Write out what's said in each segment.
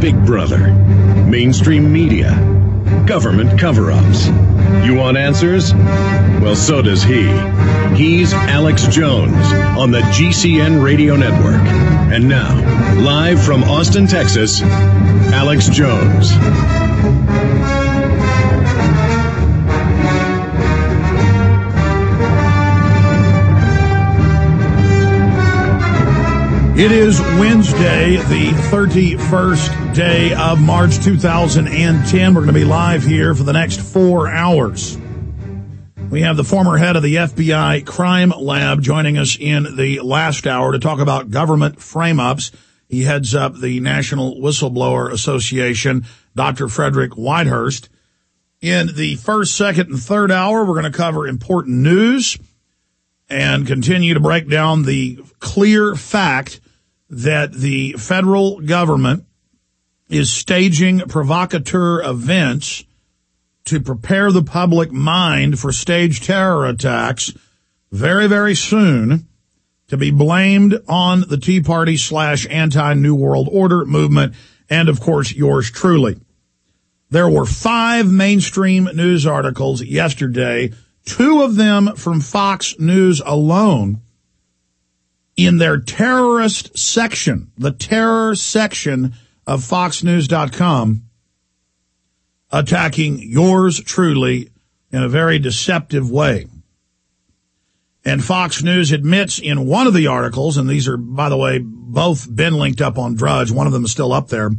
Big Brother, mainstream media, government cover-ups. You want answers? Well, so does he. He's Alex Jones on the GCN Radio Network. And now, live from Austin, Texas, Alex Jones. It is Wednesday, the 31st day of March 2010. We're going to be live here for the next 4 hours. We have the former head of the FBI Crime Lab joining us in the last hour to talk about government frame-ups. He heads up the National Whistleblower Association, Dr. Frederick Whitehurst. In the first, second, and third hour, we're going to cover important news and continue to break down the clear fact that the federal government is staging provocateur events to prepare the public mind for staged terror attacks very, very soon, to be blamed on the Tea Party / anti-New World Order movement and, of course, yours truly. There were 5 mainstream news articles yesterday, 2 of them from Fox News alone, in their terrorist section, the terror section of FoxNews.com, attacking yours truly in a very deceptive way. And Fox News admits in one of the articles, and these are, by the way, both been linked up on Drudge, one of them is still up there,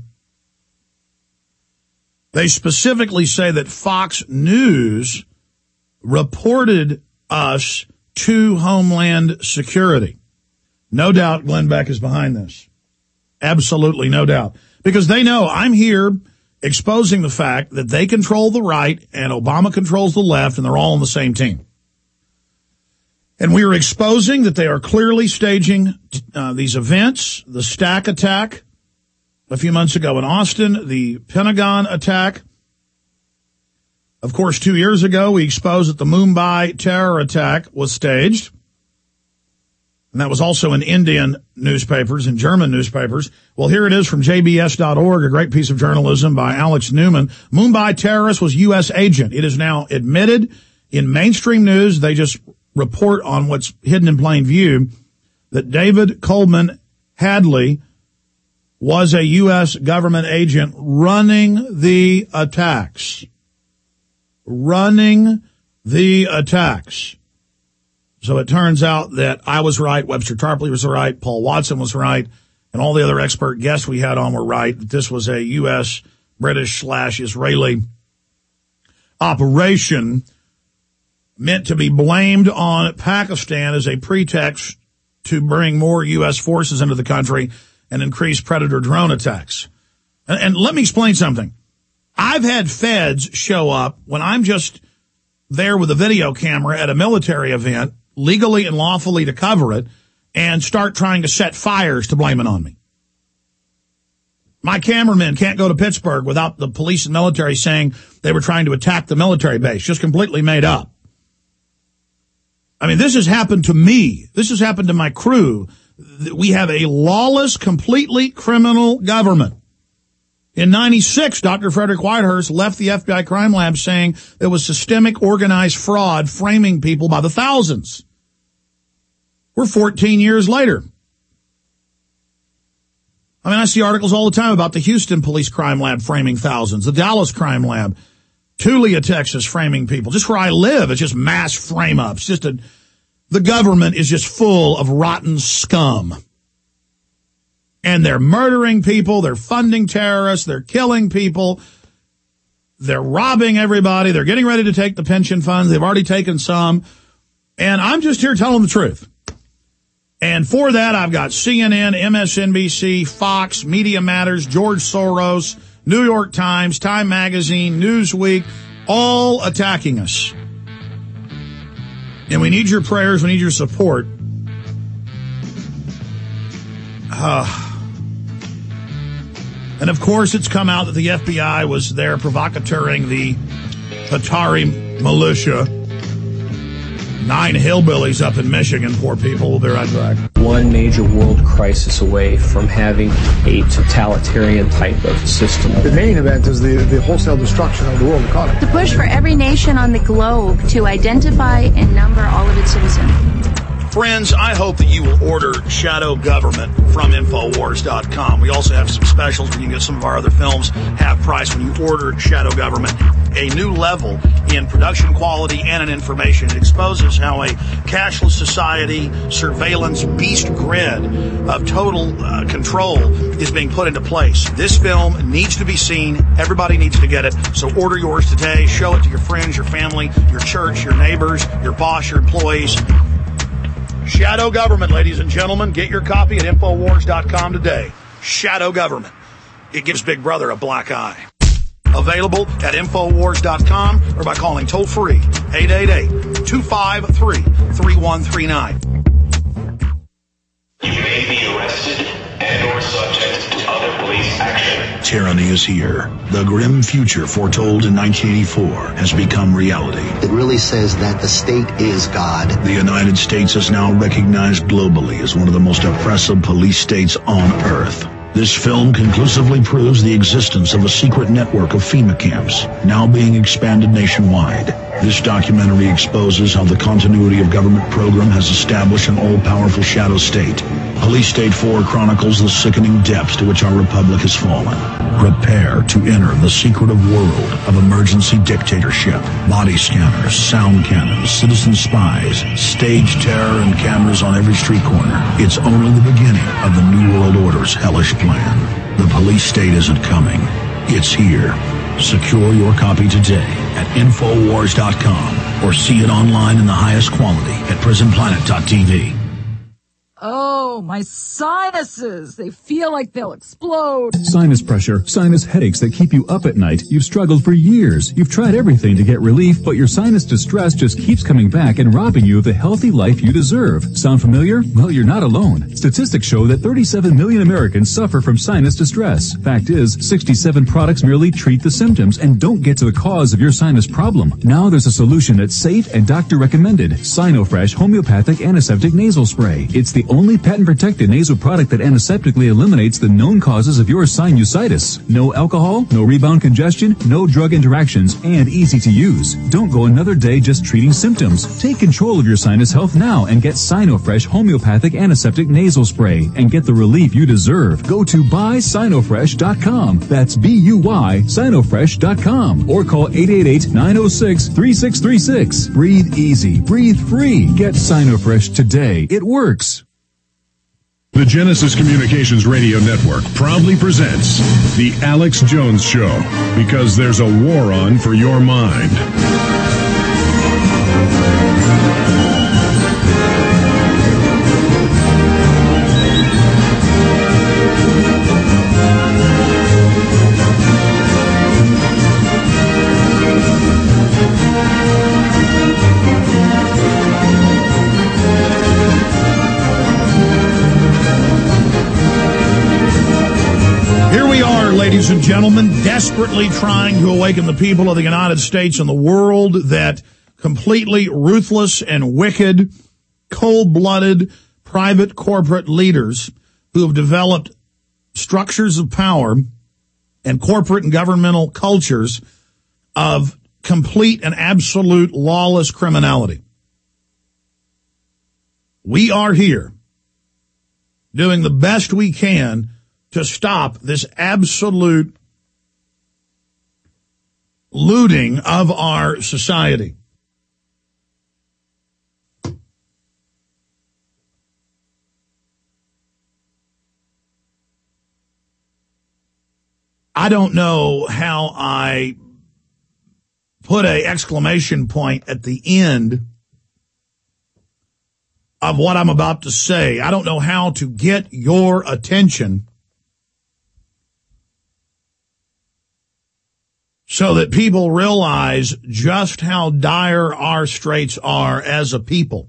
they specifically say that Fox News reported us to Homeland Security. No doubt Glenn Beck is behind this. Absolutely no doubt. Because they know I'm here exposing the fact that they control the right and Obama controls the left, and they're all on the same team. And we are exposing that they are clearly staging these events, the Stack attack a few months ago in Austin, the Pentagon attack. Of course, 2 years ago, we exposed that the Mumbai terror attack was staged. And that was also in Indian newspapers and German newspapers. Well, here it is from JBS.org, a great piece of journalism by Alex Newman. Mumbai terrorist was U.S. agent. It is now admitted in mainstream news. They just report on what's hidden in plain view, that David Coleman Hadley was a U.S. government agent running the attacks. So it turns out that I was right, Webster Tarpley was right, Paul Watson was right, and all the other expert guests we had on were right, that this was a U.S., British / Israeli operation meant to be blamed on Pakistan as a pretext to bring more U.S. forces into the country and increase predator drone attacks. And let me explain something. I've had feds show up when I'm just there with a video camera at a military event, legally and lawfully to cover it, and start trying to set fires to blame it on me. My cameramen can't go to Pittsburgh without the police and military saying they were trying to attack the military base, just completely made up. I mean, this has happened to me. This has happened to my crew. We have a lawless, completely criminal government. In 96, Dr. Frederick Whitehurst left the FBI Crime Lab saying there was systemic organized fraud framing people by the thousands. We're 14 years later. I mean, I see articles all the time about the Houston Police Crime Lab framing thousands, the Dallas Crime Lab, Tulia, Texas framing people. Just where I live, it's just mass frame-ups. The government is just full of rotten scum. And they're murdering people, they're funding terrorists, they're killing people, they're robbing everybody, they're getting ready to take the pension funds, they've already taken some, and I'm just here telling the truth. And for that, I've got CNN, MSNBC, Fox, Media Matters, George Soros, New York Times, Time Magazine, Newsweek, all attacking us. And we need your prayers, we need your support. And of course, it's come out that the FBI was there provocateuring the Qatari militia 9 hillbillies up in Michigan, poor people. We'll be right back. One major world crisis away from having a totalitarian type of system. The main event is the wholesale destruction of the world economy. The push for every nation on the globe to identify and number all of its citizens. Friends, I hope that you will order Shadow Government from Infowars.com. We also have some specials where you can get some of our other films half price when you order Shadow Government. A new level in production quality and in information. It exposes how a cashless society, surveillance beast grid of total control is being put into place. This film needs to be seen. Everybody needs to get it. So order yours today. Show it to your friends, your family, your church, your neighbors, your boss, your employees. Shadow Government, ladies and gentlemen. Get your copy at Infowars.com today. Shadow Government. It gives Big Brother a black eye. Available at Infowars.com or by calling toll-free 888-253-3139. You may be arrested and or subject to other police action. Tyranny is here. The grim future foretold in 1984 has become reality. It really says that the state is God. The United States is now recognized globally as one of the most oppressive police states on earth. This film conclusively proves the existence of a secret network of FEMA camps, now being expanded nationwide. This documentary exposes how the continuity of government program has established an all-powerful shadow state. Police State 4 chronicles the sickening depths to which our republic has fallen. Prepare to enter the secretive world of emergency dictatorship, body scanners, sound cannons, citizen spies, stage terror, and cameras on every street corner. It's only the beginning of the New World Order's hellish plan. The police state isn't coming. It's here. Secure your copy today at Infowars.com or see it online in the highest quality at PrisonPlanet.tv. Oh, my sinuses. They feel like they'll explode. Sinus pressure, sinus headaches that keep you up at night. You've struggled for years. You've tried everything to get relief, but your sinus distress just keeps coming back and robbing you of the healthy life you deserve. Sound familiar? Well, you're not alone. Statistics show that 37 million Americans suffer from sinus distress. Fact is, 67 products merely treat the symptoms and don't get to the cause of your sinus problem. Now there's a solution that's safe and doctor recommended. Sinofresh Homeopathic Antiseptic Nasal Spray. It's the only patent-protected nasal product that antiseptically eliminates the known causes of your sinusitis. No alcohol, no rebound congestion, no drug interactions, and easy to use. Don't go another day just treating symptoms. Take control of your sinus health now and get Sinofresh Homeopathic Antiseptic Nasal Spray and get the relief you deserve. Go to buysinofresh.com. That's B-U-Y, Sinofresh.com. Or call 888-906-3636. Breathe easy. Breathe free. Get Sinofresh today. It works. The Genesis Communications Radio Network proudly presents The Alex Jones Show, because there's a war on for your mind. Ladies and gentlemen, desperately trying to awaken the people of the United States and the world that completely ruthless and wicked, cold-blooded, private corporate leaders who have developed structures of power and corporate and governmental cultures of complete and absolute lawless criminality. We are here doing the best we can to stop this absolute looting of our society. I don't know how I put an exclamation point at the end of what I'm about to say. I don't know how to get your attention so that people realize just how dire our straits are as a people.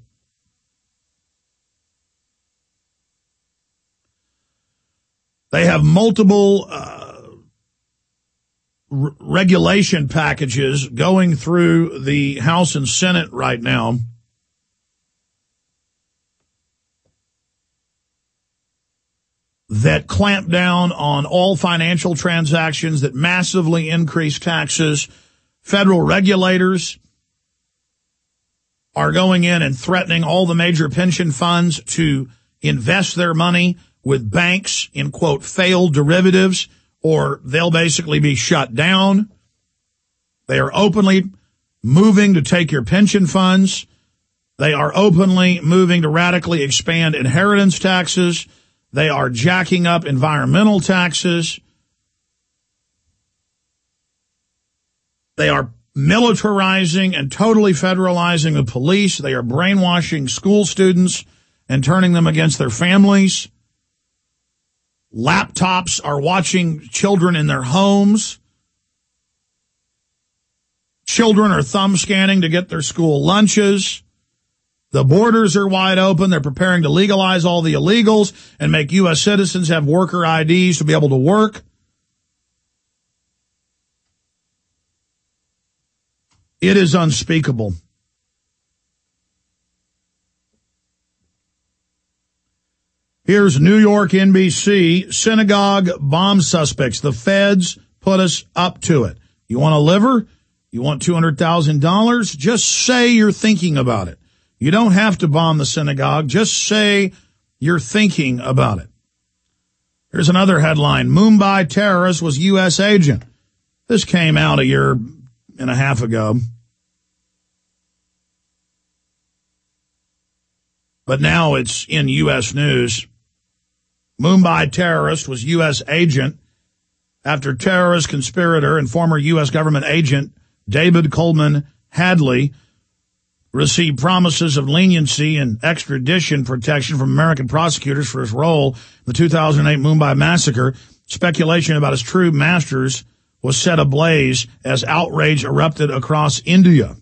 They have multiple regulation packages going through the House and Senate right now that clamp down on all financial transactions, that massively increase taxes. Federal regulators are going in and threatening all the major pension funds to invest their money with banks in, quote, failed derivatives, or they'll basically be shut down. They are openly moving to take your pension funds. They are openly moving to radically expand inheritance taxes. They are jacking up environmental taxes. They are militarizing and totally federalizing the police. They are brainwashing school students and turning them against their families. Laptops are watching children in their homes. Children are thumb scanning to get their school lunches. The borders are wide open. They're preparing to legalize all the illegals and make U.S. citizens have worker IDs to be able to work. It is unspeakable. Here's New York NBC, synagogue bomb suspects. The feds put us up to it. You want a liver? You want $200,000? Just say you're thinking about it. You don't have to bomb the synagogue. Just say you're thinking about it. Here's another headline. Mumbai terrorist was U.S. agent. This came out a year and a half ago. But now it's in U.S. news. Mumbai terrorist was U.S. agent after terrorist conspirator and former U.S. government agent David Coleman Hadley received promises of leniency and extradition protection from American prosecutors for his role in the 2008 Mumbai massacre. Speculation about his true masters was set ablaze as outrage erupted across India.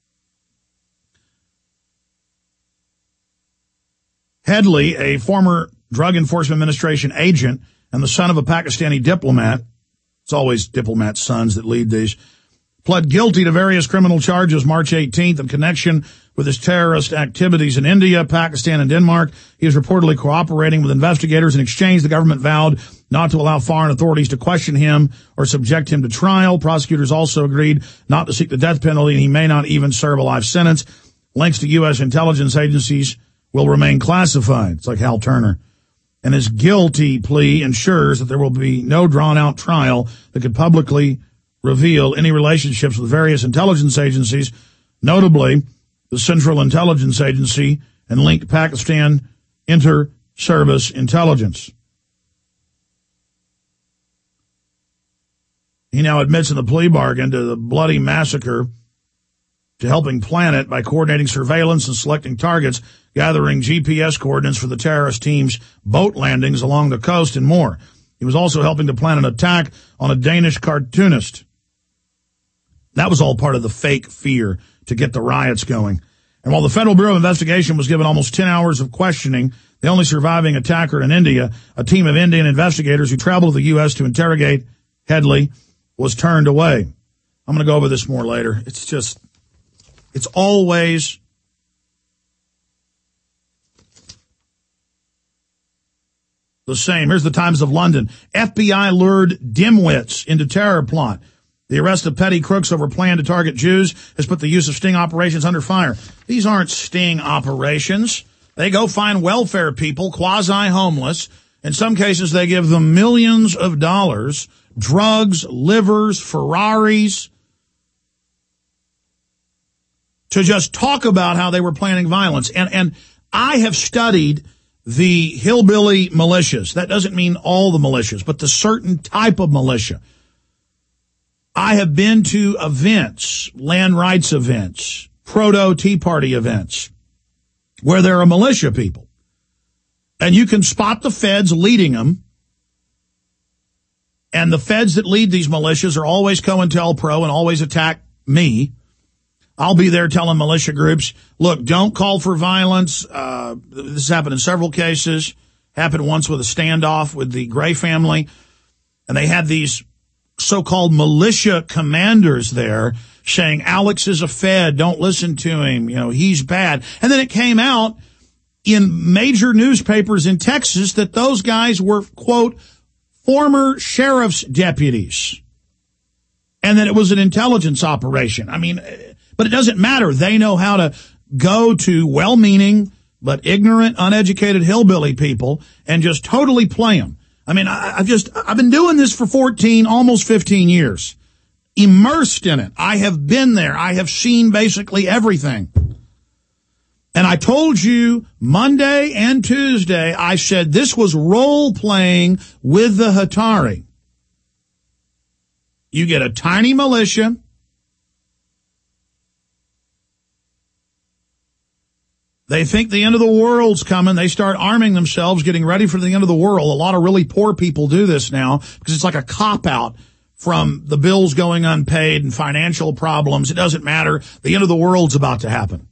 Headley, a former Drug Enforcement Administration agent and the son of a Pakistani diplomat, it's always diplomats' sons that lead these, pled guilty to various criminal charges March 18th in connection with his terrorist activities in India, Pakistan, and Denmark. He is reportedly cooperating with investigators. In exchange, the government vowed not to allow foreign authorities to question him or subject him to trial. Prosecutors also agreed not to seek the death penalty, and he may not even serve a life sentence. Links to U.S. intelligence agencies will remain classified. It's like Hal Turner. And his guilty plea ensures that there will be no drawn-out trial that could publicly reveal any relationships with various intelligence agencies, notably the Central Intelligence Agency and linked Pakistan Inter-Service Intelligence. He now admits in the plea bargain to the bloody massacre to helping plan it by coordinating surveillance and selecting targets, gathering GPS coordinates for the terrorist team's boat landings along the coast, and more. He was also helping to plan an attack on a Danish cartoonist. That was all part of the fake fear to get the riots going. And while the Federal Bureau of Investigation was given almost 10 hours of questioning, the only surviving attacker in India, a team of Indian investigators who traveled to the U.S. to interrogate Headley, was turned away. I'm going to go over this more later. It's always the same. Here's the Times of London. FBI lured dimwits into terror plot. The arrest of petty crooks over plan to target Jews has put the use of sting operations under fire. These aren't sting operations. They go find welfare people, quasi-homeless. In some cases, they give them millions of dollars, drugs, livers, Ferraris, to just talk about how they were planning violence. And I have studied the hillbilly militias. That doesn't mean all the militias, but the certain type of militia. I have been to events, land rights events, proto-Tea Party events, where there are militia people. And you can spot the feds leading them. And the feds that lead these militias are always COINTELPRO and always attack me. I'll be there telling militia groups, look, don't call for violence. This happened in several cases. Happened once with a standoff with the Gray family. And they had these so-called militia commanders there saying, Alex is a Fed. Don't listen to him. You know, he's bad. And then it came out in major newspapers in Texas that those guys were, quote, former sheriff's deputies, and that it was an intelligence operation. I mean, but it doesn't matter. They know how to go to well-meaning but ignorant, uneducated hillbilly people and just totally play them. I mean, I've been doing this for almost 15 years, immersed in it. I have been there. I have seen basically everything. And I told you Monday and Tuesday, I said this was role-playing with the Hatari. You get a tiny militia. They think the end of the world's coming. They start arming themselves, getting ready for the end of the world. A lot of really poor people do this now because it's like a cop-out from the bills going unpaid and financial problems. It doesn't matter. The end of the world's about to happen.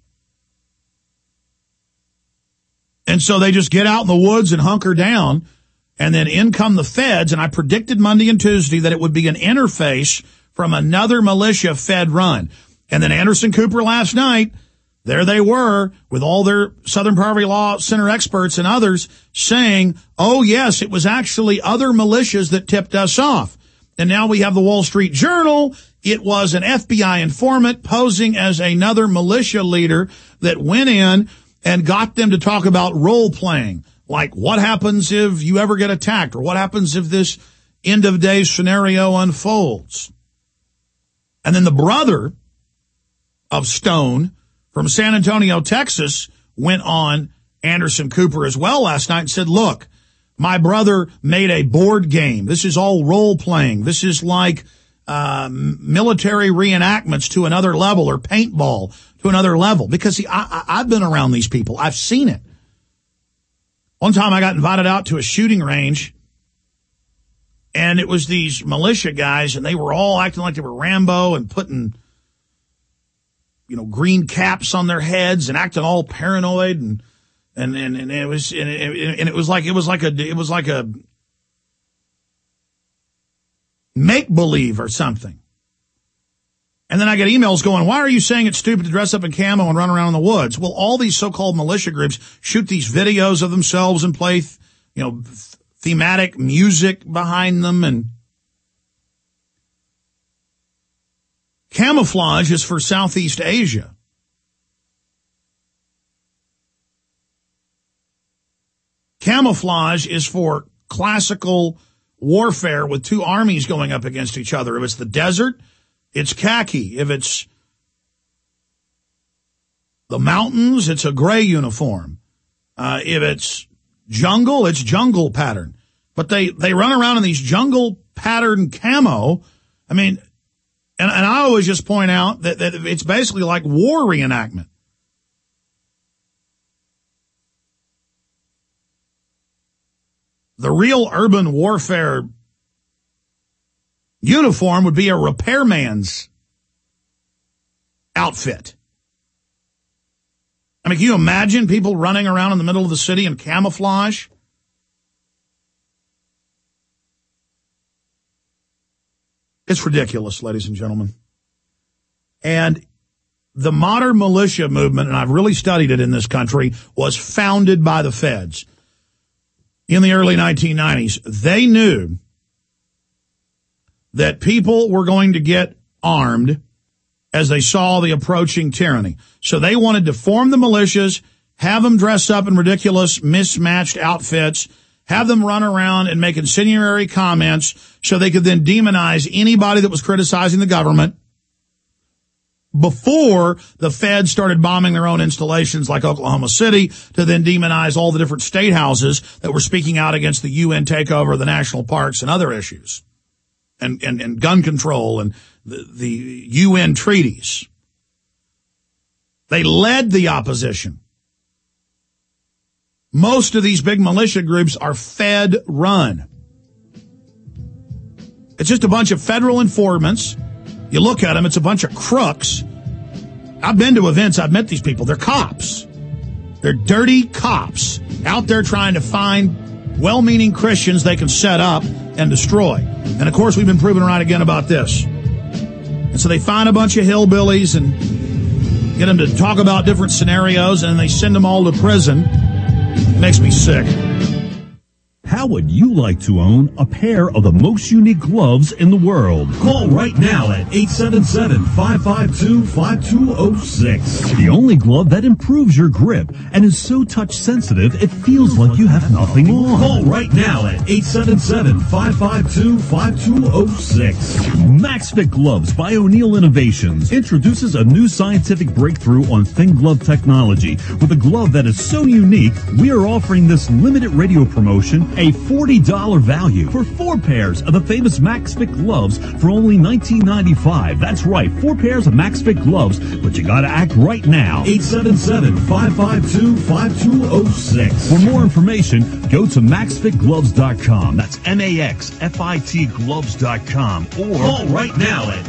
And so they just get out in the woods and hunker down, and then in come the feds. And I predicted Monday and Tuesday that it would be an interface from another militia Fed run. And then Anderson Cooper last night, there they were with all their Southern Poverty Law Center experts and others saying, oh, yes, it was actually other militias that tipped us off. And now we have the Wall Street Journal. It was an FBI informant posing as another militia leader that went in and got them to talk about role playing, like what happens if you ever get attacked, or what happens if this end of day scenario unfolds. And then the brother of Stone from San Antonio, Texas, went on Anderson Cooper as well last night and said, look, my brother made a board game. This is all role playing. This is like military reenactments to another level, or paintball to another level. Because see, I've been around these people. I've seen it. One time I got invited out to a shooting range, and it was these militia guys, and they were all acting like they were Rambo and putting, green caps on their heads and acting all paranoid, and it was like a make believe or something. And then I get emails going, why are you saying it's stupid to dress up in camo and run around in the woods? Well, all these so-called militia groups shoot these videos of themselves and play, thematic music behind them. And camouflage is for Southeast Asia. Camouflage is for classical warfare with two armies going up against each other. If it's the desert, it's khaki. If it's the mountains, it's a gray uniform. If it's jungle, it's jungle pattern. But they run around in these jungle pattern camo. I mean, and I always just point out that it's basically like war reenactment. The real urban warfare uniform would be a repairman's outfit. I mean, can you imagine people running around in the middle of the city in camouflage? It's ridiculous, ladies and gentlemen. And the modern militia movement, and I've really studied it in this country, was founded by the feds in the early 1990s. They knew that people were going to get armed as they saw the approaching tyranny. So they wanted to form the militias, have them dress up in ridiculous, mismatched outfits, have them run around and make incendiary comments so they could then demonize anybody that was criticizing the government before the feds started bombing their own installations like Oklahoma City, to then demonize all the different state houses that were speaking out against the UN takeover of the national parks and other issues, and gun control and the UN treaties. They led the opposition. Most of these big militia groups are Fed run. It's just a bunch of federal informants. You look at them, it's a bunch of crooks. I've been to events, I've met these people. They're cops. They're dirty cops out there trying to find well-meaning Christians they can set up and destroy. And of course, we've been proven right again about this. And so they find a bunch of hillbillies and get them to talk about different scenarios, and they send them all to prison. Makes me sick. How would you like to own a pair of the most unique gloves in the world? Call right now at 877-552-5206. The only glove that improves your grip and is so touch sensitive it feels like you have nothing on. Call right now at 877-552-5206. MaxFit Gloves by O'Neill Innovations introduces a new scientific breakthrough on thin glove technology. With a glove that is so unique, we are offering this limited radio promotion a $40 value for 4 pairs of the famous MaxFit gloves for only $19.95. That's right, 4 pairs of MaxFit gloves, but you gotta act right now. 877-552-5206. For more information, go to MaxFitGloves.com. That's MaxFit Gloves.com. Or call right now at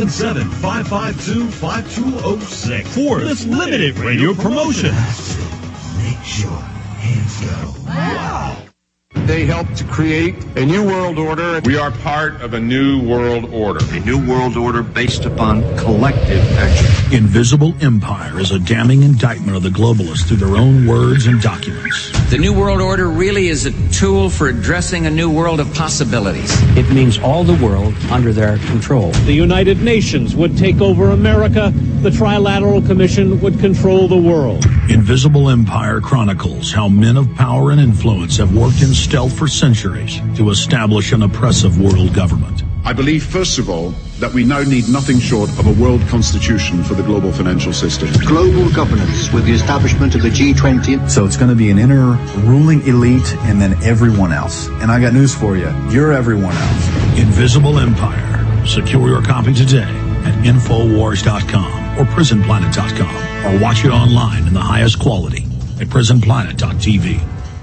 877-552-5206 for this limited radio promotion. Make your hands go. Wow! They helped to create a new world order. We are part of a new world order. A new world order based upon collective action. Invisible Empire is a damning indictment of the globalists through their own words and documents. The new world order really is a tool for addressing a new world of possibilities. It means all the world under their control. The United Nations would take over America. The Trilateral Commission would control the world. Invisible Empire chronicles how men of power and influence have worked in stealth for centuries to establish an oppressive world government. I believe, first of all, that we now need nothing short of a world constitution for the global financial system. Global governance with the establishment of the G20. So it's going to be an inner ruling elite and then everyone else. And I got news for you. You're everyone else. Invisible Empire. Secure your copy today at Infowars.com or PrisonPlanet.com, or watch it online in the highest quality at PrisonPlanet.tv.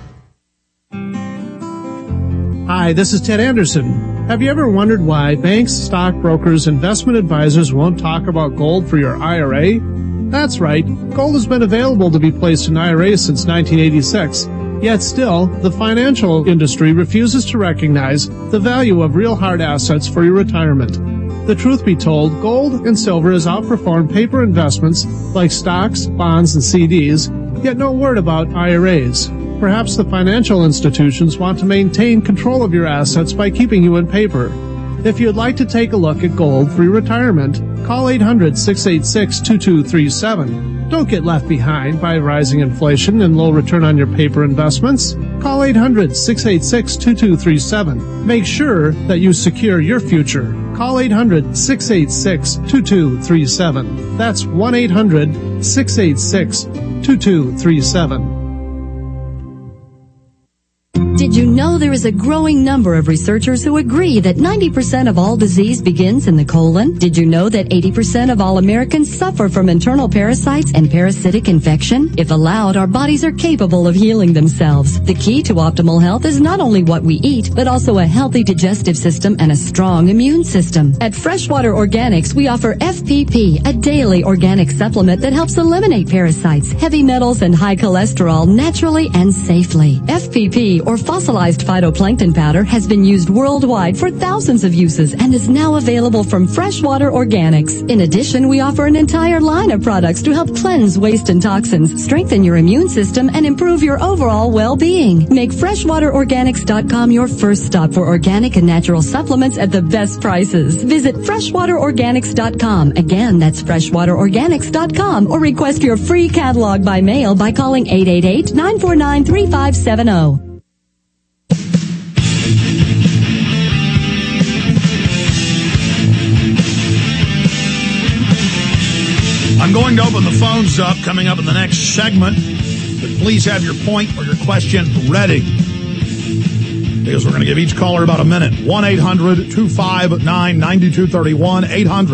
Hi, this is Ted Anderson. Have you ever wondered why banks, stockbrokers, investment advisors won't talk about gold for your IRA? That's right. Gold has been available to be placed in IRAs since 1986. Yet still, the financial industry refuses to recognize the value of real hard assets for your retirement. The truth be told, gold and silver has outperformed paper investments like stocks, bonds, and CDs, yet no word about IRAs. Perhaps the financial institutions want to maintain control of your assets by keeping you in paper. If you'd like to take a look at gold for your retirement, call 800-686-2237. Don't get left behind by rising inflation and low return on your paper investments. Call 800-686-2237. Make sure that you secure your future. Call 800-686-2237. That's 1-800-686-2237. Did you know there is a growing number of researchers who agree that 90% of all disease begins in the colon? Did you know that 80% of all Americans suffer from internal parasites and parasitic infection? If allowed, our bodies are capable of healing themselves. The key to optimal health is not only what we eat, but also a healthy digestive system and a strong immune system. At Freshwater Organics, we offer FPP, a daily organic supplement that helps eliminate parasites, heavy metals, and high cholesterol naturally and safely. FPP, or fossilized phytoplankton powder, has been used worldwide for thousands of uses and is now available from Freshwater Organics. In addition, we offer an entire line of products to help cleanse waste and toxins, strengthen your immune system, and improve your overall well-being. Make FreshwaterOrganics.com your first stop for organic and natural supplements at the best prices. Visit FreshwaterOrganics.com. Again, that's FreshwaterOrganics.com, or request your free catalog by mail by calling 888-949-3570. I'm going to open the phones up coming up in the next segment, but please have your point or your question ready, because we're going to give each caller about a minute. 1-800-259-9231,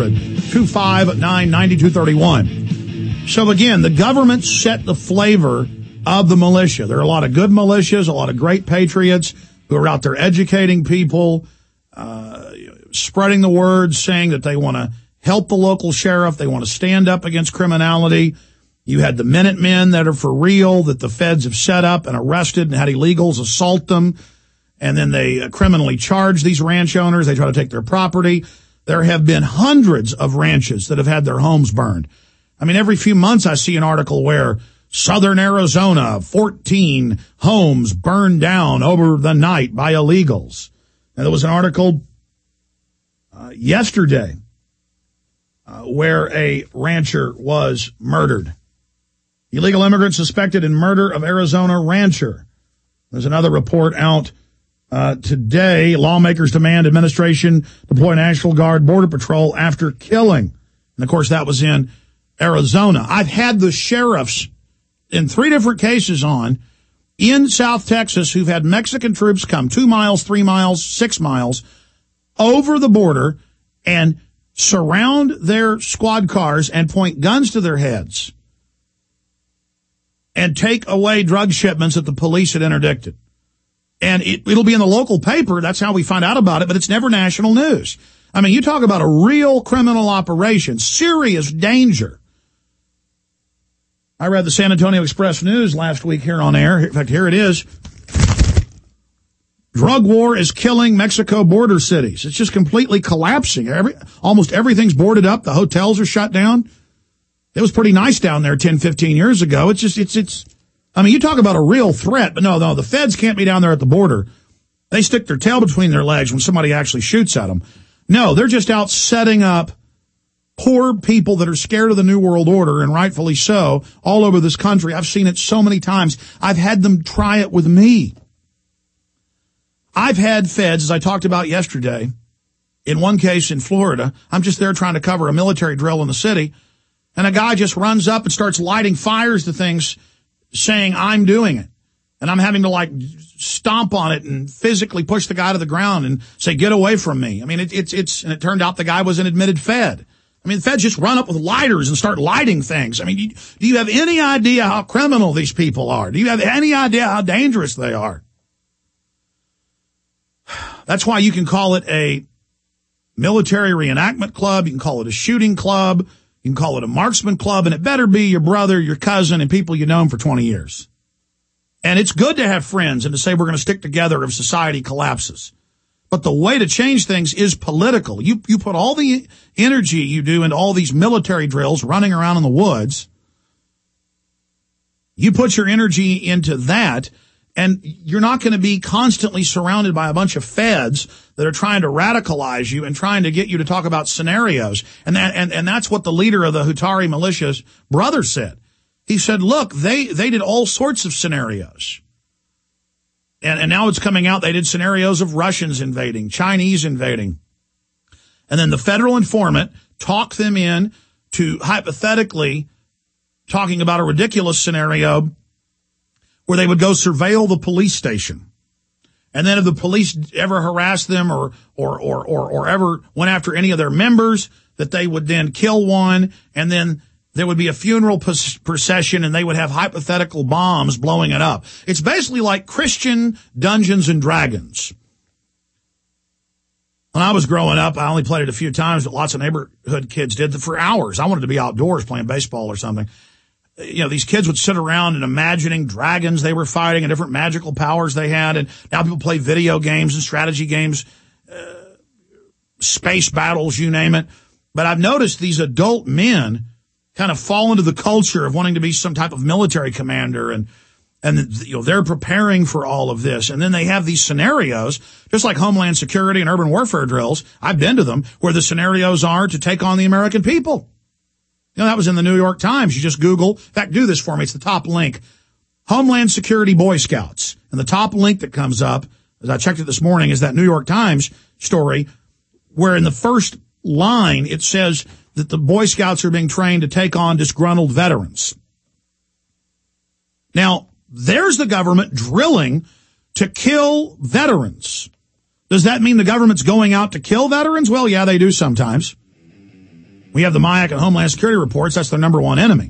800-259-9231. So again, the government set the flavor of the militia. There are a lot of good militias, a lot of great patriots who are out there educating people, spreading the word, saying that they want to help the local sheriff. They want to stand up against criminality. You had the Minutemen that are for real, that the feds have set up and arrested and had illegals assault them. And then they criminally charge these ranch owners. They try to take their property. There have been hundreds of ranches that have had their homes burned. I mean, every few months I see an article where southern Arizona, 14 homes burned down over the night by illegals. And there was an article yesterday where a rancher was murdered. Illegal immigrant suspected in murder of Arizona rancher. There's another report out today. Lawmakers demand administration deploy National Guard Border Patrol after killing. And, of course, that was in Arizona. I've had the sheriffs in 3 different cases on in South Texas who've had Mexican troops come 2 miles, 3 miles, 6 miles over the border and surround their squad cars and point guns to their heads and take away drug shipments that the police had interdicted. And it'll be in the local paper. That's how we find out about it, but it's never national news. I mean, you talk about a real criminal operation, serious danger. I read the San Antonio Express News last week here on air. In fact, here it is. Drug war is killing Mexico border cities. It's just completely collapsing. Almost everything's boarded up. The hotels are shut down. It was pretty nice down there 10, 15 years ago. I mean, you talk about a real threat, but no, the feds can't be down there at the border. They stick their tail between their legs when somebody actually shoots at them. No, they're just out setting up poor people that are scared of the New World Order, and rightfully so, all over this country. I've seen it so many times. I've had them try it with me. I've had feds, as I talked about yesterday, in one case in Florida, I'm just there trying to cover a military drill in the city, and a guy just runs up and starts lighting fires to things, saying I'm doing it. And I'm having to stomp on it and physically push the guy to the ground and say, get away from me. I mean, and it turned out the guy was an admitted Fed. I mean, the feds just run up with lighters and start lighting things. I mean, do you have any idea how criminal these people are? Do you have any idea how dangerous they are? That's why you can call it a military reenactment club. You can call it a shooting club. You can call it a marksman club, and it better be your brother, your cousin, and people you've known for 20 years. And it's good to have friends and to say we're going to stick together if society collapses. But the way to change things is political. You put all the energy you do into all these military drills running around in the woods. You put your energy into that, and you're not going to be constantly surrounded by a bunch of feds that are trying to radicalize you and trying to get you to talk about scenarios. And that's what the leader of the Hutari militia's brother said. He said, look, they did all sorts of scenarios. And now it's coming out they did scenarios of Russians invading, Chinese invading. And then the federal informant talked them in to hypothetically talking about a ridiculous scenario where they would go surveil the police station. And then if the police ever harassed them or ever went after any of their members, that they would then kill one, and then there would be a funeral procession, and they would have hypothetical bombs blowing it up. It's basically like Christian Dungeons and Dragons. When I was growing up, I only played it a few times, but lots of neighborhood kids did it for hours. I wanted to be outdoors playing baseball or something. You know, these kids would sit around and imagining dragons they were fighting and different magical powers they had. And now people play video games and strategy games, space battles, you name it. But I've noticed these adult men kind of fall into the culture of wanting to be some type of military commander, and they're preparing for all of this. And then they have these scenarios, just like Homeland Security and urban warfare drills. I've been to them, where the scenarios are to take on the American people. You know, that was in the New York Times. You just Google. In fact, do this for me. It's the top link. Homeland Security Boy Scouts. And the top link that comes up, as I checked it this morning, is that New York Times story where in the first line it says that the Boy Scouts are being trained to take on disgruntled veterans. Now, there's the government drilling to kill veterans. Does that mean the government's going out to kill veterans? Well, yeah, they do sometimes. We have the MIAC and Homeland Security reports. That's their number one enemy.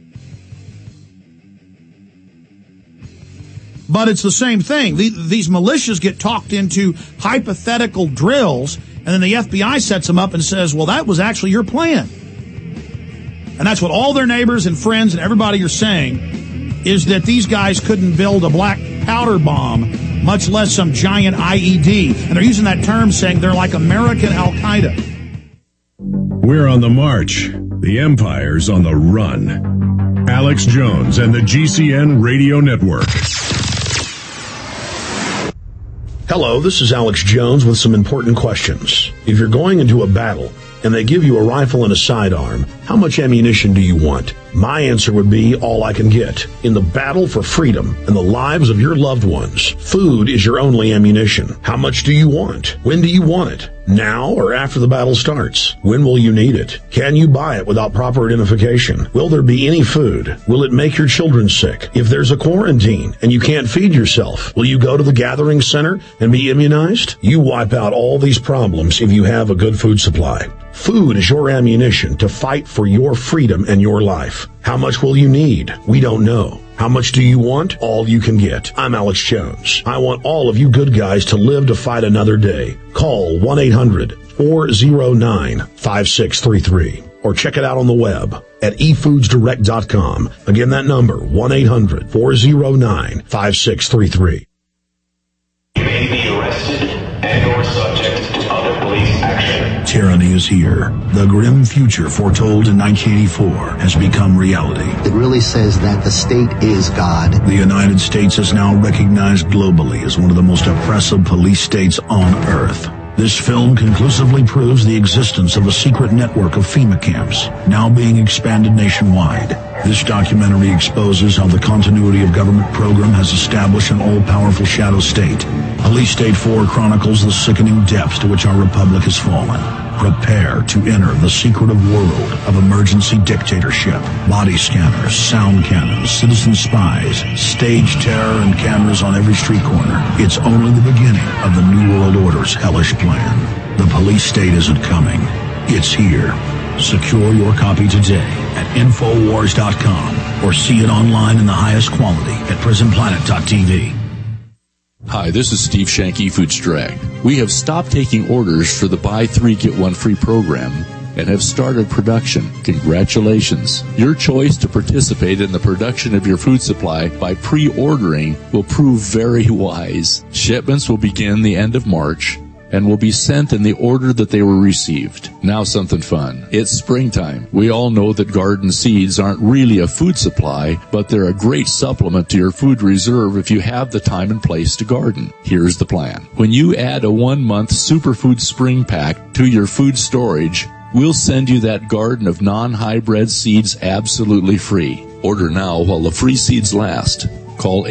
But it's the same thing. These militias get talked into hypothetical drills, and then the FBI sets them up and says, well, that was actually your plan. And that's what all their neighbors and friends and everybody are saying, is that these guys couldn't build a black powder bomb, much less some giant IED. And they're using that term, saying they're like American Al-Qaeda. We're on the march. The empire's on the run. Alex Jones and the GCN Radio Network. Hello, this is Alex Jones with some important questions. If you're going into a battle and they give you a rifle and a sidearm, how much ammunition do you want? My answer would be all I can get. In the battle for freedom and the lives of your loved ones, food is your only ammunition. How much do you want? When do you want it? Now or after the battle starts? When will you need it? Can you buy it without proper identification? Will there be any food? Will it make your children sick? If there's a quarantine and you can't feed yourself, will you go to the gathering center and be immunized? You wipe out all these problems if you have a good food supply. Food is your ammunition to fight for your freedom and your life. How much will you need? We don't know. How much do you want? All you can get. I'm Alex Jones. I want all of you good guys to live to fight another day. Call 1-800-409-5633 or check it out on the web at efoodsdirect.com. Again, that number, 1-800-409-5633. You may be arrested and/or subject to other police action. Tyranny is here. The grim future foretold in 1984 has become reality. It really says that the state is God. The United States is now recognized globally as one of the most oppressive police states on earth. This film conclusively proves the existence of a secret network of FEMA camps, now being expanded nationwide. This documentary exposes how the continuity of government program has established an all-powerful shadow state. Police State 4 chronicles the sickening depths to which our republic has fallen. Prepare to enter the secretive world of emergency dictatorship, body scanners, sound cannons, citizen spies, stage terror, and cameras on every street corner. It's only the beginning of the New World Order's hellish plan. The police state isn't coming. It's here. Secure your copy today at Infowars.com or see it online in the highest quality at PrisonPlanet.tv. Hi, this is Steve Shank, eFoods Direct. We have stopped taking orders for the Buy 3, Get 1 Free program and have started production. Congratulations. Your choice to participate in the production of your food supply by pre-ordering will prove very wise. Shipments will begin the end of March and will be sent in the order that they were received. Now something fun. It's springtime. We all know that garden seeds aren't really a food supply, but they're a great supplement to your food reserve if you have the time and place to garden. Here's the plan. When you add a 1-month Superfood Spring Pack to your food storage, we'll send you that garden of non-hybrid seeds absolutely free. Order now while the free seeds last. Call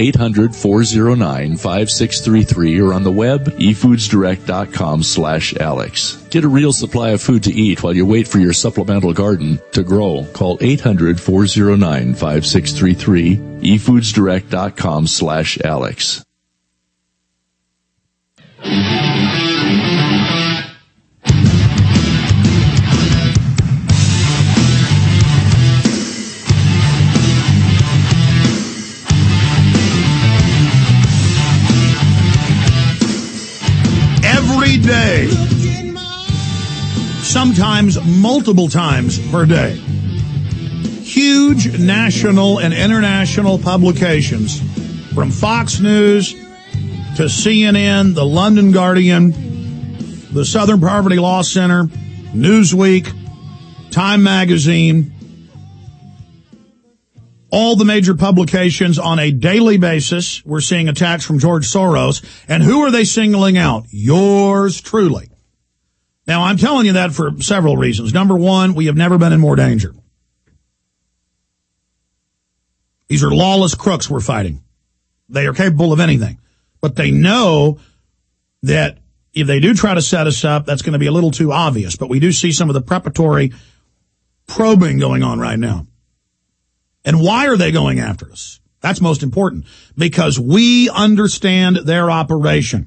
800-409-5633 or on the web, efoodsdirect.com/Alex. Get a real supply of food to eat while you wait for your supplemental garden to grow. Call 800-409-5633, efoodsdirect.com/Alex. Every day, sometimes multiple times per day, huge national and international publications from Fox News to CNN, the London Guardian, the Southern Poverty Law Center, Newsweek, Time Magazine, all the major publications on a daily basis. We're seeing attacks from George Soros. And who are they singling out? Yours truly. Now, I'm telling you that for several reasons. Number one, we have never been in more danger. These are lawless crooks we're fighting. They are capable of anything. But they know that if they do try to set us up, that's going to be a little too obvious. But we do see some of the preparatory probing going on right now. And why are they going after us? That's most important. Because we understand their operation.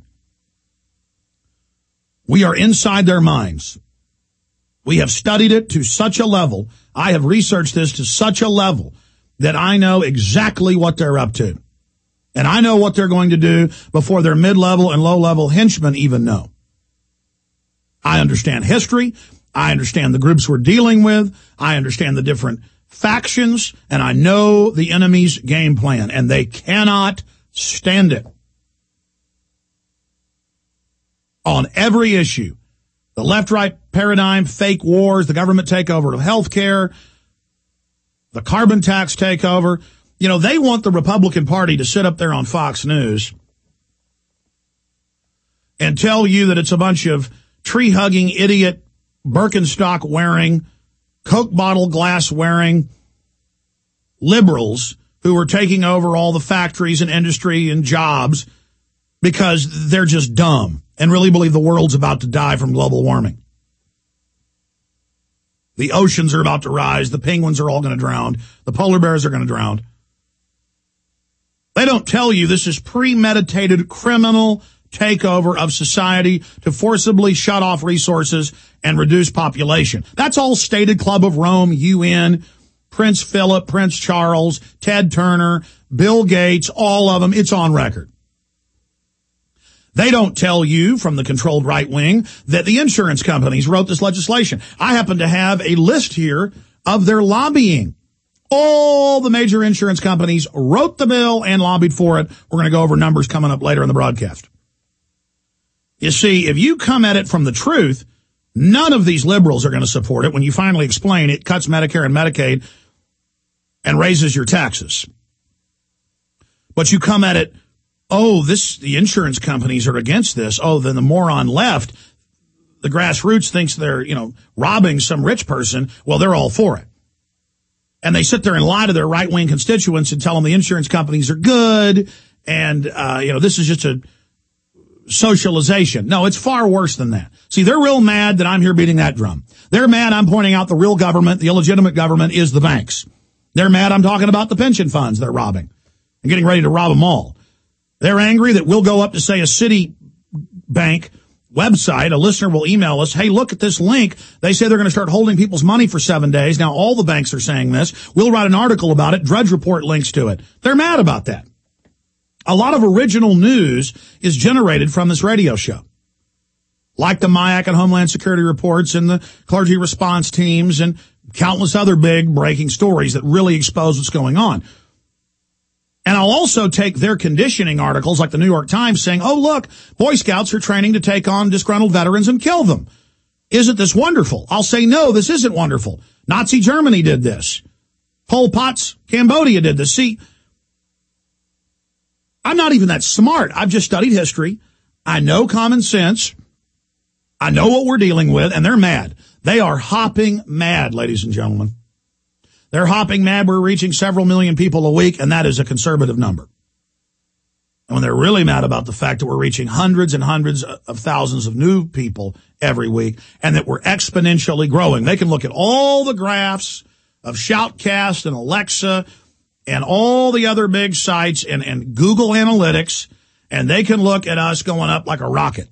We are inside their minds. We have studied it to such a level. I have researched this to such a level that I know exactly what they're up to. And I know what they're going to do before their mid-level and low-level henchmen even know. I understand history. I understand the groups we're dealing with. I understand the different factions, and I know the enemy's game plan, and they cannot stand it. On every issue, the left-right paradigm, fake wars, the government takeover of health care, the carbon tax takeover. You know, they want the Republican Party to sit up there on Fox News and tell you that it's a bunch of tree-hugging, idiot, Birkenstock-wearing, Coke bottle glass-wearing liberals who are taking over all the factories and industry and jobs because they're just dumb and really believe the world's about to die from global warming. The oceans are about to rise. The penguins are all going to drown. The polar bears are going to drown. They don't tell you this is premeditated criminal takeover of society to forcibly shut off resources and reduce population. That's all stated. Club of Rome, UN, Prince Philip, Prince Charles, Ted Turner, Bill Gates, all of them. It's on record. They don't tell you from the controlled right wing that the insurance companies wrote this legislation. I happen to have a list here of their lobbying. All the major insurance companies wrote the bill and lobbied for it. We're going to go over numbers coming up later in the broadcast. You see, if you come at it from the truth, none of these liberals are going to support it when you finally explain it cuts Medicare and Medicaid and raises your taxes. But you come at it, the insurance companies are against this. Then the moron left, the grassroots thinks they're, robbing some rich person. Well, they're all for it. And they sit there and lie to their right-wing constituents and tell them the insurance companies are good and, this is just a socialization. No, it's far worse than that. See, they're real mad that I'm here beating that drum. They're mad I'm pointing out the real government, the illegitimate government is the banks. They're mad I'm talking about the pension funds they're robbing and getting ready to rob them all. They're angry that we'll go up to, say, a Citi bank website. A listener will email us, hey, look at this link. They say they're going to start holding people's money for 7 days. Now, all the banks are saying this. We'll write an article about it. Drudge Report links to it. They're mad about that. A lot of original news is generated from this radio show, like the MIAC and Homeland Security reports and the clergy response teams and countless other big breaking stories that really expose what's going on. And I'll also take their conditioning articles like the New York Times saying, oh, look, Boy Scouts are training to take on disgruntled veterans and kill them. Isn't this wonderful? I'll say, no, this isn't wonderful. Nazi Germany did this. Pol Pot's Cambodia did this. See, I'm not even that smart. I've just studied history. I know common sense. I know what we're dealing with, and they're mad. They are hopping mad, ladies and gentlemen. They're hopping mad. We're reaching several million people a week, and that is a conservative number. And when they're really mad about the fact that we're reaching hundreds and hundreds of thousands of new people every week and that we're exponentially growing, they can look at all the graphs of Shoutcast and Alexa and all the other big sites and Google Analytics, and they can look at us going up like a rocket.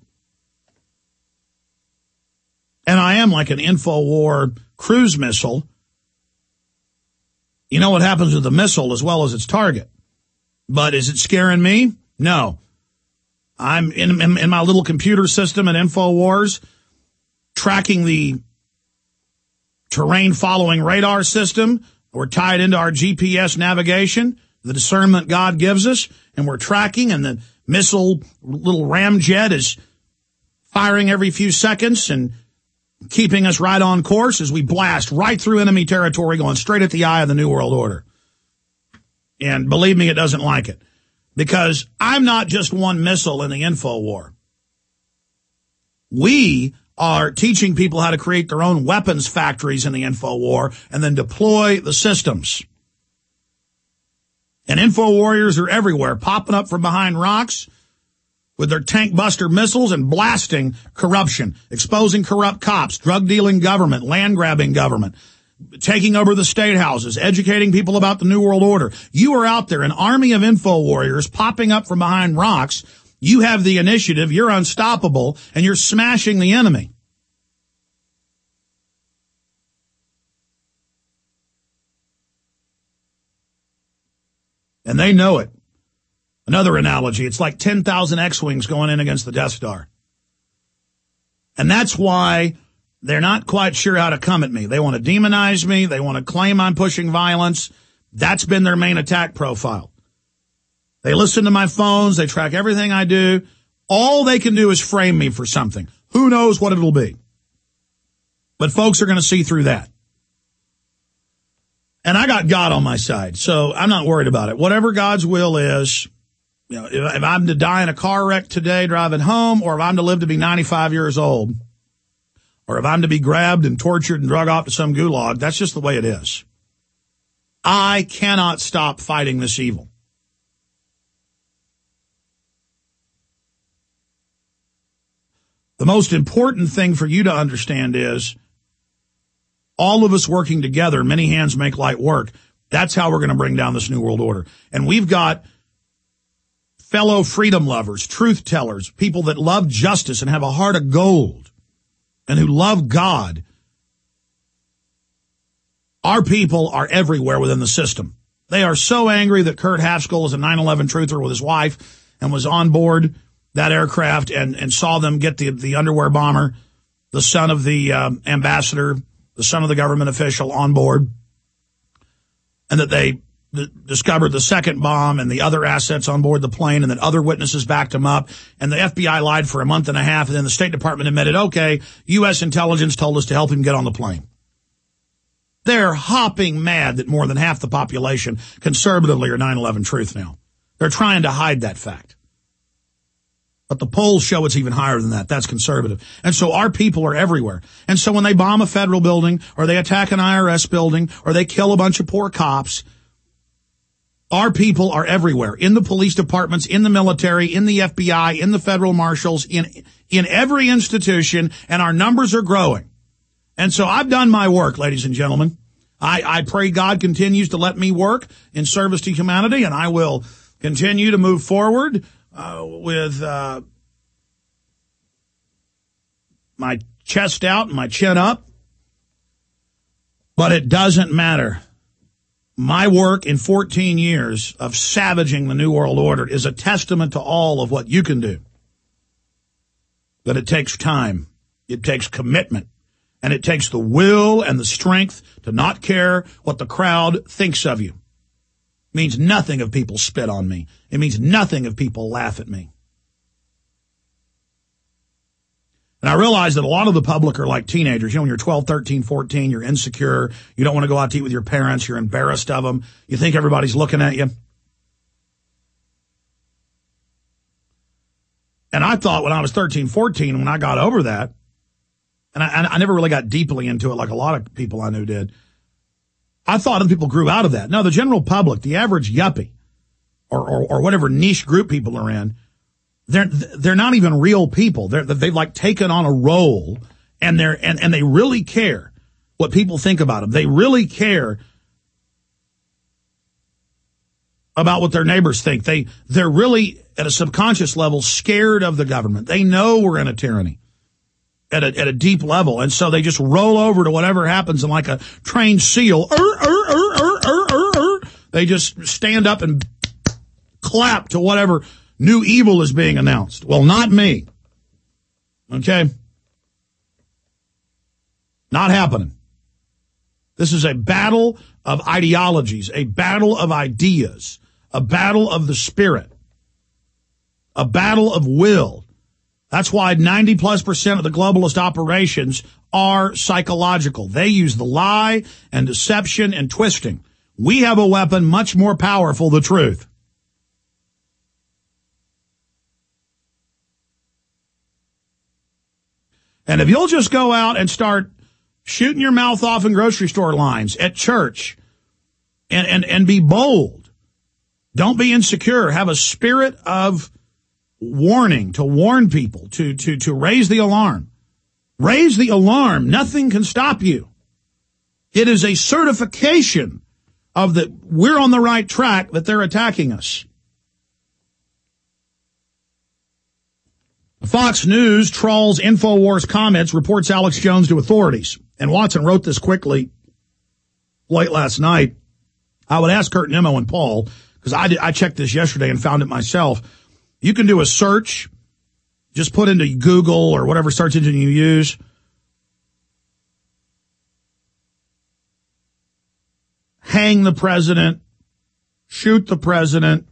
And I am like an InfoWar cruise missile. You know what happens with the missile as well as its target. But is it scaring me? No. I'm in my little computer system at InfoWars tracking the terrain following radar system. We're tied into our GPS navigation, the discernment God gives us, and we're tracking, and the missile little ramjet is firing every few seconds and keeping us right on course as we blast right through enemy territory, going straight at the eye of the New World Order. And believe me, it doesn't like it. Because I'm not just one missile in the info war. We are teaching people how to create their own weapons factories in the info war and then deploy the systems. And info warriors are everywhere, popping up from behind rocks with their tank buster missiles and blasting corruption, exposing corrupt cops, drug-dealing government, land-grabbing government, taking over the state houses, educating people about the New World Order. You are out there, an army of info warriors popping up from behind rocks. You have the initiative, you're unstoppable, and you're smashing the enemy. And they know it. Another analogy, it's like 10,000 X-Wings going in against the Death Star. And that's why they're not quite sure how to come at me. They want to demonize me. They want to claim I'm pushing violence. That's been their main attack profile. They listen to my phones. They track everything I do. All they can do is frame me for something. Who knows what it'll be? But folks are going to see through that. And I got God on my side, so I'm not worried about it. Whatever God's will is, you know, if I'm to die in a car wreck today driving home, or if I'm to live to be 95 years old, or if I'm to be grabbed and tortured and drug off to some gulag, that's just the way it is. I cannot stop fighting this evil. The most important thing for you to understand is all of us working together, many hands make light work. That's how we're going to bring down this new world order. And we've got fellow freedom lovers, truth tellers, people that love justice and have a heart of gold and who love God. Our people are everywhere within the system. They are so angry that Kurt Haskell is a 9/11 truther with his wife and was on board that aircraft and saw them get the underwear bomber, the son of the ambassador, the son of the government official on board, and that they discovered the second bomb and the other assets on board the plane, and that other witnesses backed them up, and the FBI lied for a month and a half, and then the State Department admitted, okay, U.S. intelligence told us to help him get on the plane. They're hopping mad that more than half the population conservatively are 9/11 truth now. They're trying to hide that fact. But the polls show it's even higher than that. That's conservative. And so our people are everywhere. And so when they bomb a federal building, or they attack an IRS building, or they kill a bunch of poor cops, our people are everywhere. In the police departments, in the military, in the FBI, in the federal marshals, in every institution, and our numbers are growing. And so I've done my work, ladies and gentlemen. I pray God continues to let me work in service to humanity, and I will continue to move forward with my chest out and my chin up. But it doesn't matter. My work in 14 years of savaging the New World Order is a testament to all of what you can do. But it takes time. It takes commitment. And it takes the will and the strength to not care what the crowd thinks of you. It means nothing if people spit on me. It means nothing if people laugh at me. And I realize that a lot of the public are like teenagers. You know, when you're 12, 13, 14, you're insecure. You don't want to go out to eat with your parents. You're embarrassed of them. You think everybody's looking at you. And I thought when I was 13, 14, when I got over that, and I never really got deeply into it like a lot of people I knew did, I thought other people grew out of that. No, the general public, the average yuppie, or whatever niche group people are in, they're not even real people. They've like taken on a role, and they really care what people think about them. They really care about what their neighbors think. They're really at a subconscious level scared of the government. They know we're in a tyranny at a deep level, and so they just roll over to whatever happens, and like a trained seal, they just stand up and clap to whatever new evil is being announced. Well, not me. Okay? Not happening. This is a battle of ideologies, a battle of ideas, a battle of the spirit, a battle of will. That's why 90+% of the globalist operations are psychological. They use the lie and deception and twisting. We have a weapon much more powerful, the truth. And if you'll just go out and start shooting your mouth off in grocery store lines, at church, and be bold, don't be insecure, have a spirit of warning, to warn people, to raise the alarm. Raise the alarm. Nothing can stop you. It is a certification of that we're on the right track, that they're attacking us. Fox News trolls InfoWars comments, reports Alex Jones to authorities. And Watson wrote this quickly late last night. I would ask Kurt Nimmo and Paul, because I checked this yesterday and found it myself. You can do a search. Just put into Google or whatever search engine you use. Hang the president. Shoot the president.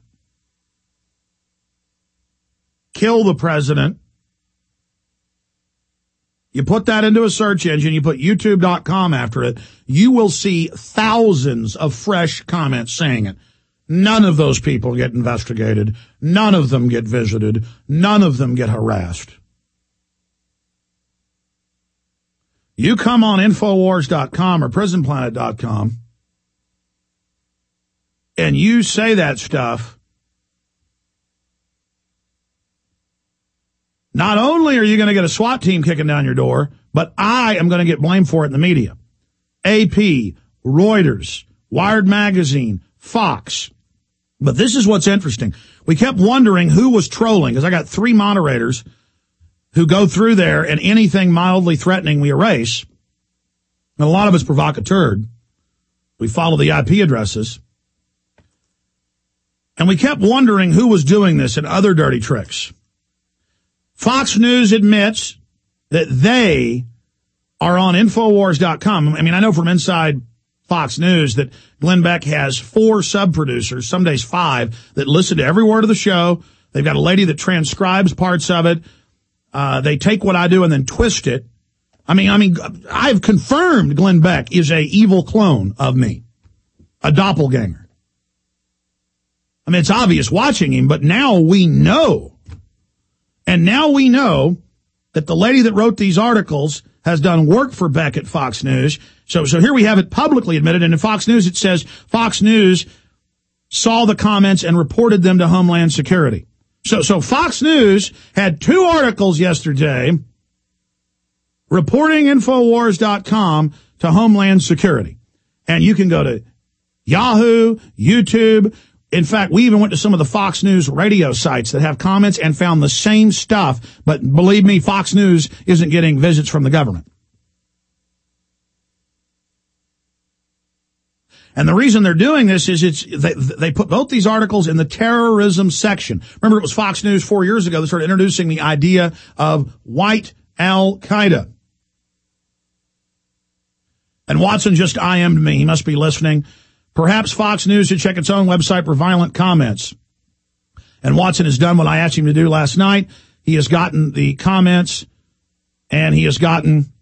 Kill the president. You put that into a search engine, you put youtube.com after it, you will see thousands of fresh comments saying it. None of those people get investigated. None of them get visited. None of them get harassed. You come on Infowars.com or PrisonPlanet.com and you say that stuff, not only are you going to get a SWAT team kicking down your door, but I am going to get blamed for it in the media. AP, Reuters, Wired Magazine, Fox. But this is what's interesting. We kept wondering who was trolling, because I got 3 moderators who go through there, and anything mildly threatening we erase. And a lot of it's provocateur. We follow the IP addresses. And we kept wondering who was doing this and other dirty tricks. Fox News admits that they are on Infowars.com. I mean, I know from inside Fox News that Glenn Beck has 4 sub-producers, some days 5, that listen to every word of the show. They've got a lady that transcribes parts of it. They take what I do and then twist it. I mean, I've confirmed Glenn Beck is a evil clone of me, a doppelganger. I mean, it's obvious watching him, but now we know. And now we know that the lady that wrote these articles has done work for Beck at Fox News. So here we have it publicly admitted. And in Fox News, it says Fox News saw the comments and reported them to Homeland Security. So Fox News had 2 articles yesterday reporting Infowars.com to Homeland Security. And you can go to Yahoo, YouTube. In fact, we even went to some of the Fox News radio sites that have comments and found the same stuff. But believe me, Fox News isn't getting visits from the government. And the reason they're doing this is they put both these articles in the terrorism section. Remember, it was Fox News 4 years ago that started introducing the idea of white Al-Qaeda. And Watson just IM'd me. He must be listening. Perhaps Fox News should check its own website for violent comments. And Watson has done what I asked him to do last night. He has gotten the comments, and he has gotten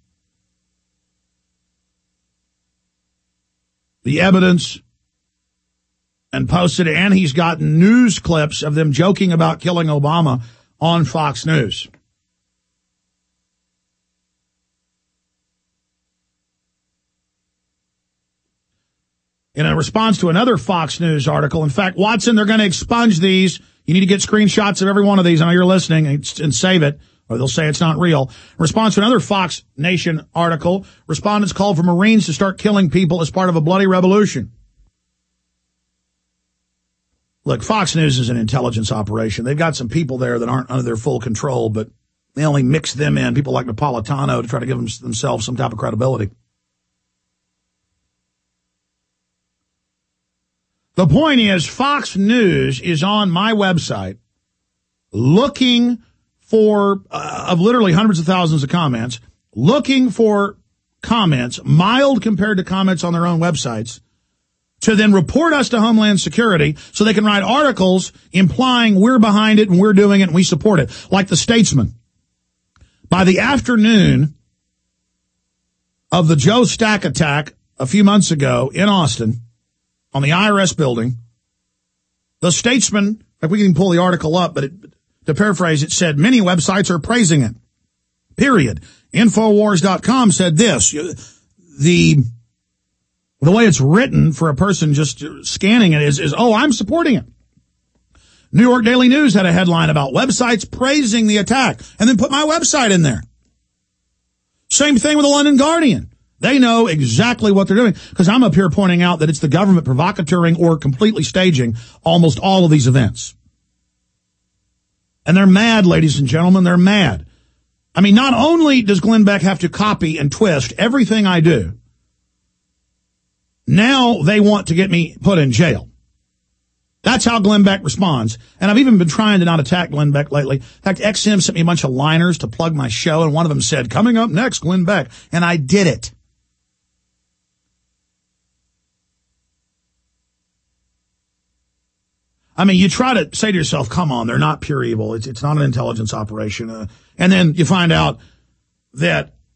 the evidence and posted it, and he's gotten news clips of them joking about killing Obama on Fox News. In a response to another Fox News article, in fact, Watson, they're going to expunge these. You need to get screenshots of every one of these. I know you're listening, and save it, or they'll say it's not real. In response to another Fox Nation article, respondents called for Marines to start killing people as part of a bloody revolution. Look, Fox News is an intelligence operation. They've got some people there that aren't under their full control, but they only mix them in, people like Napolitano, to try to give themselves some type of credibility. The point is, Fox News is on my website looking for, of literally hundreds of thousands of comments, looking for comments, mild compared to comments on their own websites, to then report us to Homeland Security so they can write articles implying we're behind it and we're doing it and we support it. Like the Statesman. By the afternoon of the Joe Stack attack a few months ago in Austin, on the IRS building, the Statesman, like we can pull the article up, but to paraphrase, it said many websites are praising it. Period. Infowars.com said this. The way it's written for a person just scanning it is, oh, I'm supporting it. New York Daily News had a headline about websites praising the attack and then put my website in there. Same thing with the London Guardian. They know exactly what they're doing because I'm up here pointing out that it's the government provocateuring or completely staging almost all of these events. And they're mad, ladies and gentlemen. They're mad. I mean, not only does Glenn Beck have to copy and twist everything I do, now they want to get me put in jail. That's how Glenn Beck responds. And I've even been trying to not attack Glenn Beck lately. In fact, XM sent me a bunch of liners to plug my show, and one of them said, coming up next, Glenn Beck. And I did it. I mean, you try to say to yourself, come on, they're not pure evil. It's not an intelligence operation. And then you find out that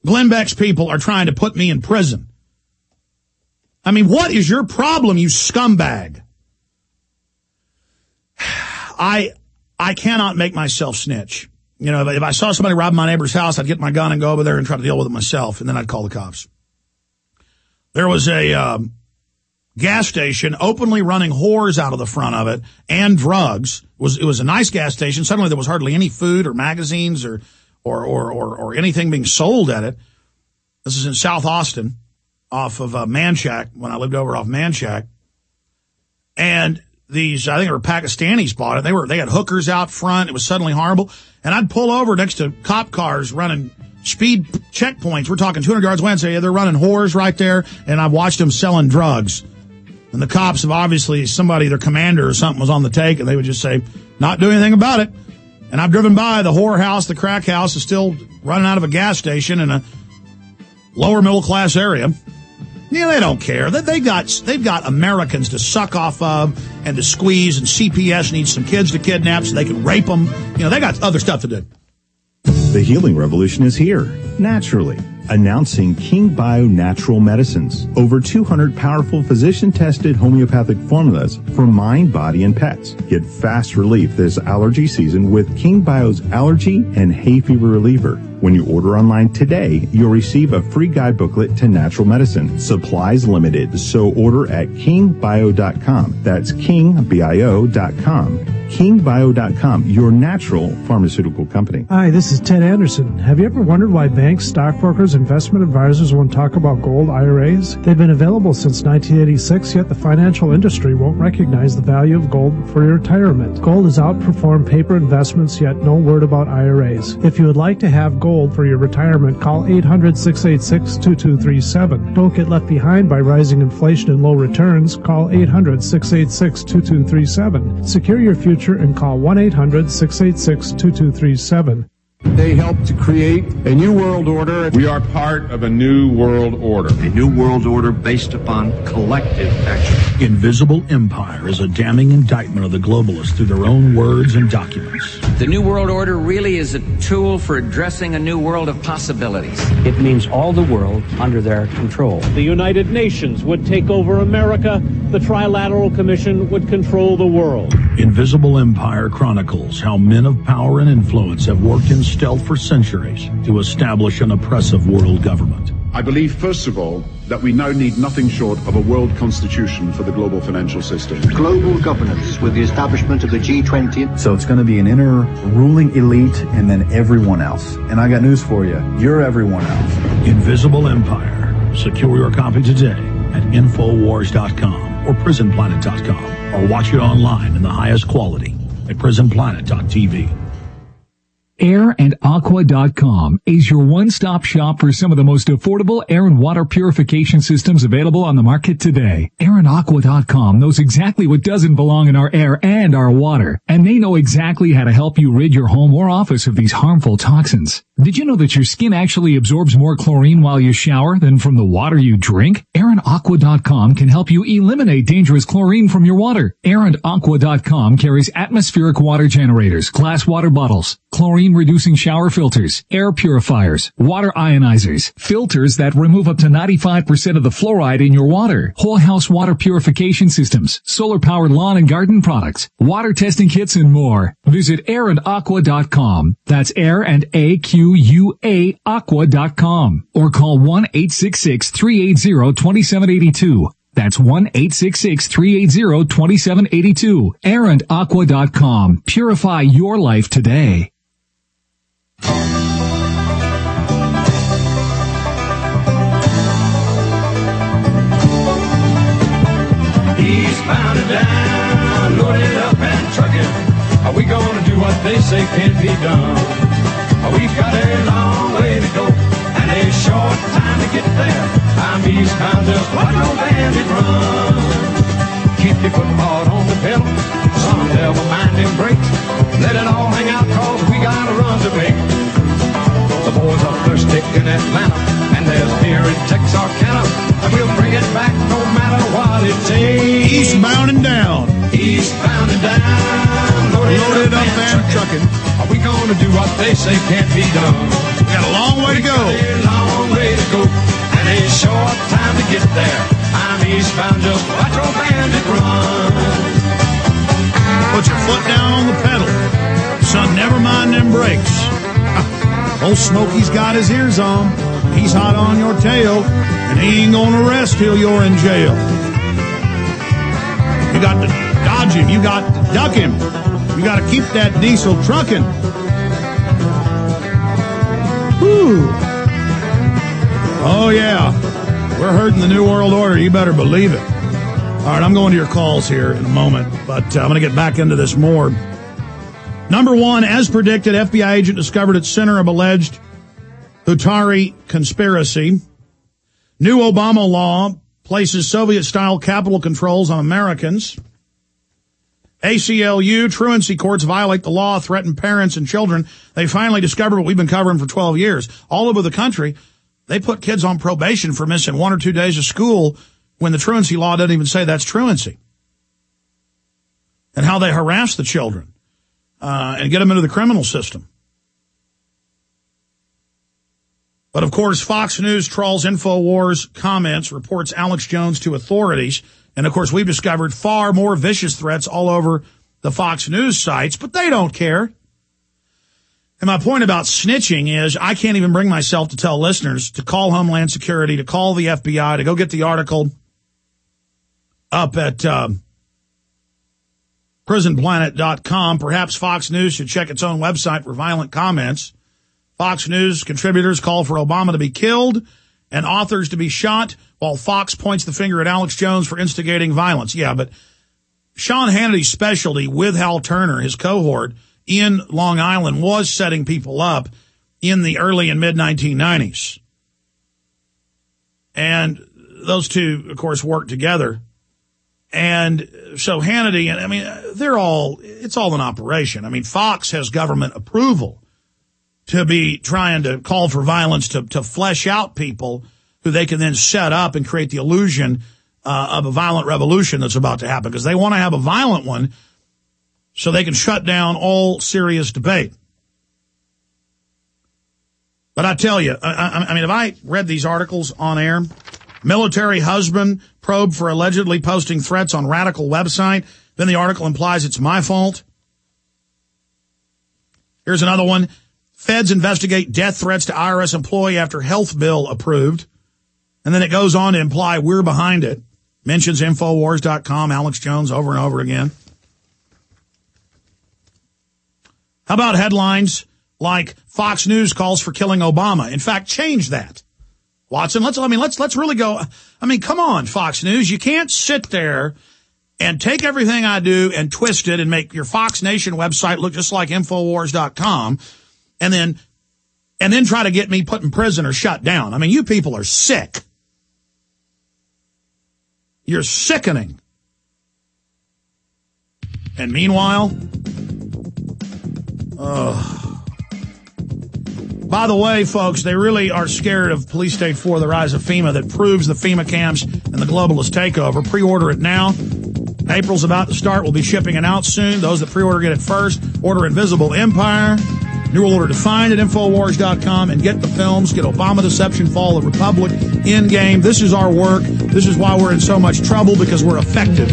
Glenn Beck's people are trying to put me in prison. I mean, what is your problem, you scumbag? I cannot make myself snitch. You know, if I saw somebody robbing my neighbor's house, I'd get my gun and go over there and try to deal with it myself, and then I'd call the cops. There was a gas station openly running whores out of the front of it and drugs. It was a nice gas station. Suddenly there was hardly any food or magazines or anything being sold at it. This is in South Austin off of Manchac, when I lived over off Manchac. And these, I think they were Pakistanis bought it. They had hookers out front. It was suddenly horrible. And I'd pull over next to cop cars running speed checkpoints. We're talking 200 yards away and say, yeah, they're running whores right there. And I've watched them selling drugs. And the cops have obviously, somebody, their commander or something was on the take, and they would just say, not do anything about it. And I've driven by the whore house, the crack house is still running out of a gas station in a lower middle class area. Yeah, they don't care. They've got Americans to suck off of and to squeeze, and CPS needs some kids to kidnap so they can rape them. You know, they got other stuff to do. The healing revolution is here, naturally. Announcing King Bio Natural Medicines. Over 200 powerful physician-tested homeopathic formulas for mind, body, and pets. Get fast relief this allergy season with King Bio's Allergy and Hay Fever Reliever. When you order online today, you'll receive a free guide booklet to natural medicine. Supplies limited, so order at kingbio.com. That's kingbio.com. kingbio.com, your natural pharmaceutical company. Hi, this is Ted Anderson. Have you ever wondered why banks, stockbrokers, investment advisors won't talk about gold IRAs? They've been available since 1986, yet the financial industry won't recognize the value of gold for your retirement. Gold has outperformed paper investments, yet no word about IRAs. If you would like to have gold for your retirement, call 800-686-2237. Don't get left behind by rising inflation and low returns. Call 800-686-2237. Secure your future and call 1-800-686-2237. They helped to create a new world order. We are part of a new world order. A new world order based upon collective action. Invisible Empire is a damning indictment of the globalists through their own words and documents. The New World Order really is a tool for addressing a new world of possibilities. It means all the world under their control. The United Nations would take over America. The Trilateral Commission would control the world. Invisible Empire chronicles how men of power and influence have worked in stealth for centuries to establish an oppressive world government. I believe, first of all, that we now need nothing short of a world constitution for the global financial system. Global governance with the establishment of the G20. So it's going to be an inner ruling elite and then everyone else. And I got news for you. You're everyone else. Invisible Empire. Secure your copy today at Infowars.com or PrisonPlanet.com, or watch it online in the highest quality at PrisonPlanet.tv. AirandAqua.com is your one-stop shop for some of the most affordable air and water purification systems available on the market today. AirandAqua.com knows exactly what doesn't belong in our air and our water, and they know exactly how to help you rid your home or office of these harmful toxins. Did you know that your skin actually absorbs more chlorine while you shower than from the water you drink? AirandAqua.com can help you eliminate dangerous chlorine from your water. AirandAqua.com carries atmospheric water generators, glass water bottles, chlorine-reducing shower filters, air purifiers, water ionizers, filters that remove up to 95% of the fluoride in your water, whole house water purification systems, solar-powered lawn and garden products, water testing kits, and more. Visit AirandAqua.com. That's Air and AQUA Aqua.com. Or call 1-866-380-2782. That's 1-866-380-2782. AirandAqua.com. Purify your life today. Eastbound and down, loaded up and trucking. Are we gonna do what they say can't be done? We've got a long way to go and a short time to get there. I'm eastbound, just watch no bandit run. Keep your foot hard on the pedal, some devil minding brakes. Let it all hang out, cause we got a run to make. The boys are thirsty in Atlanta, and there's beer in Texarkana, and we'll bring it back no matter what it takes. Eastbound and down. Eastbound and down. Loaded up and trucking. Are we gonna do what they say can't be done? We got a long way to go. to go, and a short time to get there. I'm eastbound, just watch your bandit run. Put your foot down on the pedal. Son, never mind them brakes. Old Smokey's got his ears on. He's hot on your tail, and he ain't gonna rest till you're in jail. You got to dodge him. You got to duck him. You got to keep that diesel trucking. Whew. Oh, yeah. We're hurting the New World Order. You better believe it. All right, I'm going to your calls here in a moment, but I'm going to get back into this more. Number one, as predicted, FBI agent discovered at center of alleged Houthi conspiracy. New Obama law places Soviet-style capital controls on Americans. ACLU, truancy courts violate the law, threaten parents and children. They finally discovered what we've been covering for 12 years. All over the country, they put kids on probation for missing 1 or 2 days of school when the truancy law doesn't even say that's truancy. And how they harass the children and get them into the criminal system. But, of course, Fox News trolls InfoWars comments, reports Alex Jones to authorities. And, of course, we've discovered far more vicious threats all over the Fox News sites, but they don't care. And my point about snitching is I can't even bring myself to tell listeners to call Homeland Security, to call the FBI, to go get the article up at prisonplanet.com. Perhaps Fox News should check its own website for violent comments. Fox News contributors call for Obama to be killed and authors to be shot, while Fox points the finger at Alex Jones for instigating violence. Yeah, but Sean Hannity's specialty with Hal Turner, his cohort, in Long Island was setting people up in the early and mid-1990s. And those two, of course, worked together. And so Hannity, I mean, it's all an operation. I mean, Fox has government approval to be trying to call for violence, to flesh out people who they can then set up and create the illusion of a violent revolution that's about to happen, because they want to have a violent one so they can shut down all serious debate. But I tell you, I mean, if I read these articles on air, military husband probed for allegedly posting threats on radical website, then the article implies it's my fault. Here's another one. Feds investigate death threats to IRS employee after health bill approved. And then it goes on to imply we're behind it. Mentions Infowars.com, Alex Jones over and over again. How about headlines like Fox News calls for killing Obama? In fact, change that. Watson, let's really go. I mean, come on, Fox News. You can't sit there and take everything I do and twist it and make your Fox Nation website look just like Infowars.com. And then try to get me put in prison or shut down. I mean, you people are sick. You're sickening. And meanwhile, by the way, folks, they really are scared of Police State 4, the rise of FEMA, that proves the FEMA camps and the globalist takeover. Pre-order it now. April's about to start. We'll be shipping it out soon. Those that pre-order get it first. Order Invisible Empire. New World Order Defined at Infowars.com, and get the films. Get Obama Deception, Fall of the Republic, Endgame. This is our work. This is why we're in so much trouble, because we're effective.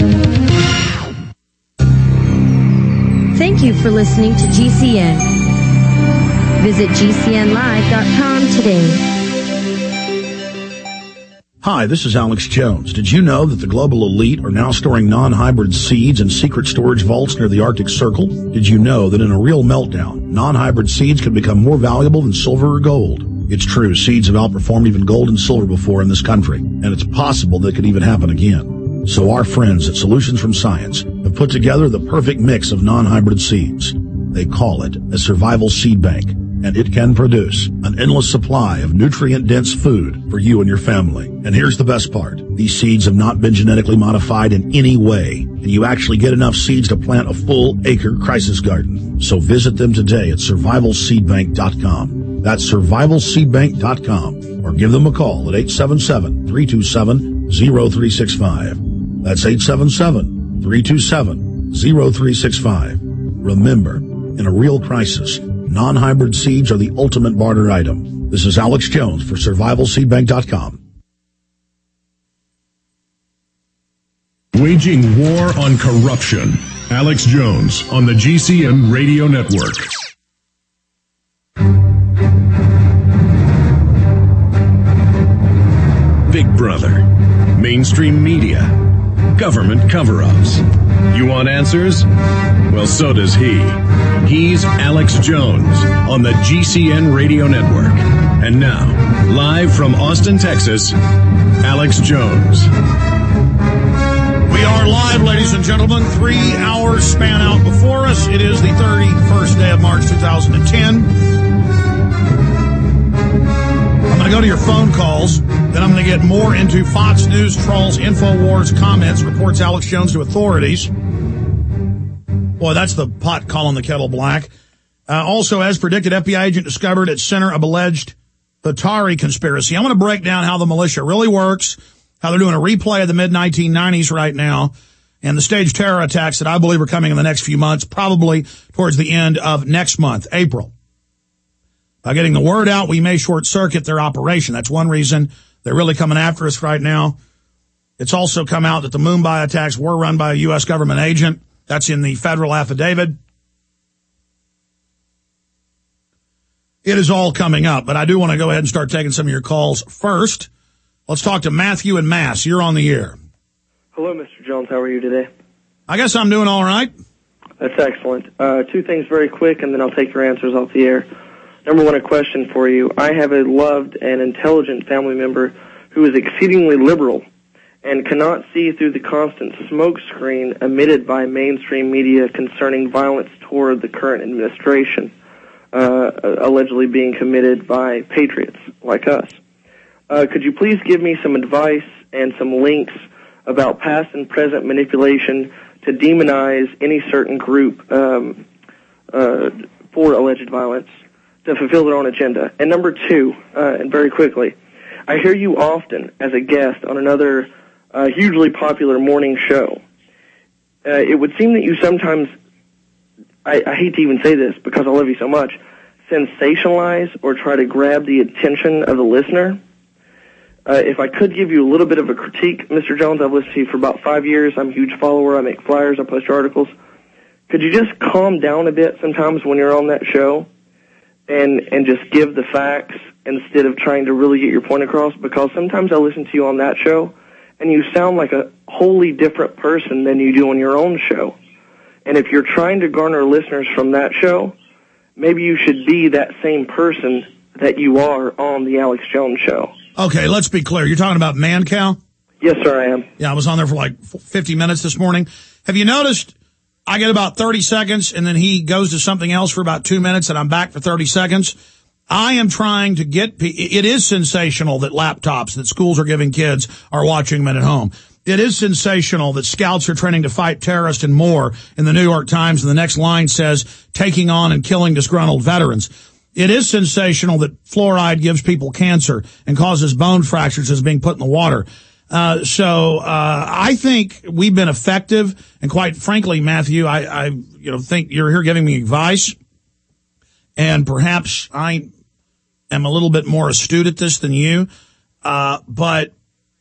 Thank you for listening to GCN. Visit GCNlive.com today. Hi, this is Alex Jones. Did you know that the global elite are now storing non-hybrid seeds in secret storage vaults near the Arctic Circle? Did you know that in a real meltdown, non-hybrid seeds can become more valuable than silver or gold? It's true, seeds have outperformed even gold and silver before in this country, and it's possible that it could even happen again. So our friends at Solutions from Science have put together the perfect mix of non-hybrid seeds. They call it a survival seed bank, and it can produce an endless supply of nutrient-dense food for you and your family. And here's the best part. These seeds have not been genetically modified in any way, and you actually get enough seeds to plant a full-acre crisis garden. So visit them today at survivalseedbank.com. That's survivalseedbank.com. Or give them a call at 877-327-0365. That's 877-327-0365. Remember, in a real crisis, non-hybrid seeds are the ultimate barter item. This is Alex Jones for SurvivalSeedBank.com. Waging war on corruption. Alex Jones on the GCN Radio Network. Big Brother. Mainstream media. Government cover-ups. You want answers? Well, so does he. He's Alex Jones on the GCN Radio Network. And now, live from Austin, Texas, Alex Jones. We are live, ladies and gentlemen. 3 hours span out before us. It is the 31st day of March 2010. I'm going to go to your phone calls. Then I'm going to get more into Fox News trolls, InfoWars comments, reports Alex Jones to authorities. Boy, that's the pot calling the kettle black. Also, as predicted, FBI agent discovered at center of alleged Qatari conspiracy. I'm going to break down how the militia really works, how they're doing a replay of the mid-1990s right now, and the staged terror attacks that I believe are coming in the next few months, probably towards the end of next month, April. By getting the word out, we may short-circuit their operation. That's one reason they're really coming after us right now. It's also come out that the Mumbai attacks were run by a U.S. government agent. That's in the federal affidavit. It is all coming up, but I do want to go ahead and start taking some of your calls first. Let's talk to Matthew in Mass. You're on the air. Hello, Mr. Jones. How are you today? I guess I'm doing all right. That's excellent. 2 things very quick, and then I'll take your answers off the air. Number 1, a question for you. I have a loved and intelligent family member who is exceedingly liberal and cannot see through the constant smoke screen emitted by mainstream media concerning violence toward the current administration, allegedly being committed by patriots like us. Could you please give me some advice and some links about past and present manipulation to demonize any certain group for alleged violence to fulfill their own agenda? And number 2, and very quickly, I hear you often as a guest on another hugely popular morning show. It would seem that you sometimes, I hate to even say this because I love you so much, sensationalize or try to grab the attention of the listener. If I could give you a little bit of a critique, Mr. Jones, I've listened to you for about 5 years. I'm a huge follower. I make flyers. I post your articles. Could you just calm down a bit sometimes when you're on that show and just give the facts instead of trying to really get your point across? Because sometimes I listen to you on that show, and you sound like a wholly different person than you do on your own show. And if you're trying to garner listeners from that show, maybe you should be that same person that you are on the Alex Jones Show. Okay, let's be clear. You're talking about Mancow? Yes, sir, I am. Yeah, I was on there for like 50 minutes this morning. Have you noticed I get about 30 seconds and then he goes to something else for about 2 minutes and I'm back for 30 seconds? I am trying to get it is sensational that laptops that schools are giving kids are watching them at home. It is sensational that scouts are training to fight terrorists and more in the New York Times, and the next line says, taking on and killing disgruntled veterans. It is sensational that fluoride gives people cancer and causes bone fractures as being put in the water. So I think we've been effective, and quite frankly, Matthew, I think you're here giving me advice, and perhaps I am a little bit more astute at this than you. But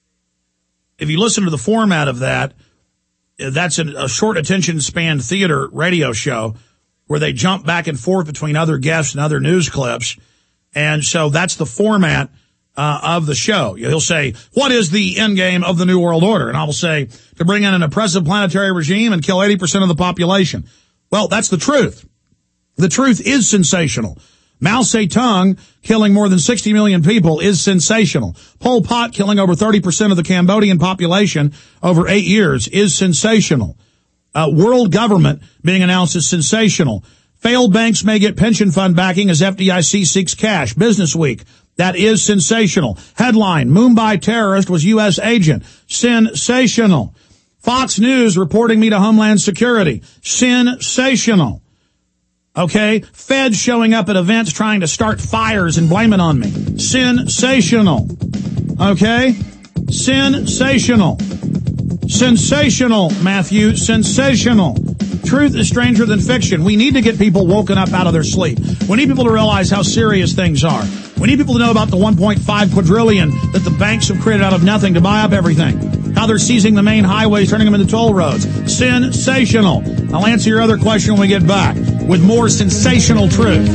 if you listen to the format of that, that's a short attention span theater radio show where they jump back and forth between other guests and other news clips. And so that's the format of the show. He'll say, what is the end game of the New World Order? And I will say, to bring in an oppressive planetary regime and kill 80% of the population. Well, that's the truth. The truth is sensational. Mao Zedong killing more than 60 million people is sensational. Pol Pot killing over 30% of the Cambodian population over 8 years is sensational. World government being announced as sensational. Failed banks may get pension fund backing as FDIC seeks cash. Business Week. That is sensational. Headline, Mumbai terrorist was U.S. agent. Sensational. Fox News reporting me to Homeland Security. Sensational. Okay? Feds showing up at events trying to start fires and blame it on me. Sensational. Okay? Sensational. Sensational, Matthew. Sensational. Truth is stranger than fiction. We need to get people woken up out of their sleep. We need people to realize how serious things are. We need people to know about the 1.5 quadrillion that the banks have created out of nothing to buy up everything. How they're seizing the main highways, turning them into toll roads. Sensational. I'll answer your other question when we get back with more sensational truth.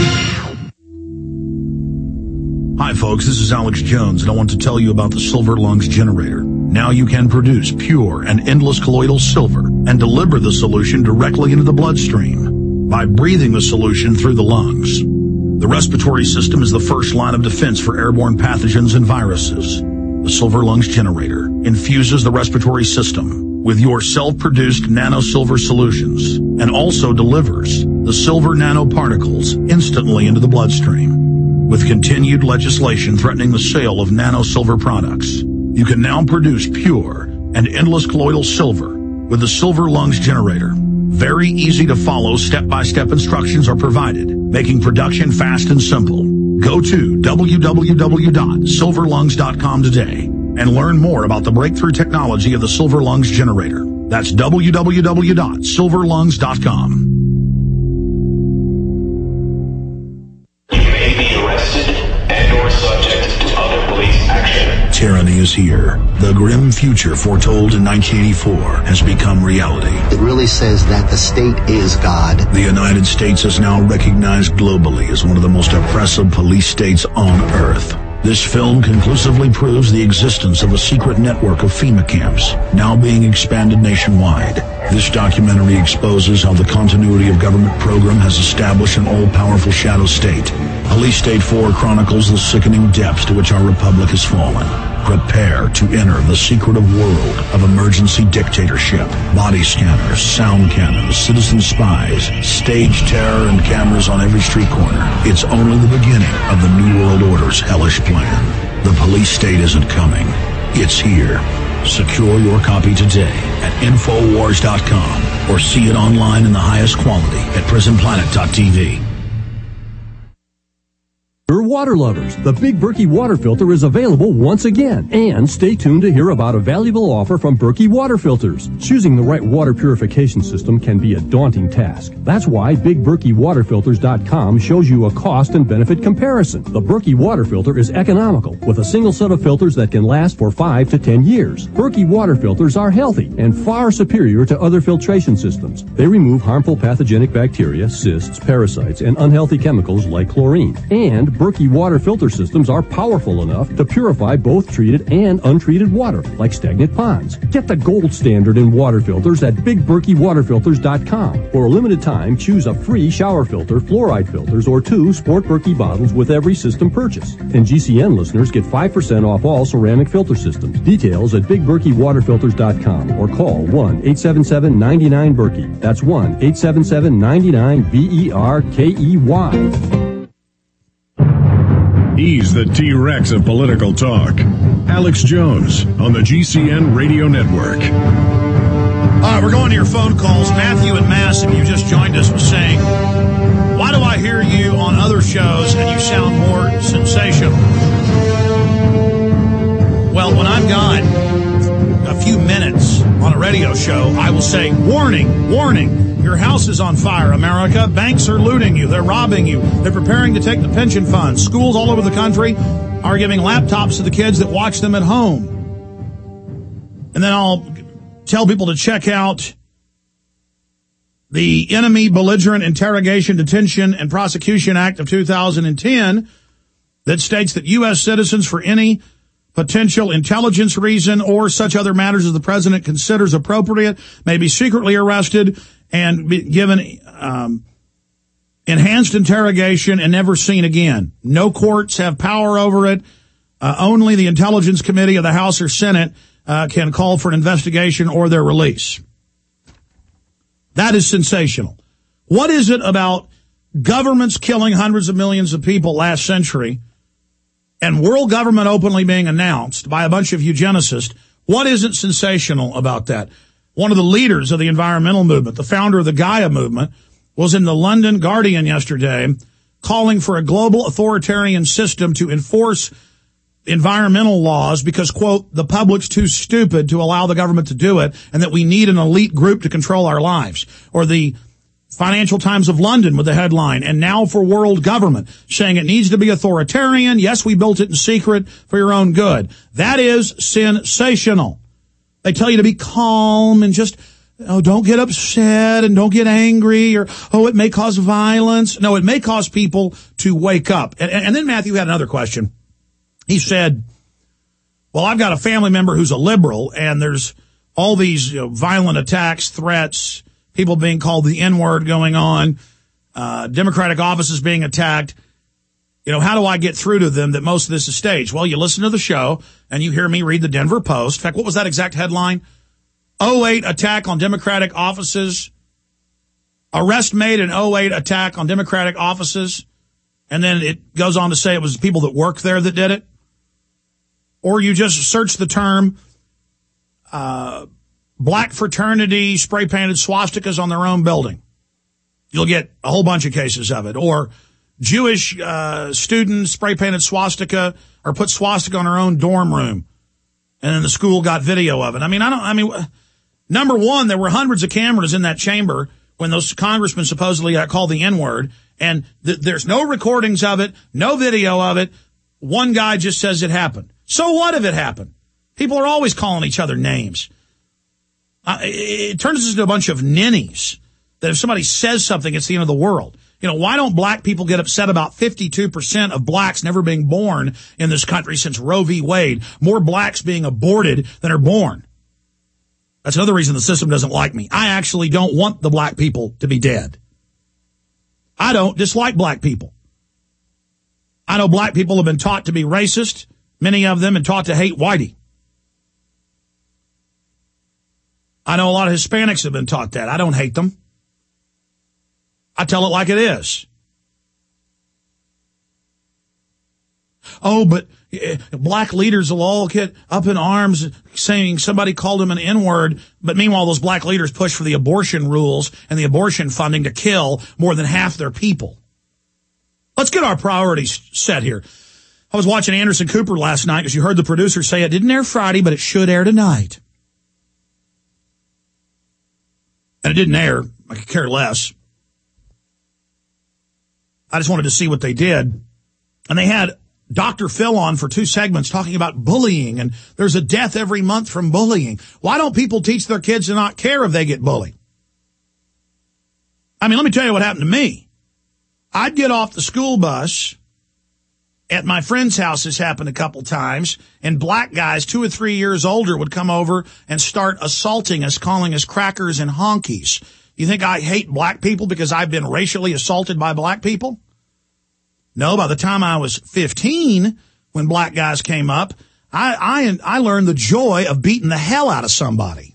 Hi folks, this is Alex Jones, and I want to tell you about the Silver Lungs generator. Now you can produce pure and endless colloidal silver and deliver the solution directly into the bloodstream by breathing the solution through the lungs. The respiratory system is the first line of defense for airborne pathogens and viruses. The Silver Lungs generator infuses the respiratory system with your self-produced nano-silver solutions and also delivers the silver nanoparticles instantly into the bloodstream. With continued legislation threatening the sale of nano-silver products, you can now produce pure and endless colloidal silver with the Silver Lungs generator. Very easy to follow step-by-step instructions are provided, making production fast and simple. Go to www.silverlungs.com today and learn more about the breakthrough technology of the Silver Lungs generator. That's www.silverlungs.com. Tyranny is here. The grim future foretold in 1984 has become reality. It really says that the state is God. The United States is now recognized globally as one of the most oppressive police states on earth. This film conclusively proves the existence of a secret network of FEMA camps, now being expanded nationwide. This documentary exposes how the continuity of government program has established an all-powerful shadow state. Police State 4 chronicles the sickening depths to which our republic has fallen. Prepare to enter the secretive world of emergency dictatorship, body scanners, sound cannons, citizen spies, stage terror, and cameras on every street corner. It's only the beginning of the New World Order's hellish plan. The police state isn't coming. It's here. Secure your copy today at Infowars.com or see it online in the highest quality at PrisonPlanet.tv. For water lovers, the Big Berkey water filter is available once again. And stay tuned to hear about a valuable offer from Berkey Water Filters. Choosing the right water purification system can be a daunting task. That's why BigBerkeyWaterFilters.com shows you a cost and benefit comparison. The Berkey water filter is economical, with a single set of filters that can last for 5 to 10 years. Berkey water filters are healthy and far superior to other filtration systems. They remove harmful pathogenic bacteria, cysts, parasites, and unhealthy chemicals like chlorine. And Berkey water filter systems are powerful enough to purify both treated and untreated water, like stagnant ponds. Get the gold standard in water filters at BigBerkeyWaterFilters.com. For a limited time, choose a free shower filter, fluoride filters, or 2 Sport Berkey bottles with every system purchase. And GCN listeners get 5% off all ceramic filter systems. Details at BigBerkeyWaterFilters.com or call 1-877-99-BERKEY. That's 1-877-99-BERKEY. He's the T-Rex of political talk. Alex Jones on the GCN Radio Network. All right, we're going to your phone calls. Matthew and Massey, you just joined us, was saying, why do I hear you on other shows and you sound more sensational? Well, when I've got a few minutes on a radio show, I will say, warning, warning. Your house is on fire, America. Banks are looting you. They're robbing you. They're preparing to take the pension funds. Schools all over the country are giving laptops to the kids that watch them at home. And then I'll tell people to check out the Enemy Belligerent Interrogation, Detention, and Prosecution Act of 2010 that states that U.S. citizens, for any potential intelligence reason or such other matters as the president considers appropriate, may be secretly arrested and be given enhanced interrogation and never seen again. No courts have power over it. Only the Intelligence Committee of the House or Senate can call for an investigation or their release. That is sensational. What is it about governments killing hundreds of millions of people last century and world government openly being announced by a bunch of eugenicists? What isn't sensational about that? One of the leaders of the environmental movement, the founder of the Gaia movement, was in the London Guardian yesterday calling for a global authoritarian system to enforce environmental laws because, quote, the public's too stupid to allow the government to do it and that we need an elite group to control our lives. Or the Financial Times of London with the headline, and now for world government, saying it needs to be authoritarian. Yes, we built it in secret for your own good. That is sensational. They tell you to be calm and just, don't get upset and don't get angry, or, it may cause violence. No, it may cause people to wake up. And then Matthew had another question. He said, well, I've got a family member who's a liberal, and there's all these violent attacks, threats, people being called the N-word going on, Democratic offices being attacked. How do I get through to them that most of this is staged? Well, you listen to the show and you hear me read the Denver Post. In fact, what was that exact headline? 08 attack on Democratic offices. Arrest made in 08 attack on Democratic offices. And then it goes on to say it was people that worked there that did it. Or you just search the term, black fraternity spray-painted swastikas on their own building. You'll get a whole bunch of cases of it. Or Jewish students spray-painted swastika or put swastika on their own dorm room. And then the school got video of it. Number one, there were hundreds of cameras in that chamber when those congressmen supposedly got called the N-word. And there's no recordings of it, no video of it. One guy just says it happened. So what if it happened? People are always calling each other names. It turns us into a bunch of ninnies that if somebody says something, it's the end of the world. Why don't black people get upset about 52% of blacks never being born in this country since Roe v. Wade? More blacks being aborted than are born. That's another reason the system doesn't like me. I actually don't want the black people to be dead. I don't dislike black people. I know black people have been taught to be racist, many of them, and taught to hate whitey. I know a lot of Hispanics have been taught that. I don't hate them. I tell it like it is. But black leaders will all get up in arms saying somebody called them an N-word, but meanwhile those black leaders push for the abortion rules and the abortion funding to kill more than half their people. Let's get our priorities set here. I was watching Anderson Cooper last night because you heard the producer say it didn't air Friday, but it should air tonight. And it didn't air. I could care less. I just wanted to see what they did. And they had Dr. Phil on for 2 segments talking about bullying, and there's a death every month from bullying. Why don't people teach their kids to not care if they get bullied? Let me tell you what happened to me. I'd get off the school bus at my friend's house. This happened a couple times, and black guys 2 or 3 years older would come over and start assaulting us, calling us crackers and honkies. You think I hate black people because I've been racially assaulted by black people? No, by the time I was 15, when black guys came up, I learned the joy of beating the hell out of somebody.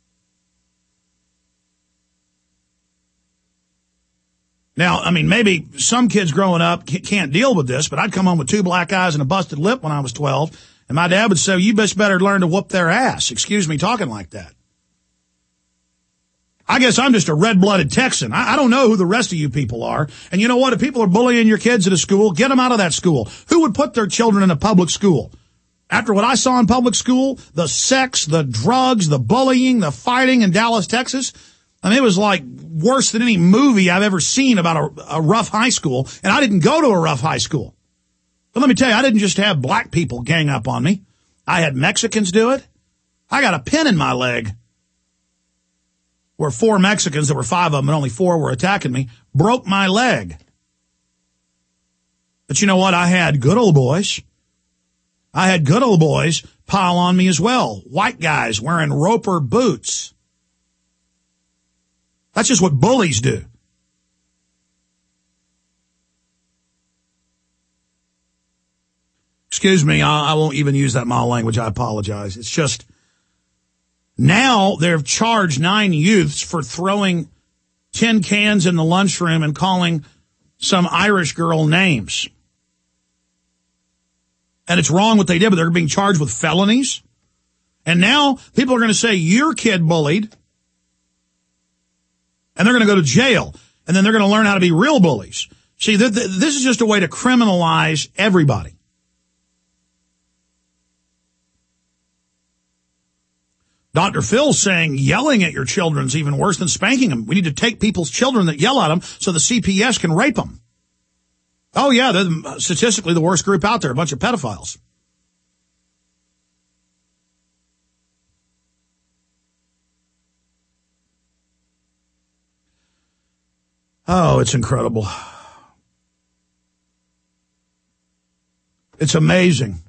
Now, maybe some kids growing up can't deal with this, but I'd come home with 2 black eyes and a busted lip when I was 12, and my dad would say, you best better learn to whoop their ass. Excuse me talking like that. I guess I'm just a red-blooded Texan. I don't know who the rest of you people are. And you know what? If people are bullying your kids at a school, get them out of that school. Who would put their children in a public school? After what I saw in public school, the sex, the drugs, the bullying, the fighting in Dallas, Texas, it was like worse than any movie I've ever seen about a rough high school. And I didn't go to a rough high school. But let me tell you, I didn't just have black people gang up on me. I had Mexicans do it. I got a pin in my leg where 4 Mexicans, there were 5 of them and only 4 were attacking me, broke my leg. But you know what? I had good old boys. I had good old boys pile on me as well. White guys wearing Roper boots. That's just what bullies do. Excuse me, I won't even use that mild language. I apologize. It's just, now they've charged 9 youths for throwing tin cans in the lunchroom and calling some Irish girl names. And it's wrong what they did, but they're being charged with felonies. And now people are going to say, your kid bullied. And they're going to go to jail. And then they're going to learn how to be real bullies. See, this is just a way to criminalize everybody. Dr. Phil's saying yelling at your children is even worse than spanking them. We need to take people's children that yell at them so the CPS can rape them. Oh, yeah, they're statistically the worst group out there, a bunch of pedophiles. Oh, it's incredible. It's amazing.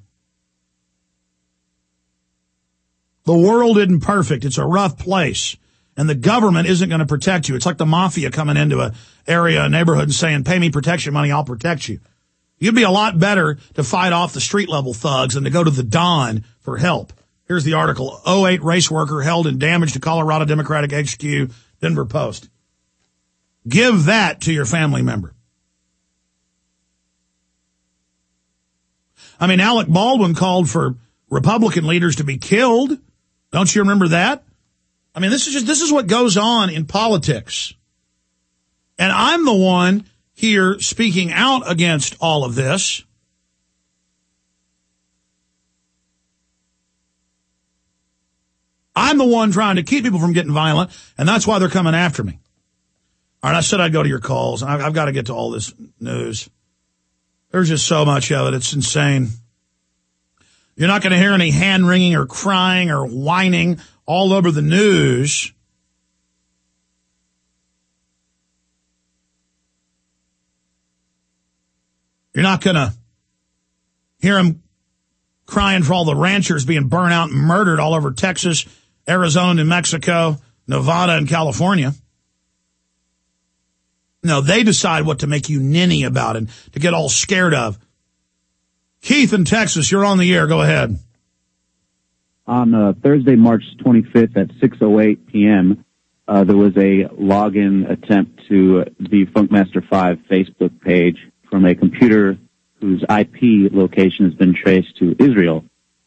The world isn't perfect. It's a rough place. And the government isn't going to protect you. It's like the mafia coming into an area, a neighborhood, and saying, pay me protection money, I'll protect you. You'd be a lot better to fight off the street-level thugs than to go to the Don for help. Here's the article. 08 race worker held in damage to Colorado Democratic HQ, Denver Post. Give that to your family member. I mean, Alec Baldwin called for Republican leaders to be killed. Don't you remember that? I mean, this is what goes on in politics. And I'm the one here speaking out against all of this. I'm the one trying to keep people from getting violent, and that's why they're coming after me. All right, I said I'd go to your calls. I've got to get to all this news. There's just so much of it. It's insane. You're not going to hear any hand-wringing or crying or whining all over the news. You're not going to hear them crying for all the ranchers being burned out and murdered all over Texas, Arizona, New Mexico, Nevada, and California. No, they decide what to make you ninny about and to get all scared of. Keith in Texas, you're on the air. Go ahead. On Thursday, March 25th at 6:08 p.m., there was a login attempt to the Funkmaster 5 Facebook page from a computer whose IP location has been traced to Israel.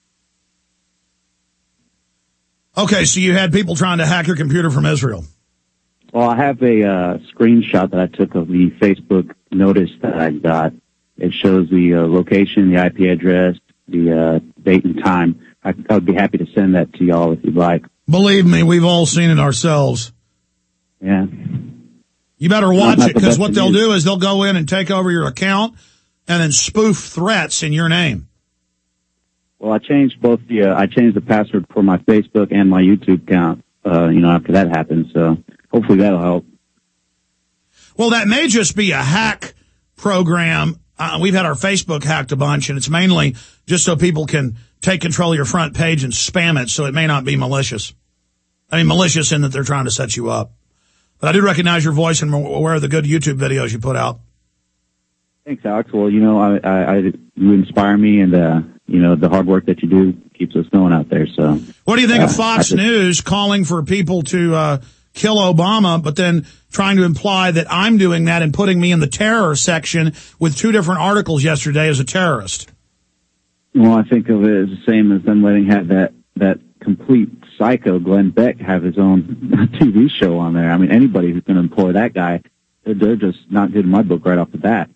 Okay, so you had people trying to hack your computer from Israel. Well, I have a screenshot that I took of the Facebook notice that I got. It shows the location, the IP address, the date and time. I would be happy to send that to y'all if you'd like. Believe me, we've all seen it ourselves. Yeah. You better watch it, because what they'll do is they'll go in and take over your account and then spoof threats in your name. Well, I changed I changed the password for my Facebook and my YouTube account, after that happened, so hopefully that'll help. Well, that may just be a hack program. We've had our Facebook hacked a bunch, and it's mainly just so people can take control of your front page and spam it, so it may not be malicious. I mean, malicious in that they're trying to set you up. But I do recognize your voice and I'm aware of the good YouTube videos you put out. Thanks, Alex. Well, you inspire me, and, the hard work that you do keeps us going out there. So, what do you think of Fox News calling for people to kill Obama, but then trying to imply that I'm doing that and putting me in the terror section with 2 different articles yesterday as a terrorist? Well, I think of it as the same as them letting have that complete psycho Glenn Beck have his own TV show on there. I mean, anybody who's going to employ that guy, they're just not good in my book right off the bat.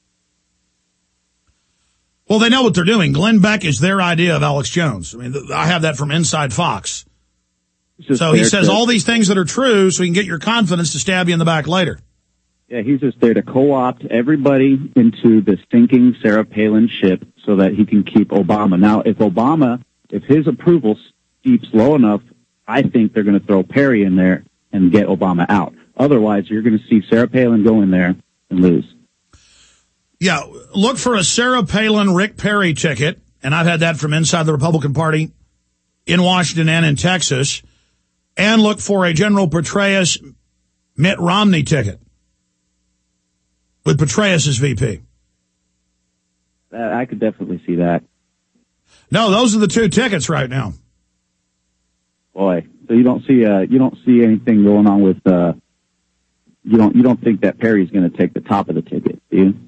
Well, they know what they're doing. Glenn Beck is their idea of Alex Jones. I mean, I have that from Inside Fox. So he says all these things that are true so he can get your confidence to stab you in the back later. Yeah, he's just there to co-opt everybody into the sinking Sarah Palin ship so that he can keep Obama. Now, if his approval steeps low enough, I think they're going to throw Perry in there and get Obama out. Otherwise, you're going to see Sarah Palin go in there and lose. Yeah, look for a Sarah Palin, Rick Perry ticket, and I've had that from inside the Republican Party in Washington and in Texas, and look for a General Petraeus, Mitt Romney ticket with Petraeus as VP. I could definitely see that. No, those are the 2 tickets right now. Boy, so you don't see anything going on with you don't think that Perry's going to take the top of the ticket, do you?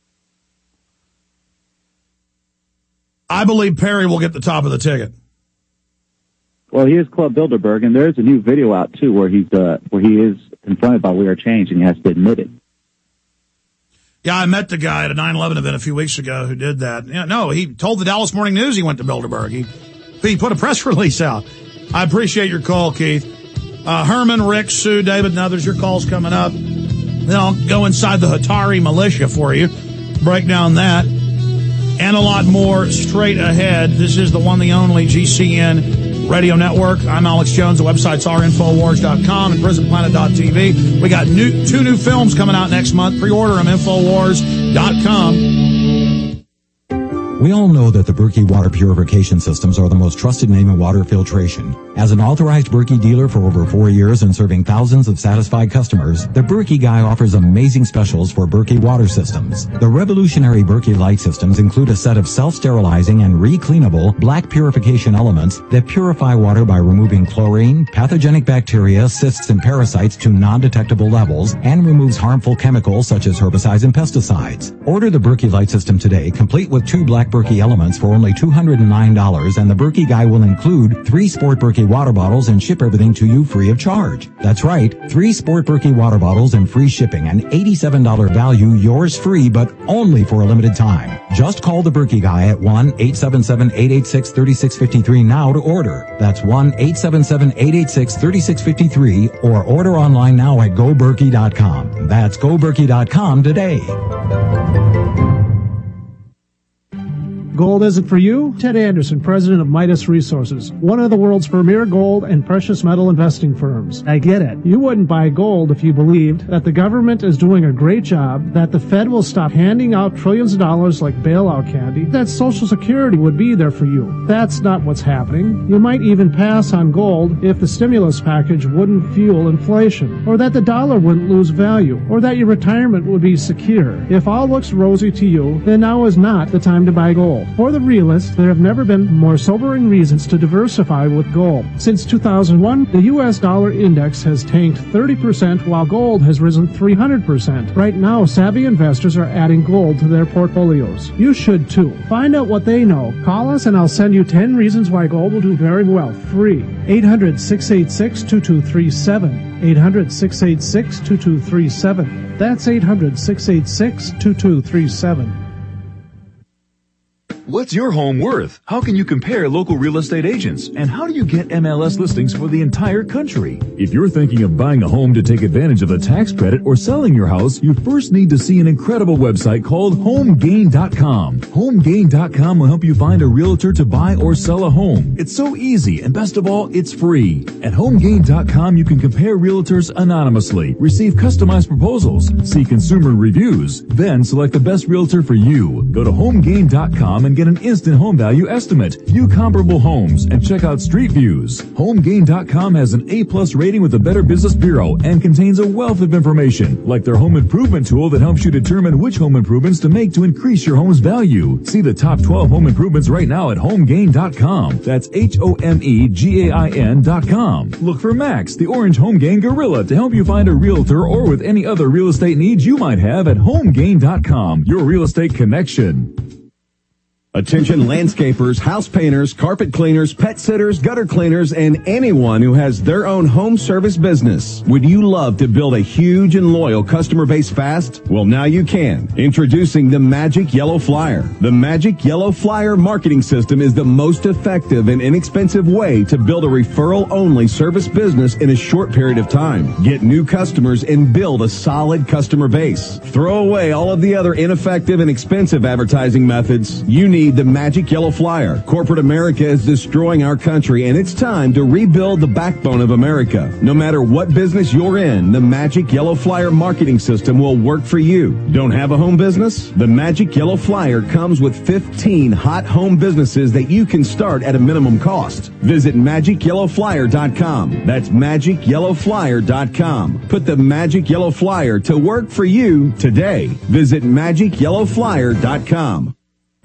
I believe Perry will get the top of the ticket. Well, he is Club Bilderberg, and there's a new video out too where he is confronted by We Are Change, and he has to admit it. Yeah, I met the guy at a 9/11 event a few weeks ago who did that. Yeah, no, he told the Dallas Morning News he went to Bilderberg. He put a press release out. I appreciate your call, Keith. Herman, Rick, Sue, David, and others, your call's coming up. Then I'll go inside the Hatari militia for you, break down that, and a lot more straight ahead. This is the one, the only GCN Radio Network. I'm Alex Jones. The website's Infowars.com and PrisonPlanet.tv. We got two new films coming out next month. Pre-order them, Infowars.com. We all know that the Berkey water purification systems are the most trusted name in water filtration. As an authorized Berkey dealer for over 4 years and serving thousands of satisfied customers, the Berkey Guy offers amazing specials for Berkey water systems. The revolutionary Berkey Light systems include a set of self-sterilizing and re-cleanable black purification elements that purify water by removing chlorine, pathogenic bacteria, cysts, and parasites to non-detectable levels, and removes harmful chemicals such as herbicides and pesticides. Order the Berkey Light system today, complete with 2 black Berkey elements for only $209, and the Berkey Guy will include 3 Sport Berkey water bottles and ship everything to you free of charge. That's right, 3 Sport Berkey water bottles and free shipping, an $87 value, yours free, but only for a limited time. Just call the Berkey Guy at 1-877-886-3653 now to order. That's 1-877-886-3653, or order online now at GoBerkey.com. That's GoBerkey.com today. Gold isn't for you? Ted Anderson, president of Midas Resources, one of the world's premier gold and precious metal investing firms. I get it. You wouldn't buy gold if you believed that the government is doing a great job, that the Fed will stop handing out trillions of dollars like bailout candy, that Social Security would be there for you. That's not what's happening. You might even pass on gold if the stimulus package wouldn't fuel inflation, or that the dollar wouldn't lose value, or that your retirement would be secure. If all looks rosy to you, then now is not the time to buy gold. For the realist, there have never been more sobering reasons to diversify with gold. Since 2001, the U.S. dollar index has tanked 30%, while gold has risen 300%. Right now, savvy investors are adding gold to their portfolios. You should too. Find out what they know. Call us and I'll send you 10 reasons why gold will do very well, free. 800-686-2237. 800-686-2237. That's 800-686-2237. What's your home worth? How can you compare local real estate agents? And how do you get MLS listings for the entire country? If you're thinking of buying a home to take advantage of a tax credit or selling your house, you first need to see an incredible website called HomeGain.com. HomeGain.com will help you find a realtor to buy or sell a home. It's so easy, and best of all, it's free. At HomeGain.com, you can compare realtors anonymously, receive customized proposals, see consumer reviews, then select the best realtor for you. Go to HomeGain.com and get an instant home value estimate, view comparable homes, and check out street views. HomeGain.com has an A+ rating with the Better Business Bureau and contains a wealth of information, like their home improvement tool that helps you determine which home improvements to make to increase your home's value. See the top 12 home improvements right now at HomeGain.com. That's HomeGain.com. Look for Max, the orange HomeGain Gorilla, to help you find a realtor or with any other real estate needs you might have at HomeGain.com, your real estate connection. Attention landscapers, house painters, carpet cleaners, pet sitters, gutter cleaners, and anyone who has their own home service business. Would you love to build a huge and loyal customer base fast? Well, now you can. Introducing the Magic Yellow Flyer. The Magic Yellow Flyer marketing system is the most effective and inexpensive way to build a referral-only service business in a short period of time. Get new customers and build a solid customer base. Throw away all of the other ineffective and expensive advertising methods. You need the Magic Yellow Flyer. Corporate America is destroying our country, and it's time to rebuild the backbone of America. No matter what business you're in, the Magic Yellow Flyer marketing system will work for you. Don't have a home business? The Magic Yellow Flyer comes with 15 hot home businesses that you can start at a minimum cost. Visit MagicYellowFlyer.com. That's MagicYellowFlyer.com. Put the Magic Yellow Flyer to work for you today. Visit MagicYellowFlyer.com.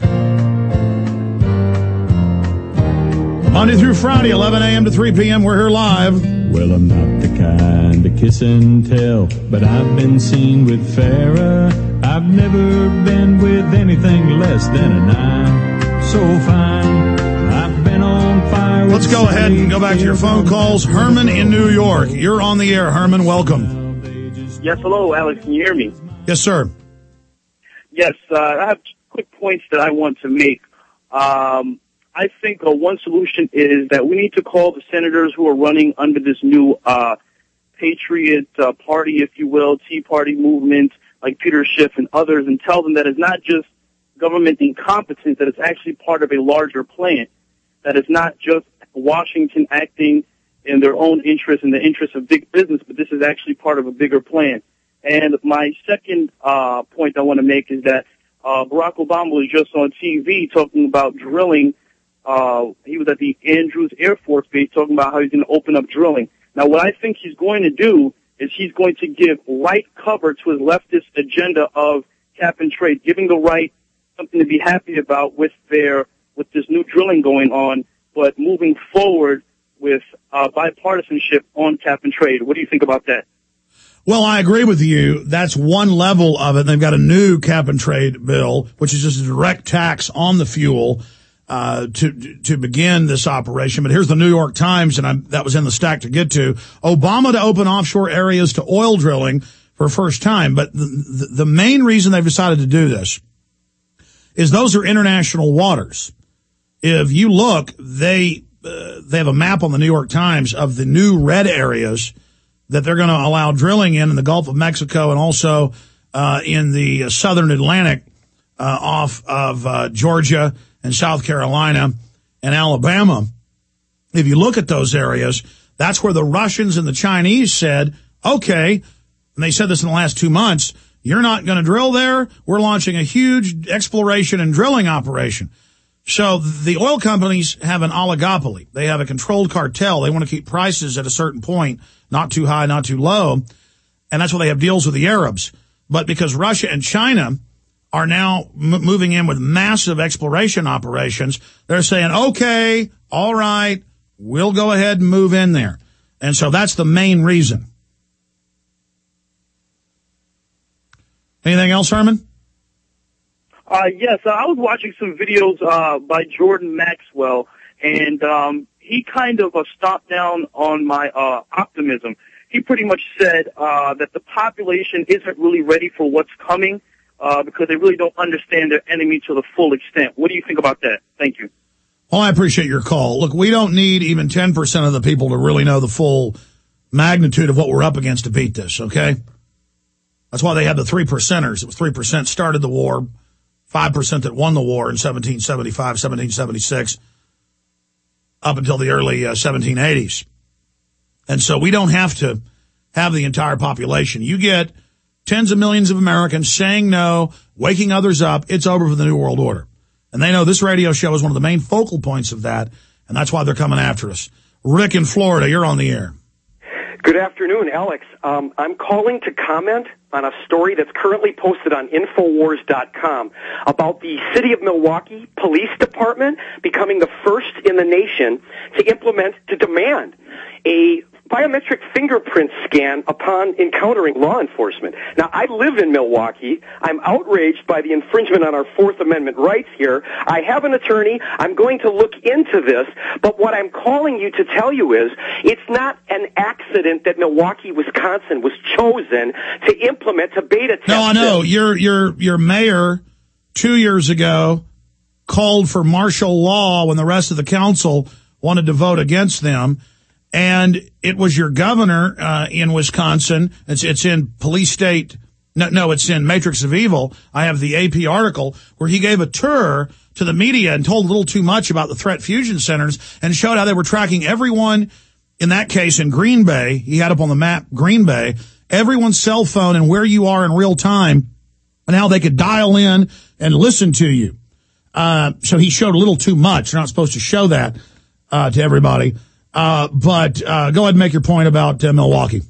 Monday through Friday, 11 a.m. to 3 p.m. We're here live. Well, I'm not the kind to kiss and tell, but I've been seen with Farrah. I've never been with anything less than a 9. So fine, I've been on fire. Let's go ahead and go back to your phone calls. Herman in New York. You're on the air. Herman, welcome. Yes, hello, Alex. Can you hear me? Yes, sir. Yes, I have quick points that I want to make. I think one solution is that we need to call the senators who are running under this new Patriot Party, if you will, Tea Party movement, like Peter Schiff and others, and tell them that it's not just government incompetence, that it's actually part of a larger plan, that it's not just Washington acting in their own interest, in the interest of big business, but this is actually part of a bigger plan. And my second point I want to make is that Barack Obama was just on TV talking about drilling. He was at the Andrews Air Force Base talking about how he's going to open up drilling. Now, what I think he's going to do is he's going to give right cover to his leftist agenda of cap and trade, giving the right something to be happy about with this new drilling going on, but moving forward with bipartisanship on cap and trade. What do you think about that? Well, I agree with you. That's one level of it. They've got a new cap and trade bill, which is just a direct tax on the fuel to begin this operation. But here's the New York Times, and that was in the stack to get to. Obama to open offshore areas to oil drilling for first time. But the main reason they've decided to do this is those are international waters. If you look, they have a map on the New York Times of the new red areas that they're going to allow drilling in the Gulf of Mexico and also in the southern Atlantic off of Georgia and South Carolina and Alabama. If you look at those areas, that's where the Russians and the Chinese said, okay, and they said this in the last 2 months, you're not going to drill there. We're launching a huge exploration and drilling operation. So the oil companies have an oligopoly. They have a controlled cartel. They want to keep prices at a certain point, not too high, not too low. And that's why they have deals with the Arabs. But because Russia and China are now moving in with massive exploration operations, they're saying, okay, all right, we'll go ahead and move in there. And so that's the main reason. Anything else, Herman? Yes, I was watching some videos by Jordan Maxwell, and he kind of stomped down on my optimism. He pretty much said that the population isn't really ready for what's coming because they really don't understand their enemy to the full extent. What do you think about that? Thank you. Well, I appreciate your call. Look, we don't need even 10% of the people to really know the full magnitude of what we're up against to beat this, okay? That's why they had the 3%ers. It was 3% started the war, 5% that won the war in 1775, 1776, up until the early 1780s. And so we don't have to have the entire population. You get tens of millions of Americans saying no, waking others up, it's over for the New World Order. And they know this radio show is one of the main focal points of that, and that's why they're coming after us. Rick in Florida, you're on the air. Good afternoon, Alex. I'm calling to comment on a story that's currently posted on Infowars.com about the City of Milwaukee Police Department becoming the first in the nation to demand a biometric fingerprint scan upon encountering law enforcement. Now, I live in Milwaukee. I'm outraged by the infringement on our Fourth Amendment rights here. I have an attorney. I'm going to look into this. But what I'm calling you to tell you is it's not an accident that Milwaukee, Wisconsin was chosen to implement a beta test. No, I know. Your mayor 2 years ago called for martial law when the rest of the council wanted to vote against them. And it was your governor in Wisconsin. It's in Police State. No, it's in Matrix of Evil. I have the AP article where he gave a tour to the media and told a little too much about the threat fusion centers and showed how they were tracking everyone, in that case in Green Bay. He had up on the map Green Bay, everyone's cell phone and where you are in real time and how they could dial in and listen to you. So he showed a little too much. You're not supposed to show that to everybody. But go ahead and make your point about Milwaukee.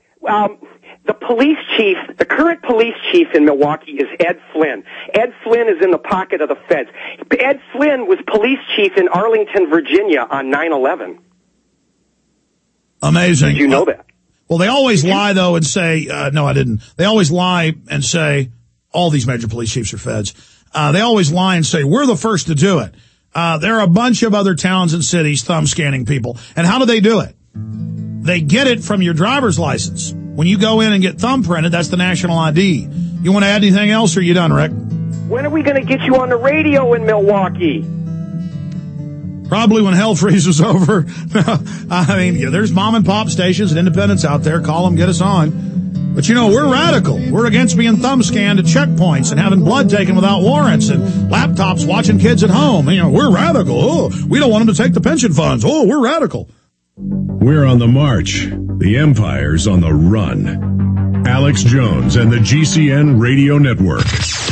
The current police chief in Milwaukee is Ed Flynn. Ed Flynn is in the pocket of the feds. Ed Flynn was police chief in Arlington, Virginia on 9/11. Amazing. Did you know that? Well, they always lie, though, and say, no, I didn't. They always lie and say, all these major police chiefs are feds. They always lie and say, we're the first to do it. There are a bunch of other towns and cities thumb scanning people. And how do they do it? They get it from your driver's license. When you go in and get thumbprinted, that's the national ID. You want to add anything else, or are you done, Rick? When are we going to get you on the radio in Milwaukee? Probably when hell freezes over. I mean, there's mom and pop stations and independents out there. Call them, get us on. But, we're radical. We're against being thumb scanned at checkpoints and having blood taken without warrants and laptops watching kids at home. We're radical. Oh, we don't want them to take the pension funds. Oh, we're radical. We're on the march. The empire's on the run. Alex Jones and the GCN Radio Network.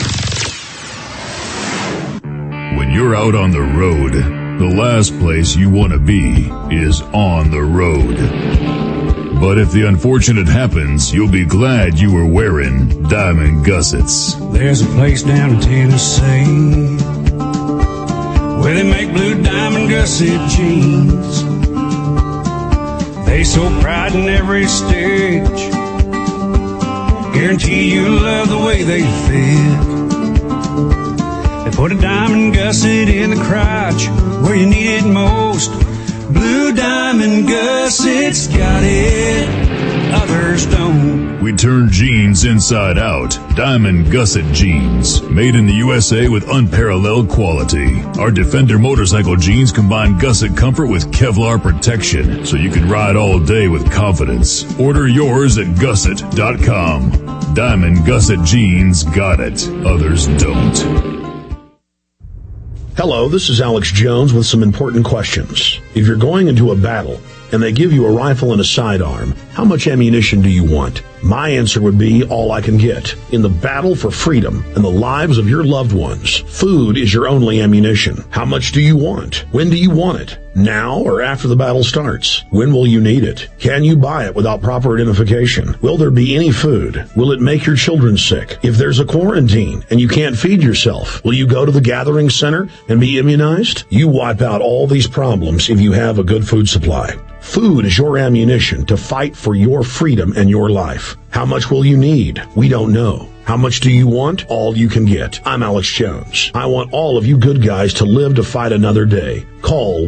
When you're out on the road, the last place you want to be is on the road. But if the unfortunate happens, you'll be glad you were wearing diamond gussets. There's a place down in Tennessee where they make blue diamond gusset jeans. They so pride in every stitch, guarantee you'll love the way they fit. They put a diamond gusset in the crotch where you need it most. Blue diamond gussets got it, others don't. We turn jeans inside out. Diamond gusset jeans, made in the USA with unparalleled quality. Our Defender motorcycle jeans combine gusset comfort with Kevlar protection, so you can ride all day with confidence. Order yours at gusset.com. Diamond gusset jeans got it, others don't. Hello, this is Alex Jones with some important questions. If you're going into a battle and they give you a rifle and a sidearm, how much ammunition do you want? My answer would be all I can get. In the battle for freedom and the lives of your loved ones, food is your only ammunition. How much do you want? When do you want it? Now or after the battle starts? When will you need it? Can you buy it without proper identification? Will there be any food? Will it make your children sick? If there's a quarantine and you can't feed yourself, will you go to the gathering center and be immunized? You wipe out all these problems if you have a good food supply. Food is your ammunition to fight for your freedom and your life. How much will you need? We don't know. How much do you want? All you can get. I'm Alex Jones. I want all of you good guys to live to fight another day. Call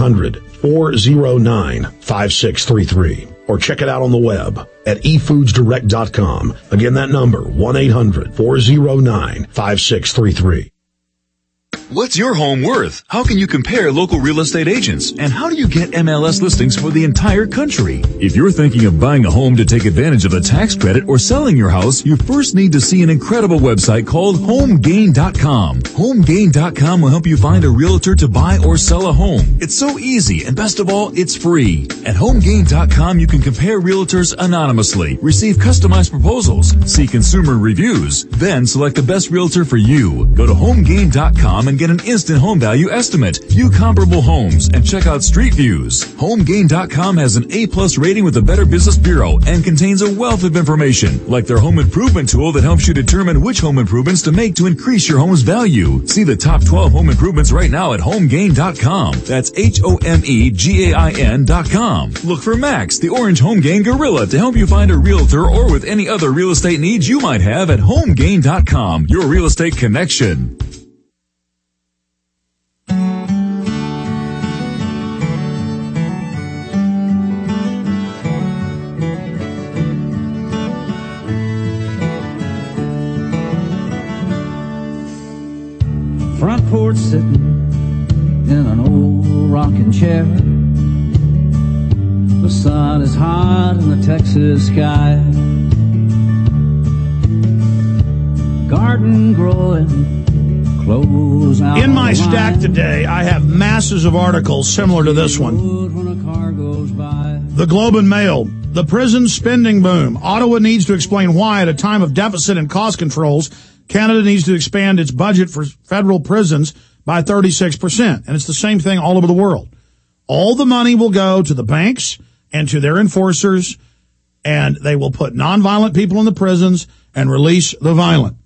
1-800-409-5633 or check it out on the web at efoodsdirect.com. Again, that number, 1-800-409-5633. What's your home worth? How can you compare local real estate agents? And how do you get MLS listings for the entire country? If you're thinking of buying a home to take advantage of a tax credit or selling your house, you first need to see an incredible website called HomeGain.com. HomeGain.com will help you find a realtor to buy or sell a home. It's so easy, and best of all, it's free. At HomeGain.com, you can compare realtors anonymously, receive customized proposals, see consumer reviews, then select the best realtor for you. Go to HomeGain.com and get an instant home value estimate, view comparable homes, and check out street views. HomeGain.com has an A+ rating with the Better Business Bureau and contains a wealth of information, like their home improvement tool that helps you determine which home improvements to make to increase your home's value. See the top 12 home improvements right now at HomeGain.com. That's HomeGain.com. Look for Max, the orange HomeGain Gorilla, to help you find a realtor or with any other real estate needs you might have at HomeGain.com, your real estate connection. Front porch sitting in an old rocking chair. The sun is hot in the Texas sky. Garden growing, clothes out. In my stack today, I have masses of articles similar to this one. The Globe and Mail. The prison spending boom. Ottawa needs to explain why, at a time of deficit and cost controls, Canada needs to expand its budget for federal prisons by 36%. And it's the same thing all over the world. All the money will go to the banks and to their enforcers, and they will put nonviolent people in the prisons and release the violent.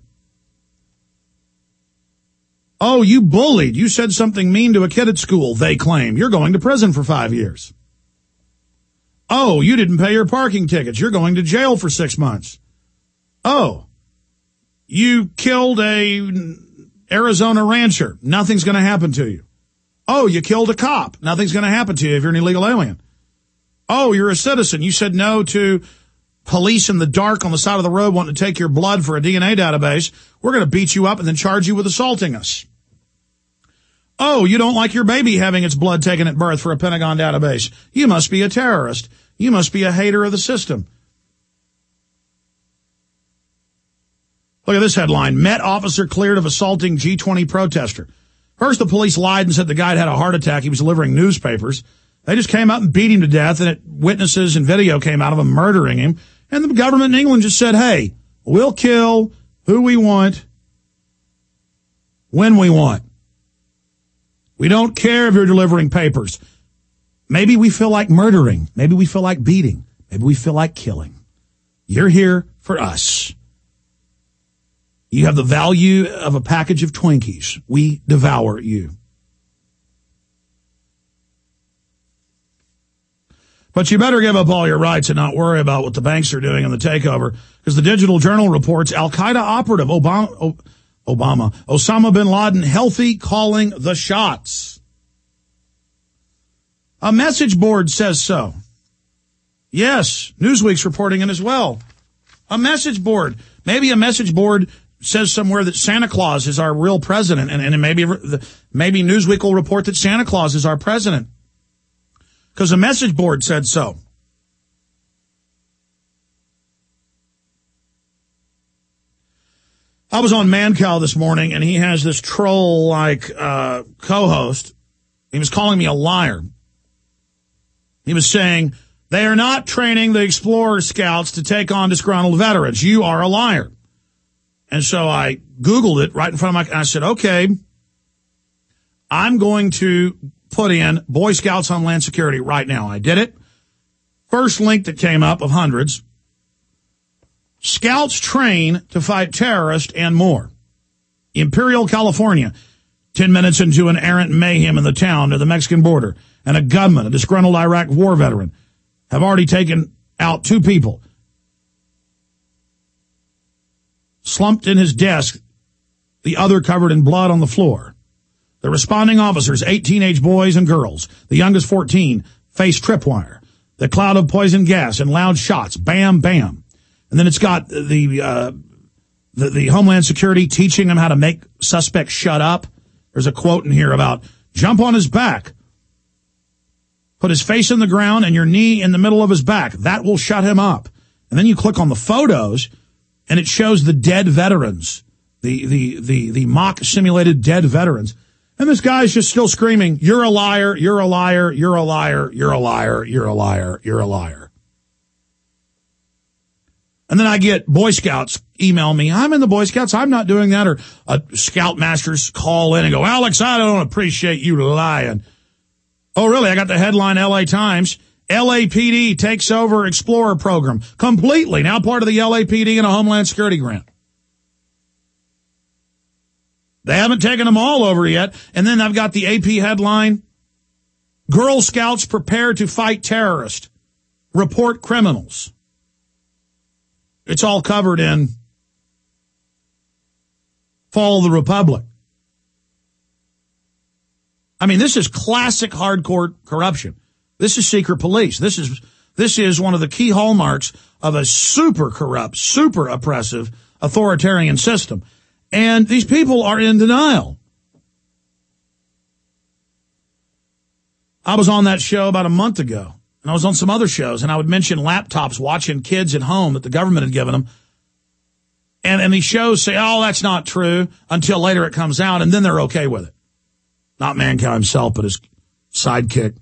Oh, you bullied. You said something mean to a kid at school, they claim. You're going to prison for 5 years. Oh, you didn't pay your parking tickets. You're going to jail for 6 months. Oh, you killed a Arizona rancher. Nothing's going to happen to you. Oh, you killed a cop. Nothing's going to happen to you if you're an illegal alien. Oh, you're a citizen. You said no to police in the dark on the side of the road wanting to take your blood for a DNA database. We're going to beat you up and then charge you with assaulting us. Oh, you don't like your baby having its blood taken at birth for a Pentagon database. You must be a terrorist. You must be a hater of the system. Look at this headline. Met officer cleared of assaulting G20 protester. First, the police lied and said the guy had a heart attack. He was delivering newspapers. They just came up and beat him to death, and witnesses and video came out of him murdering him. And the government in England just said, hey, we'll kill who we want when we want. We don't care if you're delivering papers. Maybe we feel like murdering. Maybe we feel like beating. Maybe we feel like killing. You're here for us. You have the value of a package of Twinkies. We devour you. But you better give up all your rights and not worry about what the banks are doing in the takeover, because the Digital Journal reports Al-Qaeda operative Osama bin Laden healthy, calling the shots. A message board says so. Yes, Newsweek's reporting it as well. A message board. Maybe a message board says somewhere that Santa Claus is our real president, and maybe Newsweek will report that Santa Claus is our president, because a message board said so. I was on Mancow this morning, and he has this troll-like co-host. He was calling me a liar. He was saying, they are not training the Explorer Scouts to take on disgruntled veterans. You are a liar. And so I Googled it right in front of and I said, okay, I'm going to put in Boy Scouts Homeland Security right now. I did it. First link that came up of hundreds. Scouts train to fight terrorists and more. Imperial, California, 10 minutes into an errant mayhem in the town near the Mexican border, and a gunman, a disgruntled Iraq war veteran, have already taken out 2 people. Slumped in his desk, the other covered in blood on the floor. The responding officers, 8 teenage boys and girls, the youngest 14, faced tripwire, the cloud of poison gas and loud shots, bam, bam. And then it's got the Homeland Security teaching them how to make suspects shut up. There's a quote in here about jump on his back, put his face in the ground and your knee in the middle of his back. That will shut him up. And then you click on the photos, and it shows the dead veterans, the mock simulated dead veterans. And this guy's just still screaming, you're a liar, you're a liar, you're a liar, you're a liar, you're a liar, you're a liar. And then I get Boy Scouts email me, I'm in the Boy Scouts, I'm not doing that. Or Scoutmasters call in and go, Alex, I don't appreciate you lying. Oh, really? I got the headline, LA Times. LAPD takes over Explorer program completely. Now part of the LAPD and a Homeland Security grant. They haven't taken them all over yet. And then I've got the AP headline, Girl Scouts prepare to fight terrorists, report criminals. It's all covered in Fall of the Republic. I mean, this is classic hardcore corruption. This is secret police. This is one of the key hallmarks of a super corrupt, super oppressive, authoritarian system. And these people are in denial. I was on that show about a month ago, and I was on some other shows, and I would mention laptops watching kids at home that the government had given them. And these shows say, oh, that's not true, until later it comes out, and then they're okay with it. Not Mancow himself, but his sidekick.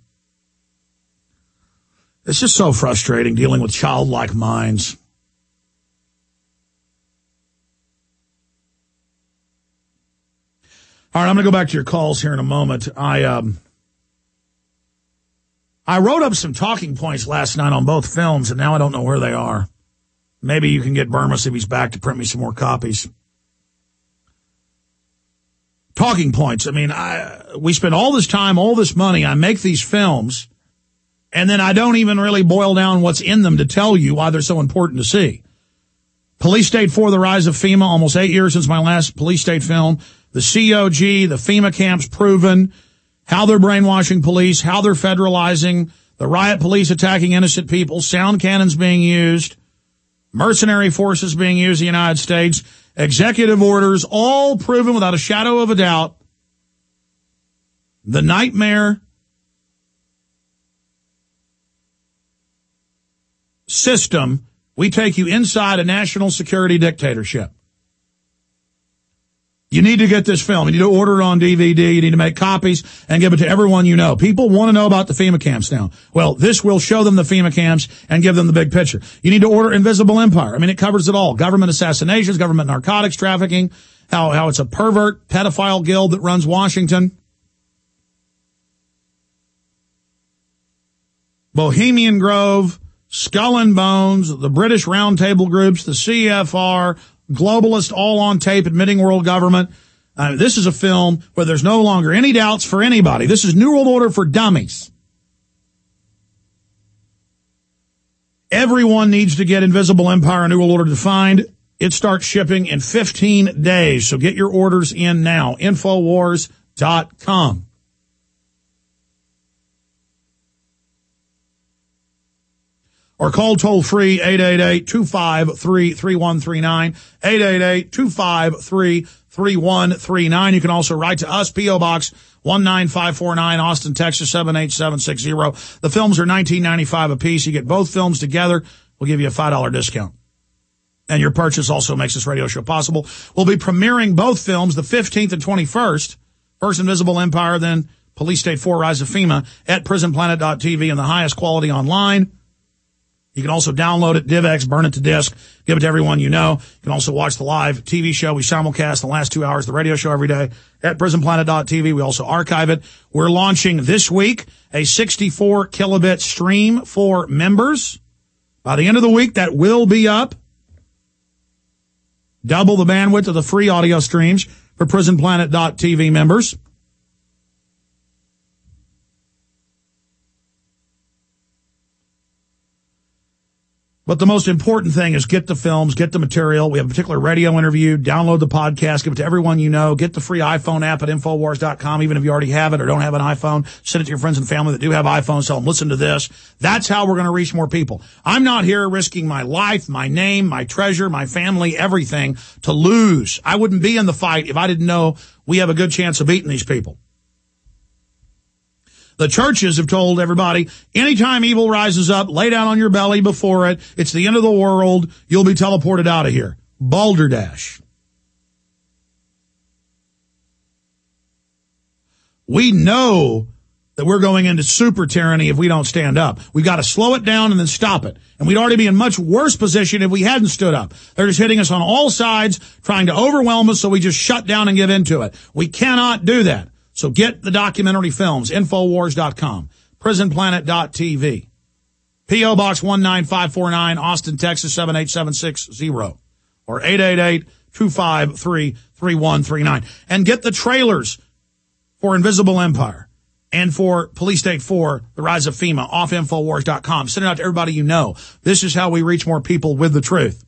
It's just so frustrating dealing with childlike minds. All right, I'm going to go back to your calls here in a moment. I wrote up some talking points last night on both films, and now I don't know where they are. Maybe you can get Burmis if he's back to print me some more copies. Talking points. I mean, we spend all this time, all this money. I make these films, and then I don't even really boil down what's in them to tell you why they're so important to see. Police State 4, The Rise of FEMA, almost 8 years since my last Police State film. The COG, the FEMA camps proven, how they're brainwashing police, how they're federalizing, the riot police attacking innocent people, sound cannons being used, mercenary forces being used in the United States, executive orders, all proven without a shadow of a doubt The nightmare system, we take you inside a national security dictatorship. You need to get this film. You need to order it on DVD. You need to make copies and give it to everyone you know. People want to know about the FEMA camps now. Well, this will show them the FEMA camps and give them the big picture. You need to order Invisible Empire. I mean, it covers it all. Government assassinations, government narcotics trafficking, how it's a pervert pedophile guild that runs Washington. Bohemian Grove, Skull and Bones, the British Roundtable groups, the CFR, globalist, all on tape, admitting world government. This is a film where there's no longer any doubts for anybody. This is New World Order for dummies. Everyone needs to get Invisible Empire and New World Order defined. It starts shipping in 15 days. So get your orders in now. Infowars.com. Or call toll-free 888-253-3139, 888-253-3139. You can also write to us, P.O. Box 19549, Austin, Texas 78760. The films are $19.95 a piece. You get both films together, we'll give you a $5 discount. And your purchase also makes this radio show possible. We'll be premiering both films the 15th and 21st. First Invisible Empire, then Police State 4 Rise of FEMA at prisonplanet.tv in the highest quality online. You can also download it, DivX, burn it to disk, give it to everyone you know. You can also watch the live TV show. We simulcast the last 2 hours, the radio show every day at prisonplanet.tv. We also archive it. We're launching this week a 64 kilobit stream for members. By the end of the week, that will be up. Double the bandwidth of the free audio streams for prisonplanet.tv members. But the most important thing is get the films, get the material. We have a particular radio interview. Download the podcast, give it to everyone you know. Get the free iPhone app at Infowars.com, even if you already have it or don't have an iPhone. Send it to your friends and family that do have iPhones. Tell them, listen to this. That's how we're going to reach more people. I'm not here risking my life, my name, my treasure, my family, everything to lose. I wouldn't be in the fight if I didn't know we have a good chance of beating these people. The churches have told everybody, anytime evil rises up, lay down on your belly before it. It's the end of the world. You'll be teleported out of here. Balderdash. We know that we're going into super tyranny if we don't stand up. We've got to slow it down and then stop it. And we'd already be in much worse position if we hadn't stood up. They're just hitting us on all sides, trying to overwhelm us, so we just shut down and give into it. We cannot do that. So get the documentary films, Infowars.com, prisonplanet.tv, P.O. Box 19549, Austin, Texas 78760, or 888-253-3139. And get the trailers for Invisible Empire and for Police State 4, The Rise of FEMA, off Infowars.com. Send it out to everybody you know. This is how we reach more people with the truth.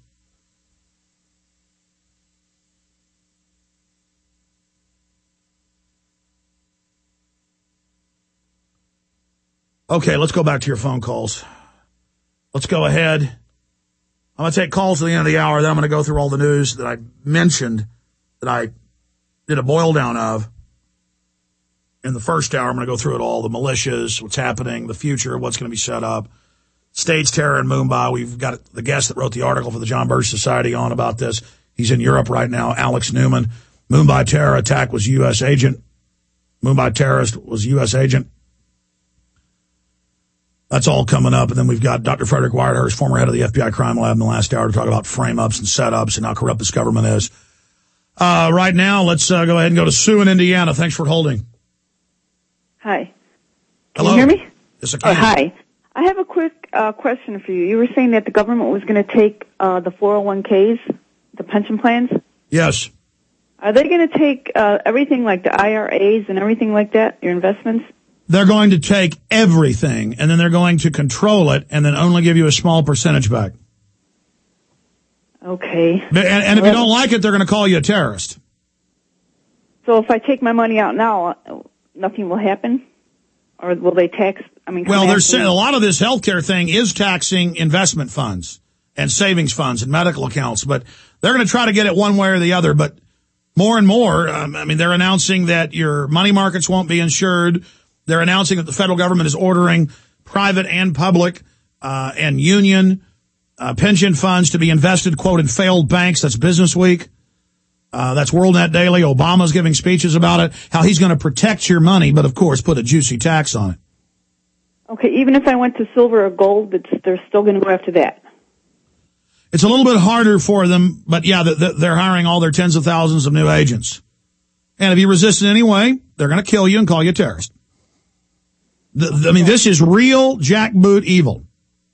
Okay, let's go back to your phone calls. Let's go ahead. I'm going to take calls at the end of the hour. Then I'm going to go through all the news that I mentioned, that I did a boil down of. In the first hour, I'm going to go through it all, the militias, what's happening, the future, what's going to be set up, states terror in Mumbai. We've got the guest that wrote the article for the John Birch Society on about this. He's in Europe right now, Alex Newman. Mumbai terror attack was U.S. agent. Mumbai terrorist was U.S. agent. That's all coming up. And then we've got Dr. Frederick Whitehurst, former head of the FBI crime lab, in the last hour to talk about frame-ups and setups and how corrupt this government is. Right now, let's go ahead and go to Sue in Indiana. Thanks for holding. Hi. Hello. Can you hear me? Yes, I can. Hi. I have a quick question for you. You were saying that the government was going to take the 401ks, the pension plans? Yes. Are they going to take everything like the IRAs and everything like that, your investments? They're going to take everything, and then they're going to control it, and then only give you a small percentage back. Okay. And if you don't like it, they're going to call you a terrorist. So if I take my money out now, nothing will happen? Or will they tax? Well, they're saying a lot of this healthcare thing is taxing investment funds and savings funds and medical accounts, but they're going to try to get it one way or the other. But more and more. They're announcing that your money markets won't be insured. They're announcing that the federal government is ordering private and public and union pension funds to be invested, quote, in failed banks. That's Business Week. That's WorldNet Daily. Obama's giving speeches about it, how he's going to protect your money, but of course put a juicy tax on it. Okay, even if I went to silver or gold, they're still going to go after that. It's a little bit harder for them, but yeah, they're hiring all their tens of thousands of new agents. And if you resist in any way, they're going to kill you and call you a terrorist. This is real jackboot evil.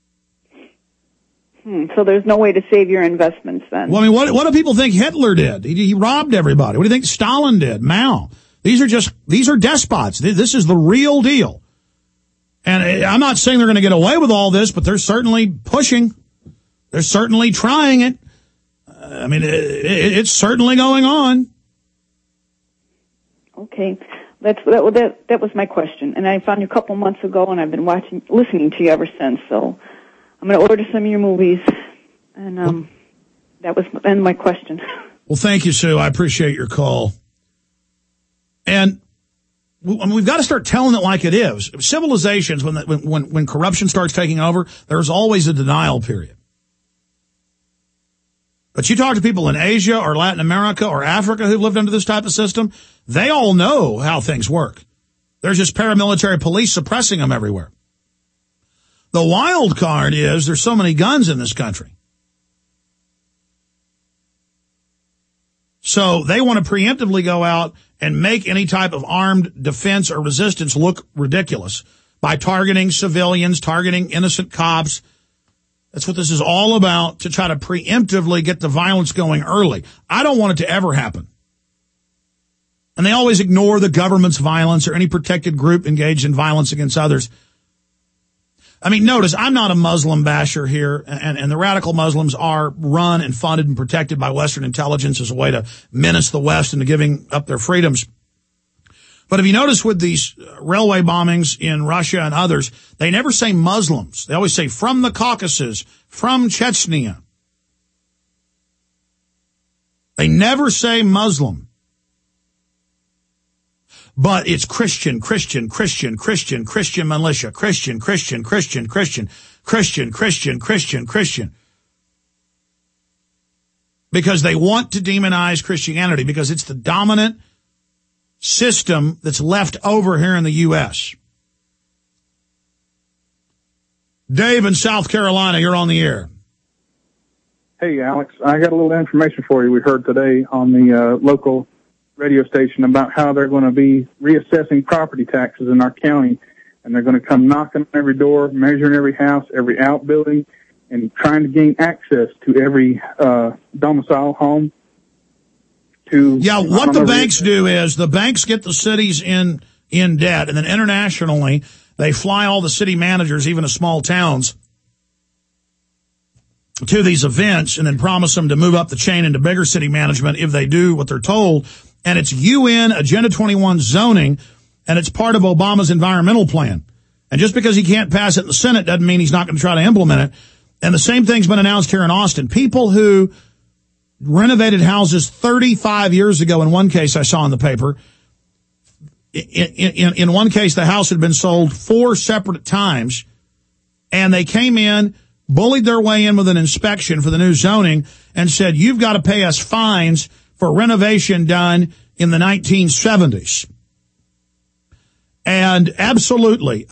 So there's no way to save your investments then? Well, what do people think Hitler did? He robbed everybody. What do you think Stalin did? Mao? These are despots. This is the real deal. And I'm not saying they're going to get away with all this, but they're certainly pushing. They're certainly trying it. It's certainly going on. Okay. That was my question. And I found you a couple months ago, and I've been listening to you ever since. So I'm going to order some of your movies. And that was the end of my question. Well, thank you, Sue. I appreciate your call. And we've got to start telling it like it is. Civilizations, when corruption starts taking over, there's always a denial period. But you talk to people in Asia or Latin America or Africa who've lived under this type of system, they all know how things work. There's just paramilitary police suppressing them everywhere. The wild card is there's so many guns in this country. So they want to preemptively go out and make any type of armed defense or resistance look ridiculous by targeting civilians, targeting innocent cops. That's what this is all about, to try to preemptively get the violence going early. I don't want it to ever happen. And they always ignore the government's violence or any protected group engaged in violence against others. Notice, I'm not a Muslim basher here, and the radical Muslims are run and funded and protected by Western intelligence as a way to menace the West into giving up their freedoms. But if you notice with these railway bombings in Russia and others, they never say Muslims. They always say from the Caucasus, from Chechnya. They never say Muslim. But it's Christian militia, Christian. Because they want to demonize Christianity, because it's the dominant system that's left over here in the U.S. Dave in South Carolina, you're on the air. Hey, Alex, I got a little information for you. We heard today on the local radio station about how they're going to be reassessing property taxes in our county, and they're going to come knocking on every door, measuring every house, every outbuilding, and trying to gain access to every domicile home. What the banks do is the banks get the cities in debt, and then internationally they fly all the city managers, even of small towns, to these events and then promise them to move up the chain into bigger city management if they do what they're told. And it's UN Agenda 21 zoning, and it's part of Obama's environmental plan. And just because he can't pass it in the Senate doesn't mean he's not going to try to implement it. And the same thing's been announced here in Austin. People who renovated houses 35 years ago, in one case I saw in the paper, in one case the house had been sold 4 separate times, and they came in, bullied their way in with an inspection for the new zoning, and said, you've got to pay us fines for renovation done in the 1970s. And absolutely,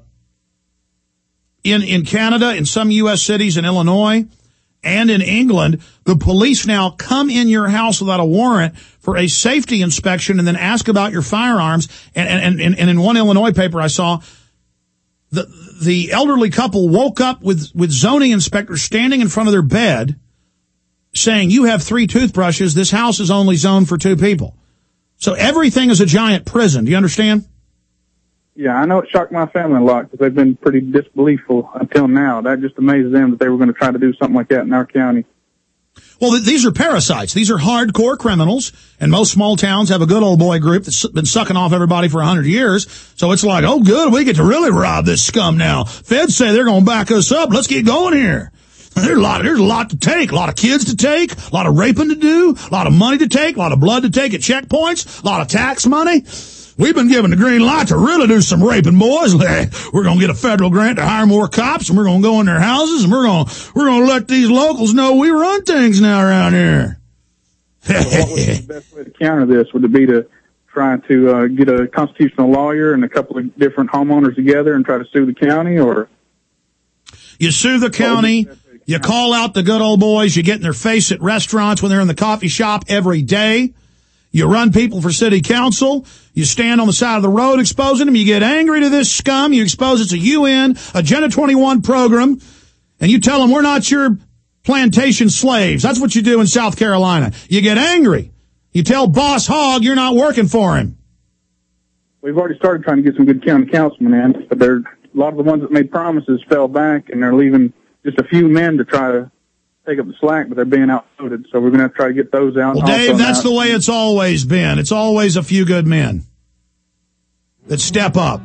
in Canada, in some U.S. cities, in Illinois, and in England, the police now come in your house without a warrant for a safety inspection and then ask about your firearms. And in one Illinois paper I saw, the elderly couple woke up with zoning inspectors standing in front of their bed saying, you have 3 toothbrushes. This house is only zoned for 2 people. So everything is a giant prison. Do you understand? Yeah, I know it shocked my family a lot because they've been pretty disbeliefful until now. That just amazes them that they were going to try to do something like that in our county. Well, these are parasites. These are hardcore criminals, and most small towns have a good old boy group that's been sucking off everybody for 100 years. So it's like, oh, good, we get to really rob this scum now. Feds say they're going to back us up. Let's get going here. There's a lot to take, a lot of kids to take, a lot of raping to do, a lot of money to take, a lot of blood to take at checkpoints, a lot of tax money. We've been given the green light to really do some raping, boys. We're going to get a federal grant to hire more cops, and we're going to go in their houses, and we're going to let these locals know we run things now around here. What would be the best way to counter this? Would it be to try to get a constitutional lawyer and a couple of different homeowners together and try to sue the county, or? You sue the county. You call out the good old boys. You get in their face at restaurants when they're in the coffee shop every day. You run people for city council. You stand on the side of the road exposing them. You get angry to this scum. You expose it's a UN, Agenda 21 program, and you tell them we're not your plantation slaves. That's what you do in South Carolina. You get angry. You tell Boss Hogg you're not working for him. We've already started trying to get some good county councilmen in, but a lot of the ones that made promises fell back, and they're leaving just a few men to try to take up the slack, but they're being outvoted. So we're going to have to try to get those out. Well, Dave, that's the way it's always been. It's always a few good men that step up.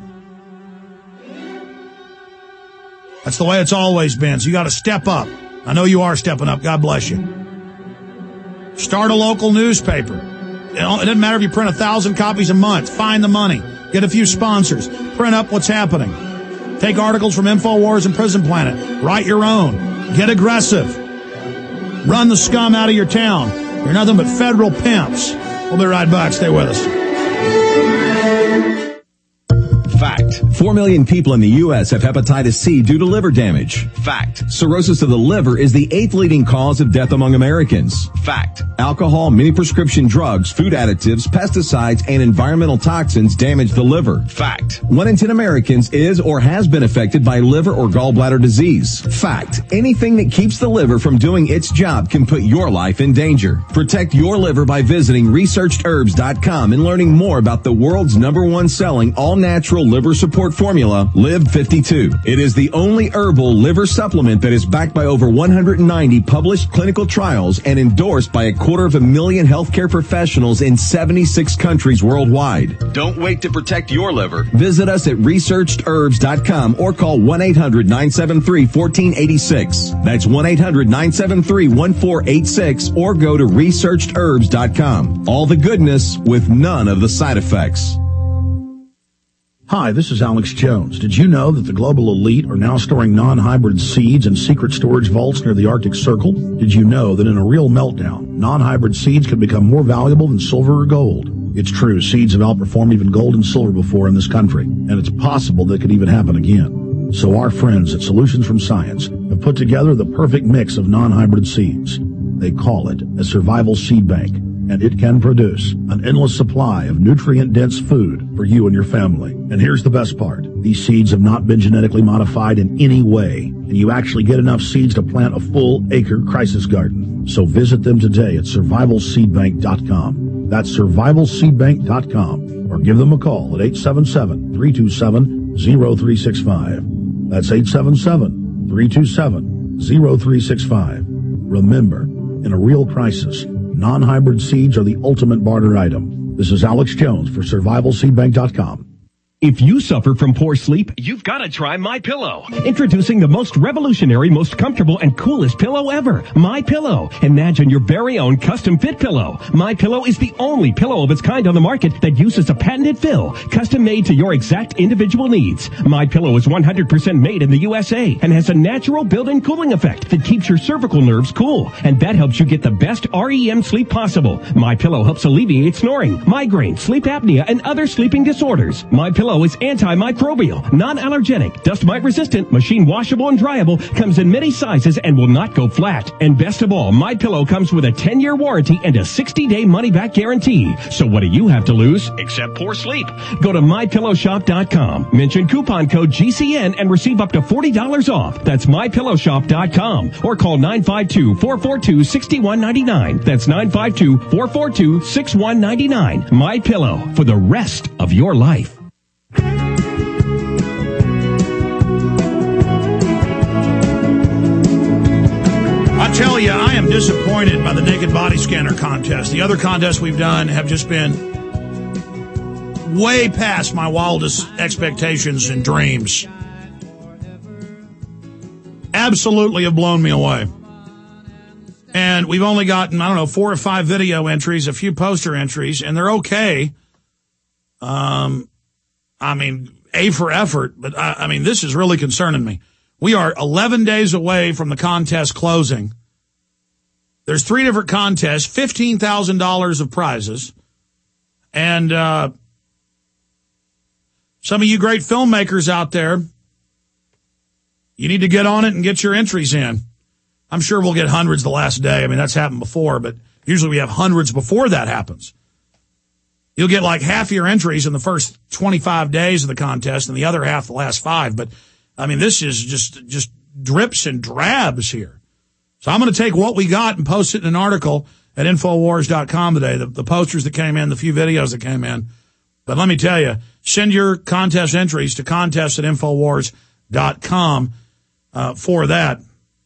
That's the way it's always been. So you got to step up. I know you are stepping up. God bless you. Start a local newspaper. It doesn't matter if you print 1,000 copies a month. Find the money. Get a few sponsors. Print up what's happening. Take articles from InfoWars and Prison Planet. Write your own. Get aggressive. Run the scum out of your town. You're nothing but federal pimps. We'll be right back. Stay with us. Fact. 4 million people in the U.S. have hepatitis C due to liver damage. Fact. Cirrhosis of the liver is the 8th leading cause of death among Americans. Fact. Alcohol, many prescription drugs, food additives, pesticides, and environmental toxins damage the liver. Fact. 1 in 10 Americans is or has been affected by liver or gallbladder disease. Fact. Anything that keeps the liver from doing its job can put your life in danger. Protect your liver by visiting researchedherbs.com and learning more about the world's #1 selling all-natural liver support formula, Live 52. It is the only herbal liver supplement that is backed by over 190 published clinical trials and endorsed by 250,000 healthcare professionals in 76 countries worldwide. Don't wait to protect your liver. Visit us at researchedherbs.com or call 1-800-973-1486. That's 1-800-973-1486 or go to researchedherbs.com. All the goodness with none of the side effects. Hi, this is Alex Jones. Did you know that the global elite are now storing non-hybrid seeds in secret storage vaults near the Arctic Circle? Did you know that in a real meltdown, non-hybrid seeds can become more valuable than silver or gold? It's true, seeds have outperformed even gold and silver before in this country, and it's possible that could even happen again. So our friends at Solutions from Science have put together the perfect mix of non-hybrid seeds. They call it a survival seed bank, and it can produce an endless supply of nutrient-dense food for you and your family. And here's the best part. These seeds have not been genetically modified in any way, and you actually get enough seeds to plant a full acre crisis garden. So visit them today at survivalseedbank.com. That's survivalseedbank.com, or give them a call at 877-327-0365. That's 877-327-0365. Remember, in a real crisis, non-hybrid seeds are the ultimate barter item. This is Alex Jones for survivalseedbank.com. If you suffer from poor sleep, you've got to try MyPillow. Introducing the most revolutionary, most comfortable, and coolest pillow ever, MyPillow. Imagine your very own custom fit pillow. MyPillow is the only pillow of its kind on the market that uses a patented fill, custom made to your exact individual needs. MyPillow is 100% made in the USA and has a natural built-in cooling effect that keeps your cervical nerves cool, and that helps you get the best REM sleep possible. MyPillow helps alleviate snoring, migraine, sleep apnea, and other sleeping disorders. MyPillow is antimicrobial, non-allergenic, dust mite resistant, machine washable and dryable, comes in many sizes and will not go flat. And best of all, MyPillow comes with a 10-year warranty and a 60-day money-back guarantee. So what do you have to lose except poor sleep? Go to MyPillowShop.com, mention coupon code GCN and receive up to $40 off. That's MyPillowShop.com or call 952-442-6199. That's 952-442-6199. MyPillow, for the rest of your life. I tell you, I am disappointed by the naked body scanner contest. The other contests we've done have just been way past my wildest expectations and dreams. absolutely have blown me away. And we've only gotten, 4 or 5 video entries, a few poster entries, and they're okay. A for effort, but this is really concerning me. We are 11 days away from the contest closing. There's 3 different contests, $15,000 of prizes. And some of you great filmmakers out there, you need to get on it and get your entries in. I'm sure we'll get hundreds the last day. That's happened before, but usually we have hundreds before that happens. You'll get like half your entries in the first 25 days of the contest and the other half the last 5. But, this is just drips and drabs here. So I'm going to take what we got and post it in an article at Infowars.com today, the posters that came in, the few videos that came in. But let me tell you, send your contest entries to contest@Infowars.com for that.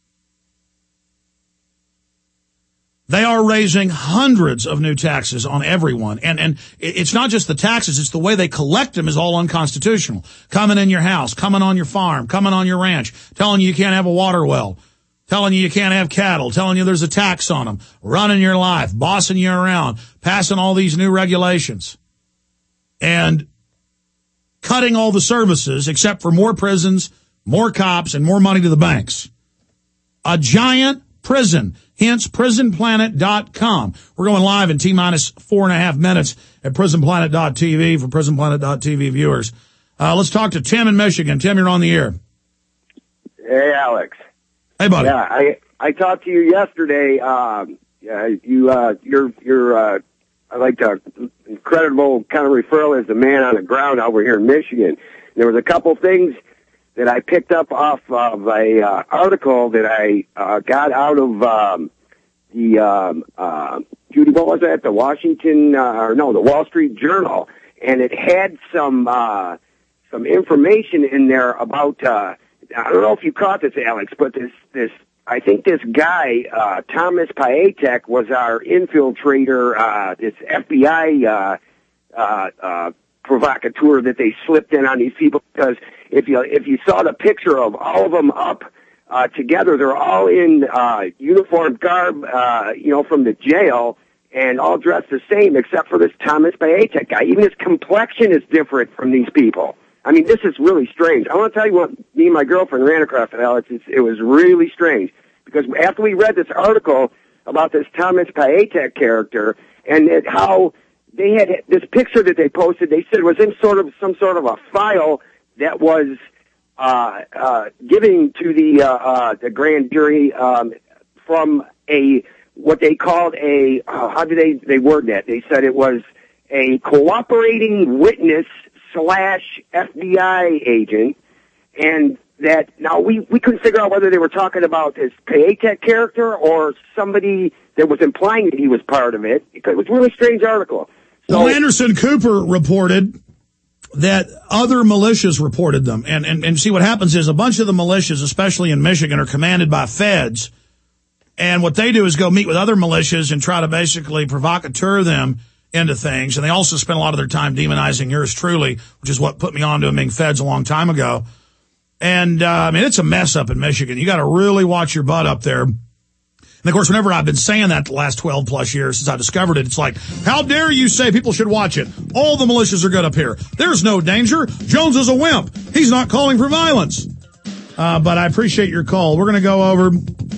They are raising hundreds of new taxes on everyone. And it's not just the taxes, it's the way they collect them is all unconstitutional. Coming in your house, coming on your farm, coming on your ranch, telling you can't have a water well, telling you can't have cattle, telling you there's a tax on them, running your life, bossing you around, passing all these new regulations, and cutting all the services except for more prisons, more cops, and more money to the banks. A giant prison. Hence, PrisonPlanet.com. We're going live in T-minus 4.5 minutes at PrisonPlanet.tv for PrisonPlanet.tv viewers. Let's talk to Tim in Michigan. Tim, you're on the air. Hey, Alex. Hey, buddy. Yeah, I talked to you yesterday. I like the incredible kind of referral as the man on the ground over here in Michigan. There was a couple things that I picked up off of a article that I got out of Judy, what was that? The the Wall Street Journal, and it had some information in there about I don't know if you caught this, Alex, but this I think this guy Thomas Piatek was our infiltrator, this FBI provocateur that they slipped in on these people, because if you saw the picture of all of them up together, they're all in uniform garb, from the jail, and all dressed the same except for this Thomas Piatek guy. Even his complexion is different from these people. This is really strange. I want to tell you what me and my girlfriend ran across it, Alex. It was really strange, because after we read this article about this Thomas Piatek character and how they had this picture that they posted, they said it was in some sort of a file that was given to the grand jury from what they called how did they word that? They said it was a cooperating witness / FBI agent, and that now we couldn't figure out whether they were talking about this Piatek character or somebody that was implying that he was part of it. It was a really strange article. So, well, Anderson Cooper reported that other militias reported them. And see, what happens is a bunch of the militias, especially in Michigan, are commanded by feds. And what they do is go meet with other militias and try to basically provocateur them into things. And they also spend a lot of their time demonizing yours truly, which is what put me on to them being feds a long time ago. And, it's a mess up in Michigan. You got to really watch your butt up there. And, of course, whenever I've been saying that the last 12-plus years since I discovered it, it's like, how dare you say people should watch it? All the militias are good up here. There's no danger. Jones is a wimp. He's not calling for violence. But I appreciate your call. We're going to go over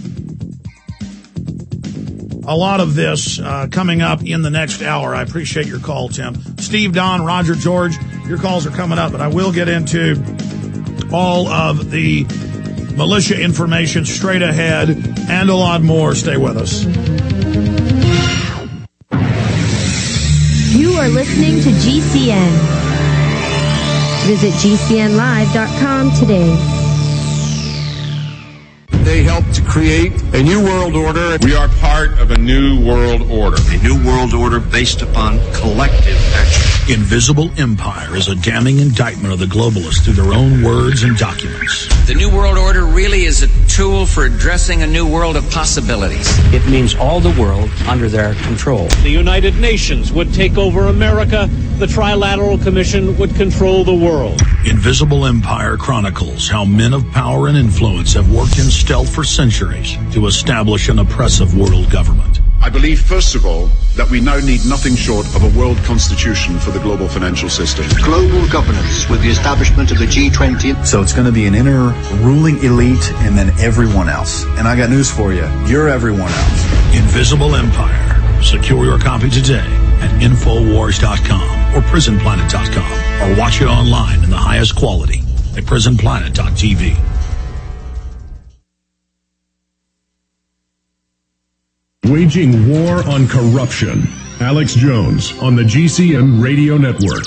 a lot of this coming up in the next hour. I appreciate your call, Tim. Steve, Don, Roger, George, your calls are coming up, but I will get into all of the militia information straight ahead and a lot more. Stay with us. You are listening to GCN. Visit GCNlive.com today. They helped to create a new world order. We are part of a new world order. A new world order based upon collective action. Invisible Empire is a damning indictment of the globalists through their own words and documents. The New World Order really is a tool for addressing a new world of possibilities. It means all the world under their control. The United Nations would take over America the Trilateral Commission would control the world. Invisible Empire chronicles how men of power and influence have worked in stealth for centuries to establish an oppressive world government. I believe, first of all, that we now need nothing short of a world constitution for the global financial system. Global governance with the establishment of the G20. So it's going to be an inner ruling elite and then everyone else. And I got news for you. You're everyone else. Invisible Empire. Secure your copy today at Infowars.com or PrisonPlanet.com, or watch it online in the highest quality at PrisonPlanet.tv. Waging war on corruption. Alex Jones on the GCN Radio Network.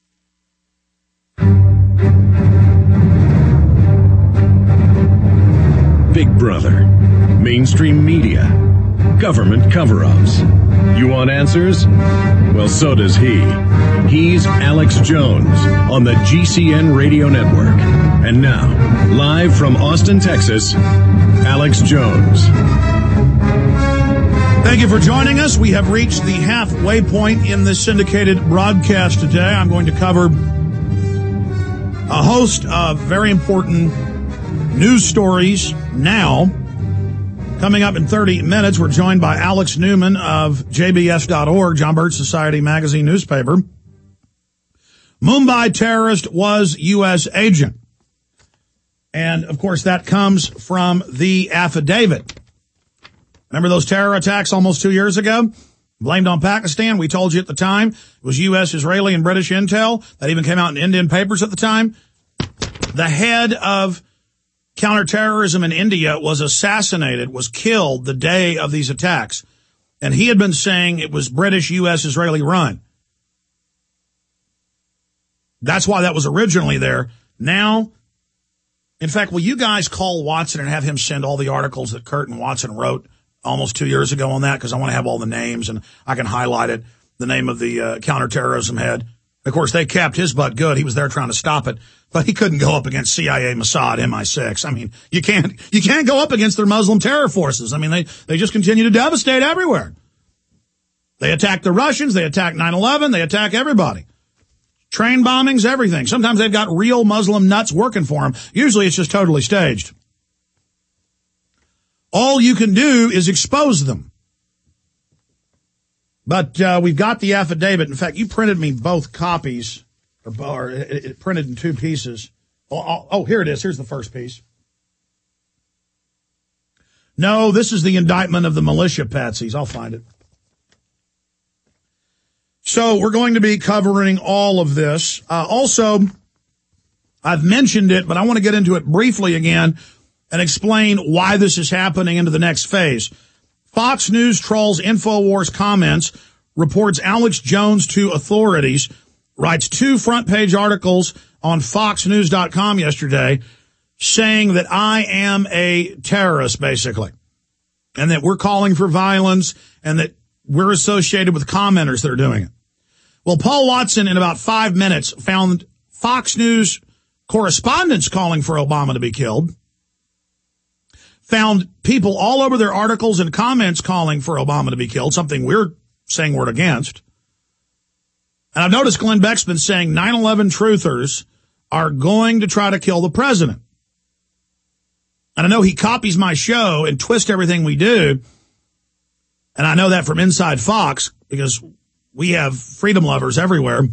Big Brother. Mainstream media. Government cover-ups. You want answers? Well, so does he. He's Alex Jones on the GCN Radio Network. And now, live from Austin, Texas, Alex Jones. Thank you for joining us. We have reached the halfway point in this syndicated broadcast today. I'm going to cover a host of very important news stories now. Coming up in 30 minutes, we're joined by Alex Newman of JBS.org, John Birch Society Magazine newspaper. Mumbai terrorist was U.S. agent. And, of course, that comes from the affidavit. Remember those terror attacks almost 2 years ago? Blamed on Pakistan. We told you at the time it was U.S., Israeli, and British intel. That even came out in Indian papers at the time. The head of counterterrorism in India was assassinated, was killed the day of these attacks. And he had been saying it was British, U.S., Israeli run. That's why that was originally there. Now, in fact, will you guys call Watson and have him send all the articles that Kurt and Watson wrote almost 2 years ago on that? Because I want to have all the names and I can highlight it, the name of the counterterrorism head. Of course, they capped his butt good. He was there trying to stop it, but he couldn't go up against CIA, Mossad, MI6. I mean, you can't go up against their Muslim terror forces. I mean, they just continue to devastate everywhere. They attack the Russians. They attack 9/11. They attack everybody. Train bombings, everything. Sometimes they've got real Muslim nuts working for them. Usually it's just totally staged. All you can do is expose them. But we've got the affidavit. In fact, you printed me both copies, or it printed in two pieces. Oh, here it is. Here's the first piece. No, this is the indictment of the militia patsies. I'll find it. So we're going to be covering all of this. Also, I've mentioned it, but I want to get into it briefly again and explain why this is happening into the next phase. Fox News trolls InfoWars comments, reports Alex Jones to authorities, writes 2 front-page articles on FoxNews.com yesterday saying that I am a terrorist, basically, and that we're calling for violence and that we're associated with commenters that are doing it. Well, Paul Watson, in about 5 minutes, found Fox News correspondents calling for Obama to be killed, found people all over their articles and comments calling for Obama to be killed, something we're saying we're against. And I've noticed Glenn Beck's been saying 9/11 truthers are going to try to kill the president. And I know he copies my show and twists everything we do. And I know that from inside Fox because we have freedom lovers everywhere.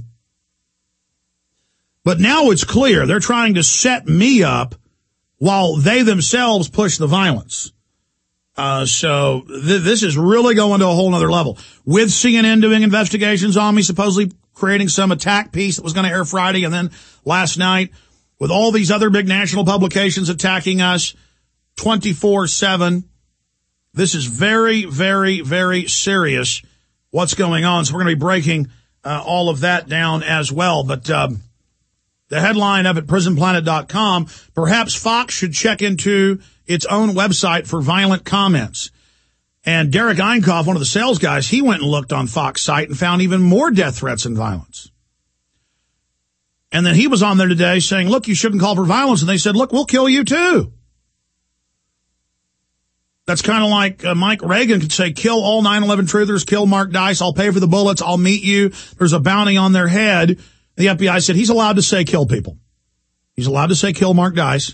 But now it's clear they're trying to set me up while they themselves push the violence. So this is really going to a whole nother level. With CNN doing investigations on me, supposedly creating some attack piece that was going to air Friday, and then last night, with all these other big national publications attacking us 24/7. This is very, very, very serious what's going on. So we're going to be breaking all of that down as well. But the headline of it, PrisonPlanet.com, perhaps Fox should check into its own website for violent comments. And Derek Einkoff, one of the sales guys, he went and looked on Fox site and found even more death threats and violence. And then he was on there today saying, look, you shouldn't call for violence. And they said, look, we'll kill you too. That's kind of like Mike Reagan could say, kill all 9/11 truthers, kill Mark Dice, I'll pay for the bullets, I'll meet you. There's a bounty on their head. The FBI said he's allowed to say kill people. He's allowed to say kill Mark Dice.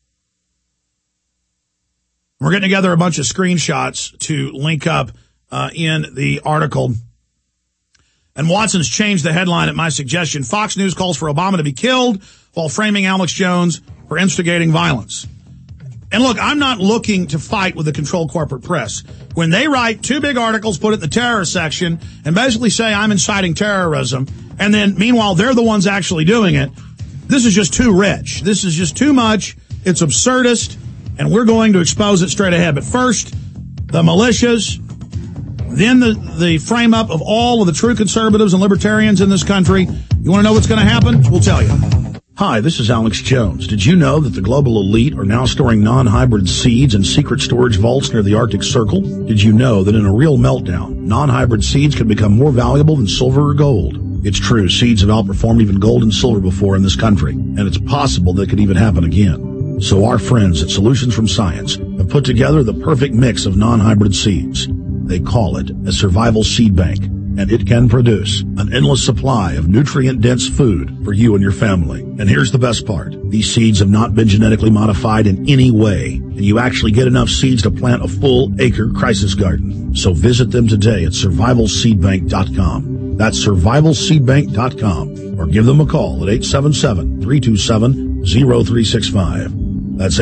We're getting together a bunch of screenshots to link up in the article. And Watson's changed the headline at my suggestion. Fox News calls for Obama to be killed while framing Alex Jones for instigating violence. And look, I'm not looking to fight with the controlled corporate press. When they write 2 big articles, put it in the terror section, and basically say I'm inciting terrorism, and then meanwhile they're the ones actually doing it, this is just too rich. This is just too much. It's absurdist, and we're going to expose it straight ahead. But first, the militias, then the frame-up of all of the true conservatives and libertarians in this country. You want to know what's going to happen? We'll tell you. Hi, this is Alex Jones. Did you know that the global elite are now storing non-hybrid seeds in secret storage vaults near the Arctic Circle? Did you know that in a real meltdown, non-hybrid seeds can become more valuable than silver or gold? It's true, seeds have outperformed even gold and silver before in this country, and it's possible that it could even happen again. So our friends at Solutions from Science have put together the perfect mix of non-hybrid seeds. They call it a survival seed bank, and it can produce an endless supply of nutrient-dense food for you and your family. And here's the best part. These seeds have not been genetically modified in any way, and you actually get enough seeds to plant a full-acre crisis garden. So visit them today at survivalseedbank.com. That's survivalseedbank.com, or give them a call at 877-327-0365. That's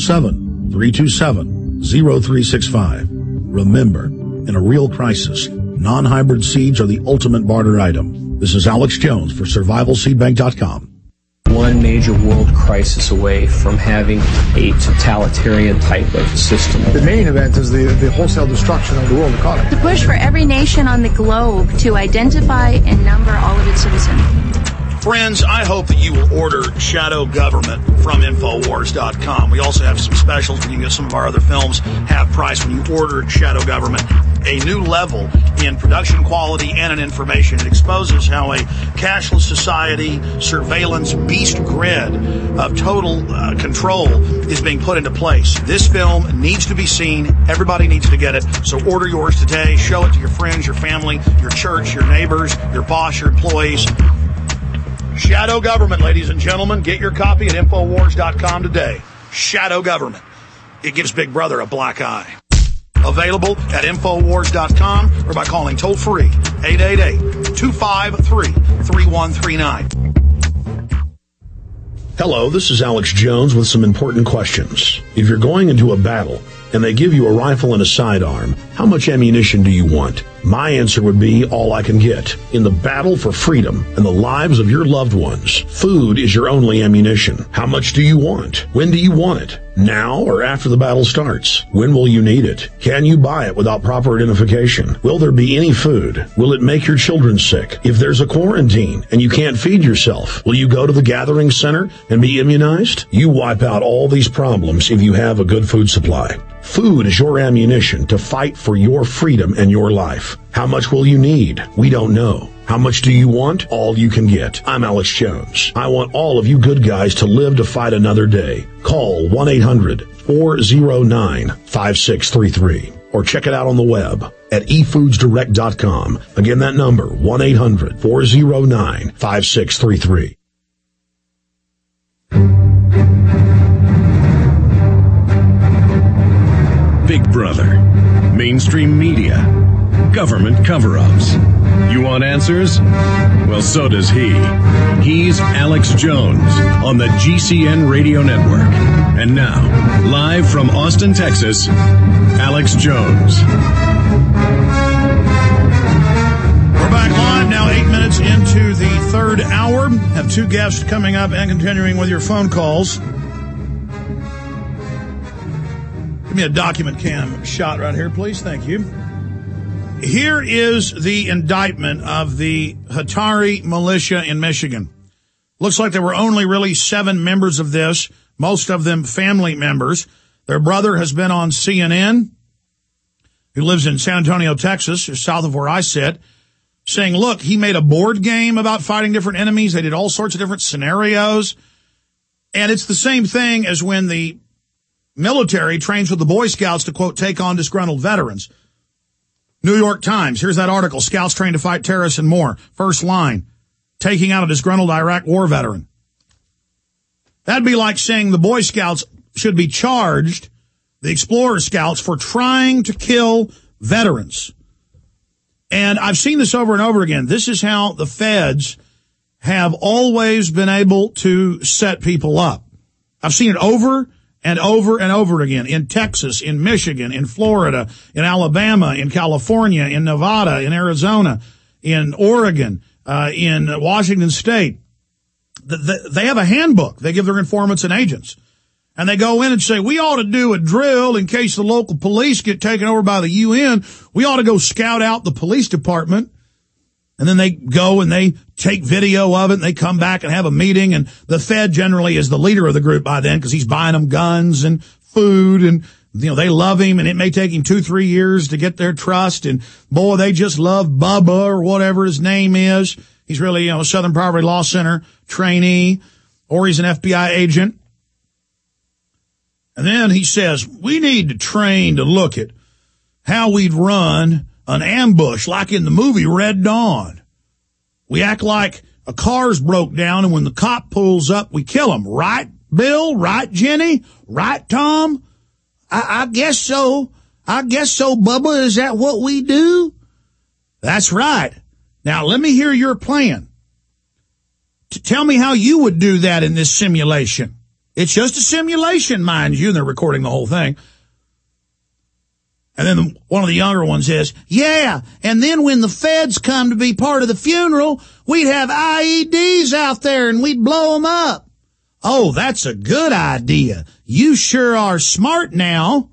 877-327-0365. Remember, in a real crisis, non-hybrid seeds are the ultimate barter item. This is Alex Jones for survivalseedbank.com. One major world crisis away from having a totalitarian type of system. The main event is the wholesale destruction of the world economy. The push for every nation on the globe to identify and number all of its citizens. Friends, I hope that you will order Shadow Government from Infowars.com. We also have some specials when you get some of our other films half price when you order Shadow Government. A new level in production quality and in information. It exposes how a cashless society, surveillance beast grid of total control is being put into place. This film needs to be seen. Everybody needs to get it. So order yours today. Show it to your friends, your family, your church, your neighbors, your boss, your employees. Shadow Government, ladies and gentlemen. Get your copy at Infowars.com today. Shadow Government. It gives Big Brother a black eye. Available at Infowars.com or by calling toll-free 888-253-3139. Hello, this is Alex Jones with some important questions. If you're going into a battle and they give you a rifle and a sidearm, how much ammunition do you want? My answer would be all I can get. In the battle for freedom and the lives of your loved ones, food is your only ammunition. How much do you want? When do you want it? Now or after the battle starts? When will you need it? Can you buy it without proper identification? Will there be any food? Will it make your children sick? If there's a quarantine and you can't feed yourself, will you go to the gathering center and be immunized? You wipe out all these problems if you have a good food supply. Food is your ammunition to fight for your freedom and your life. How much will you need? We don't know. How much do you want? All you can get. I'm Alex Jones. I want all of you good guys to live to fight another day. Call 1-800-409-5633 or check it out on the web at efoodsdirect.com. Again, that number, 1-800-409-5633. Big Brother, mainstream media, government cover-ups. You want answers? Well, so does he. He's Alex Jones on the GCN Radio Network. And now, live from Austin, Texas, Alex Jones. We're back live now, 8 minutes into the third hour. Have two guests coming up and continuing with your phone calls. Give me a document cam shot right here, please. Thank you. Here is the indictment of the Hatari militia in Michigan. Looks like there were only really 7 members of this, most of them family members. Their brother has been on CNN, who lives in San Antonio, Texas, just south of where I sit, saying, look, he made a board game about fighting different enemies. They did all sorts of different scenarios. And it's the same thing as when the military trains with the Boy Scouts to, quote, take on disgruntled veterans. New York Times, here's that article, Scouts trained to fight terrorists and more. First line, taking out a disgruntled Iraq war veteran. That'd be like saying the Boy Scouts should be charged, the Explorer Scouts, for trying to kill veterans. And I've seen this over and over again. This is how the feds have always been able to set people up. I've seen it over and over and over again in Texas, in Michigan, in Florida, in Alabama, in California, in Nevada, in Arizona, in Oregon, in Washington State. They have a handbook they give their informants and agents. And they go in and say, we ought to do a drill in case the local police get taken over by the UN. We ought to go scout out the police department. And then they go and they take video of it and they come back and have a meeting. And the Fed generally is the leader of the group by then because he's buying them guns and food and, you know, they love him and it may take him 2-3 years to get their trust. And boy, they just love Bubba or whatever his name is. He's really, you know, a Southern Poverty Law Center trainee or he's an FBI agent. And then he says, we need to train to look at how we'd run an ambush like in the movie Red Dawn. We act like a car's broke down and when the cop pulls up, we kill him. Right, Bill? Right, Jenny? Right, Tom? I guess so. I guess so, Bubba. Is that what we do? That's right. Now, let me hear your plan. Tell me how you would do that in this simulation. It's just a simulation, mind you, and they're recording the whole thing. And then one of the younger ones says, yeah, and then when the feds come to be part of the funeral, we'd have IEDs out there and we'd blow them up. Oh, that's a good idea. You sure are smart now.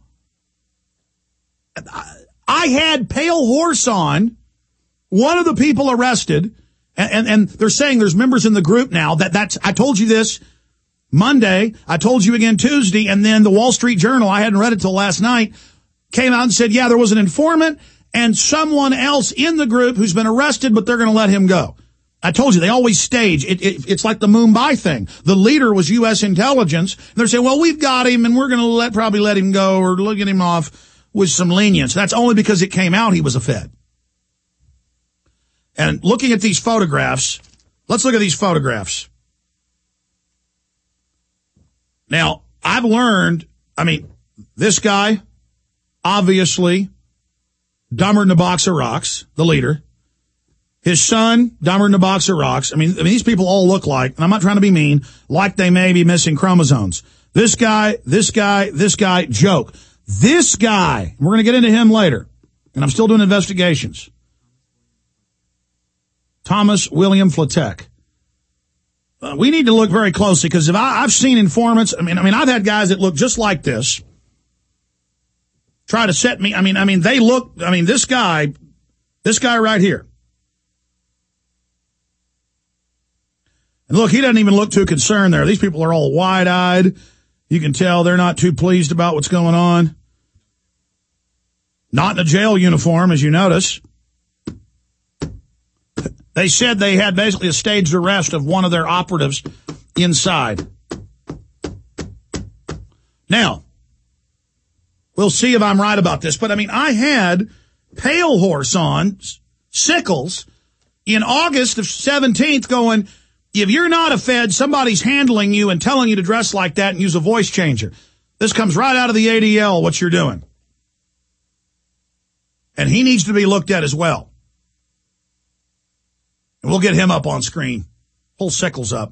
I had Pale Horse on, one of the people arrested, and they're saying there's members in the group now that's, I told you this Monday, I told you again Tuesday, and then the Wall Street Journal, I hadn't read it till last night, came out and said, yeah, there was an informant and someone else in the group who's been arrested, but they're going to let him go. I told you, they always stage. It's like the Mumbai thing. The leader was U.S. intelligence. And they're saying, well, we've got him and we're going to probably let him go or look at him off with some lenience. That's only because it came out he was a Fed. And looking at these photographs, let's look at these photographs. Now, I've learned, this guy, obviously, dumber than a box of rocks, the leader. His son, dumber than a box of rocks. These people all look like, and I'm not trying to be mean, like they may be missing chromosomes. This guy, joke. This guy, we're going to get into him later, and I'm still doing investigations. Thomas William Flatek. We need to look very closely because if I've seen informants, I've had guys that look just like this try to set me. They look, this guy right here. And look, he doesn't even look too concerned there. These people are all wide-eyed. You can tell they're not too pleased about what's going on. Not in a jail uniform, as you notice. They said they had basically a staged arrest of one of their operatives inside. Now, we'll see if I'm right about this, but I had Pale Horse on, Sickles, in August of 17th going, if you're not a Fed, somebody's handling you and telling you to dress like that and use a voice changer. This comes right out of the ADL, what you're doing. And he needs to be looked at as well. And we'll get him up on screen. Pull Sickles up.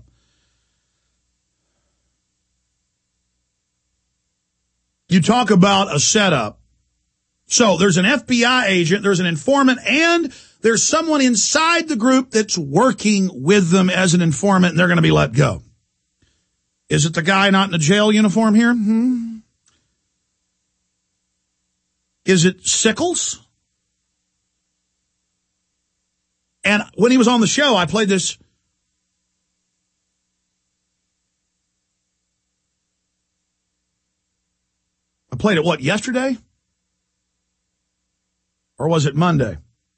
You talk about a setup. So there's an FBI agent, there's an informant, and there's someone inside the group that's working with them as an informant, and they're going to be let go. Is it the guy not in a jail uniform here? Is it Sickles? And when he was on the show, I played this. I played it, yesterday? Or was it Monday?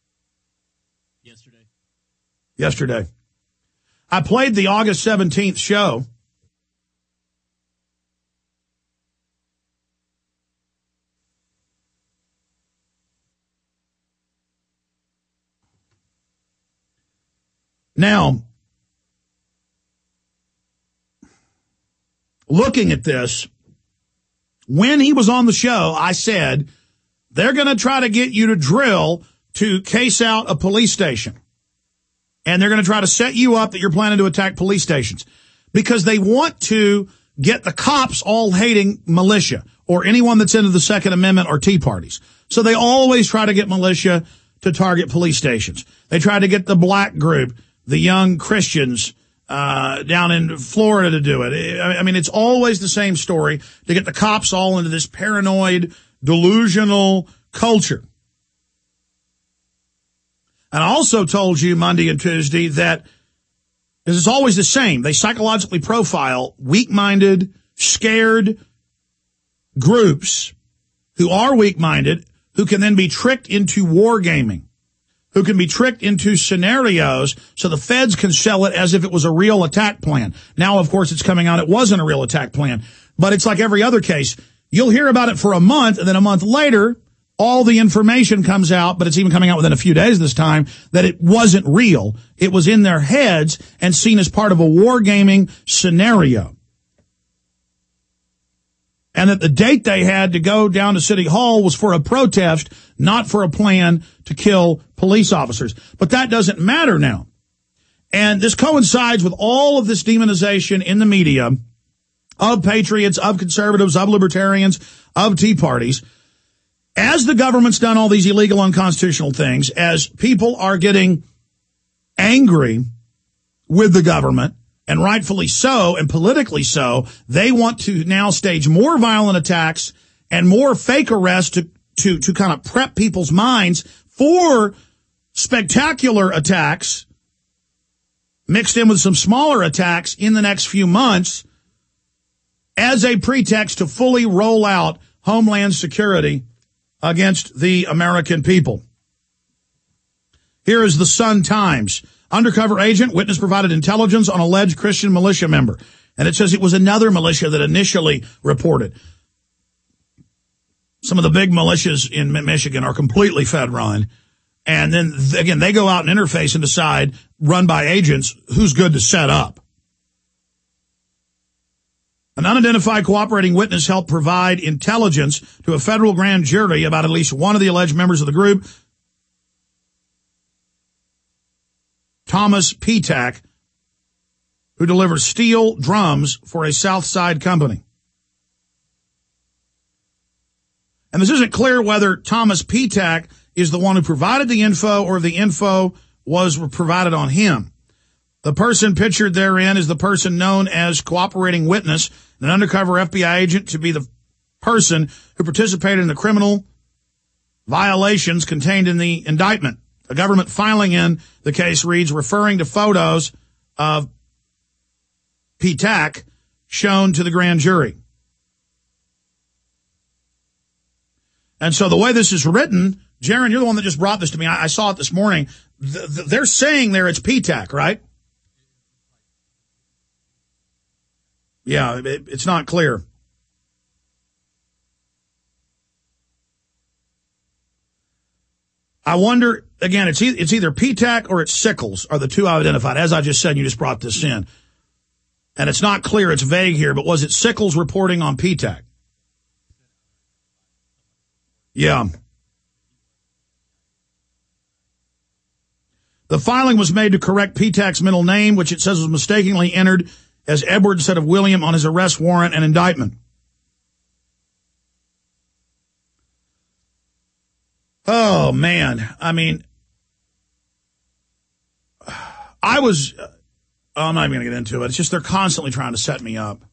Yesterday. I played the August 17th show. Now, looking at this, when he was on the show, I said, they're going to try to get you to drill to case out a police station. And they're going to try to set you up that you're planning to attack police stations because they want to get the cops all hating militia or anyone that's into the Second Amendment or Tea Parties. So they always try to get militia to target police stations. They try to get the black group, the young Christians, down in Florida to do it. I mean, it's always the same story to get the cops all into this paranoid, delusional culture. And I also told you Monday and Tuesday that this is always the same. They psychologically profile weak-minded, scared groups who are weak-minded, who can then be tricked into wargaming, who can be tricked into scenarios so the feds can sell it as if it was a real attack plan. Now, of course, it's coming out it wasn't a real attack plan. But it's like every other case. You'll hear about it for a month, and then a month later, all the information comes out, but it's even coming out within a few days this time, that it wasn't real. It was in their heads and seen as part of a wargaming scenario. And that the date they had to go down to City Hall was for a protest, not for a plan to kill police officers. But that doesn't matter now. And this coincides with all of this demonization in the media of patriots, of conservatives, of libertarians, of Tea Parties. As the government's done all these illegal, unconstitutional things, as people are getting angry with the government, and rightfully so, and politically so, they want to now stage more violent attacks and more fake arrests to kind of prep people's minds for spectacular attacks mixed in with some smaller attacks in the next few months as a pretext to fully roll out Homeland Security against the American people. Here is the Sun-Times. Undercover agent, witness provided intelligence on alleged Christian militia member. And it says it was another militia that initially reported. Some of the big militias in Michigan are completely Fed-run. And then, again, they go out and interface and decide, run by agents, who's good to set up. An unidentified cooperating witness helped provide intelligence to a federal grand jury about at least one of the alleged members of the group, Thomas Petak, who delivered steel drums for a South Side company. And this isn't clear whether Thomas Petak is the one who provided the info or the info was provided on him. The person pictured therein is the person known as cooperating witness, an undercover FBI agent to be the person who participated in the criminal violations contained in the indictment. A government filing in the case reads, referring to photos of Petak shown to the grand jury. And so the way this is written, Jaron, you're the one that just brought this to me. I saw it this morning. They're saying there it's Petak, right? Yeah, it's not clear. I wonder, again, it's either Petak or it's Sickles are the two I've identified. As I just said, you just brought this in. And it's not clear, it's vague here, but was it Sickles reporting on Petak? Yeah. The filing was made to correct Petak's middle name, which it says was mistakenly entered as Edward instead of William on his arrest warrant and indictment. Oh, man. I mean, I'm not even going to get into it. It's just they're constantly trying to set me up.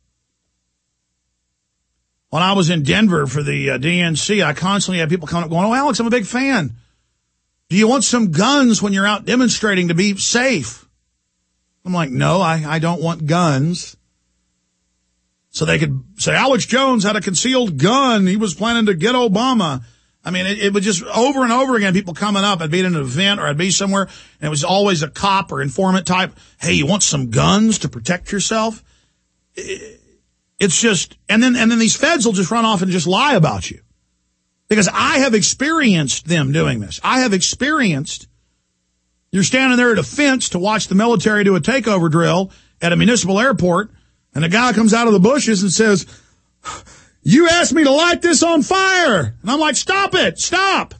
When I was in Denver for the DNC, I constantly had people coming up going, oh, Alex, I'm a big fan. Do you want some guns when you're out demonstrating to be safe? I'm like, no, I don't want guns. So they could say, Alex Jones had a concealed gun. He was planning to get Obama. I mean, it would just over and over again, people coming up. I'd be at an event or I'd be somewhere, and it was always a cop or informant type. Hey, you want some guns to protect yourself? It's just, and then these feds will just run off and just lie about you. Because I have experienced them doing this. I have experienced You're standing there at a fence to watch the military do a takeover drill at a municipal airport, and a guy comes out of the bushes and says, "You asked me to light this on fire." And I'm like, "Stop it, stop."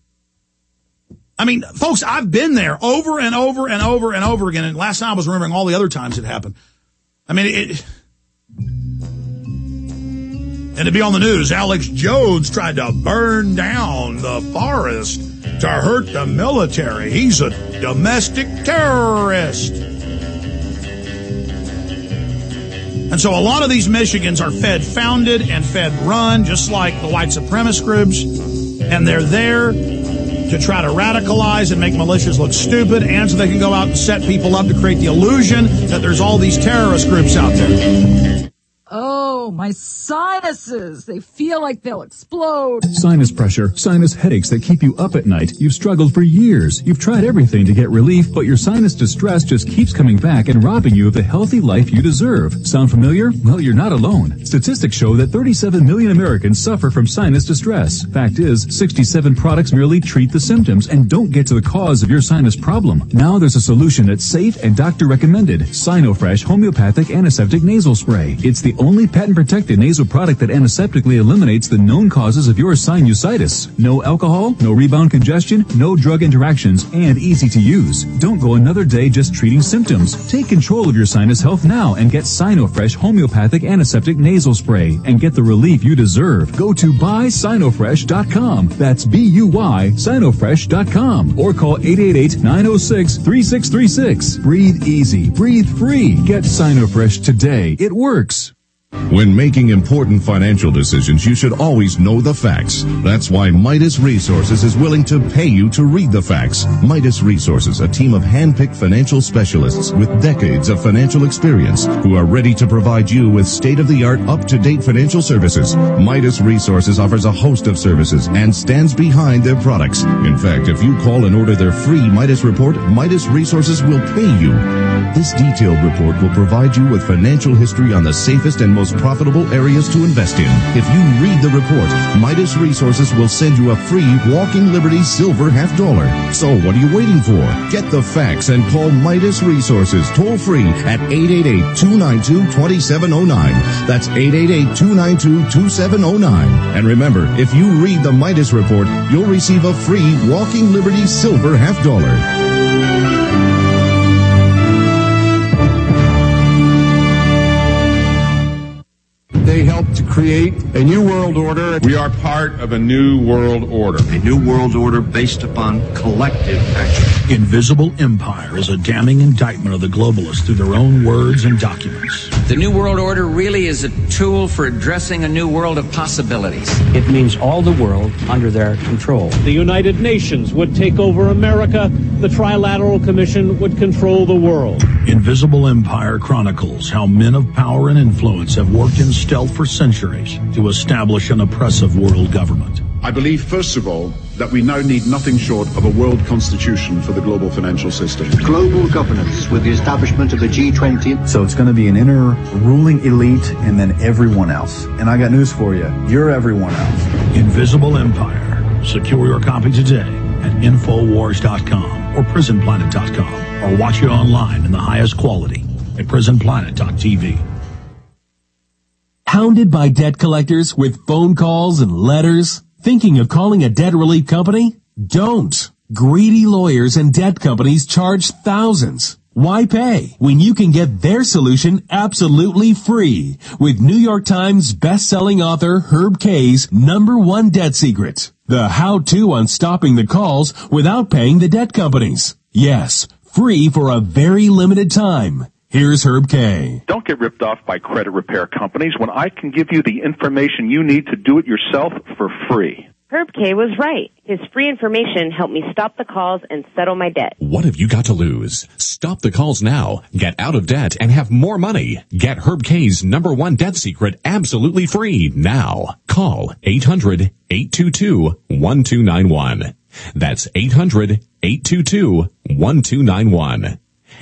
I mean, folks, I've been there over and over and over and over again, and last night I was remembering all the other times it happened. I mean, and to be on the news, Alex Jones tried to burn down the forest to hurt the military. He's a domestic terrorist. And so a lot of these Michigans are Fed founded and Fed run, just like the white supremacist groups. And they're there to try to radicalize and make militias look stupid, and so they can go out and set people up to create the illusion that there's all these terrorist groups out there. Oh, my sinuses. They feel like they'll explode. Sinus pressure, sinus headaches that keep you up at night. You've struggled for years. You've tried everything to get relief, but your sinus distress just keeps coming back and robbing you of the healthy life you deserve. Sound familiar? Well, you're not alone. Statistics show that 37 million Americans suffer from sinus distress. Fact is, 67 products merely treat the symptoms and don't get to the cause of your sinus problem. Now there's a solution that's safe and doctor recommended. Sinofresh Homeopathic Antiseptic Nasal Spray. It's the only patent-protected nasal product that antiseptically eliminates the known causes of your sinusitis. No alcohol, no rebound congestion, no drug interactions, and easy to use. Don't go another day just treating symptoms. Take control of your sinus health now and get Sinofresh Homeopathic Antiseptic Nasal Spray and get the relief you deserve. Go to buysinofresh.com. That's B-U-Y, Sinofresh.com. Or call 888-906-3636. Breathe easy. Breathe free. Get Sinofresh today. It works. When making important financial decisions, you should always know the facts. That's why Midas Resources is willing to pay you to read the facts. Midas Resources, a team of hand-picked financial specialists with decades of financial experience who are ready to provide you with state-of-the-art, up-to-date financial services. Midas Resources offers a host of services and stands behind their products. In fact, if you call and order their free Midas report, Midas Resources will pay you. This detailed report will provide you with financial history on the safest and most profitable areas to invest in. If you read the report, Midas Resources will send you a free Walking Liberty Silver $50. So what are you waiting for? Get the facts and call Midas Resources toll free at 888-292-2709. That's 888-292-2709. And remember, if you read the Midas report, you'll receive a free Walking Liberty Silver $50. They helped to create a new world order. We are part of a new world order. A new world order based upon collective action. Invisible Empire is a damning indictment of the globalists through their own words and documents. The New World Order really is a tool for addressing a new world of possibilities. It means all the world under their control. The United Nations would take over America. The Trilateral Commission would control the world. Invisible Empire chronicles how men of power and influence have worked in stealth for centuries to establish an oppressive world government. I believe, first of all, that we now need nothing short of a world constitution for the global financial system. Global governance with the establishment of the G20. So it's going to be an inner ruling elite and then everyone else. And I got news for you. You're everyone else. Invisible Empire. Secure your copy today at Infowars.com or PrisonPlanet.com or watch it online in the highest quality at PrisonPlanet.tv. Hounded by debt collectors with phone calls and letters? Thinking of calling a debt relief company? Don't. Greedy lawyers and debt companies charge thousands. Why pay when you can get their solution absolutely free with New York Times best-selling author Herb Kay's #1 debt secret, the how-to on stopping the calls without paying the debt companies. Yes, free for a very limited time. Here's Herb Kay. Don't get ripped off by credit repair companies when I can give you the information you need to do it yourself for free. Herb Kay was right. His free information helped me stop the calls and settle my debt. What have you got to lose? Stop the calls now. Get out of debt and have more money. Get Herb Kay's #1 debt secret absolutely free now. Call 800-822-1291. That's 800-822-1291.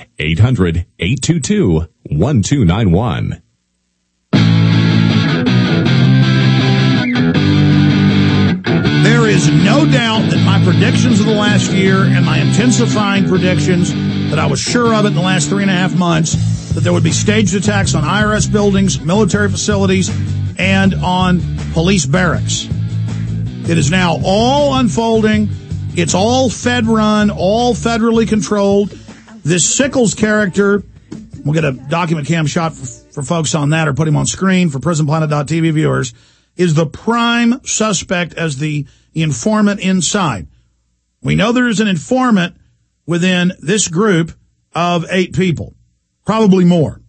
800-822-1291. There is is no doubt that my predictions of the last year and my intensifying predictions that I was sure of it in the last 3.5 months, that there would be staged attacks on IRS buildings, military facilities, and on police barracks. It is now all unfolding. It's all Fed-run, all federally controlled. This Sickles character, we'll get a document cam shot for folks on that or put him on screen for PrisonPlanet.tv viewers, is the prime suspect as the informant inside. We know there is an informant within this group of 8 people, probably more.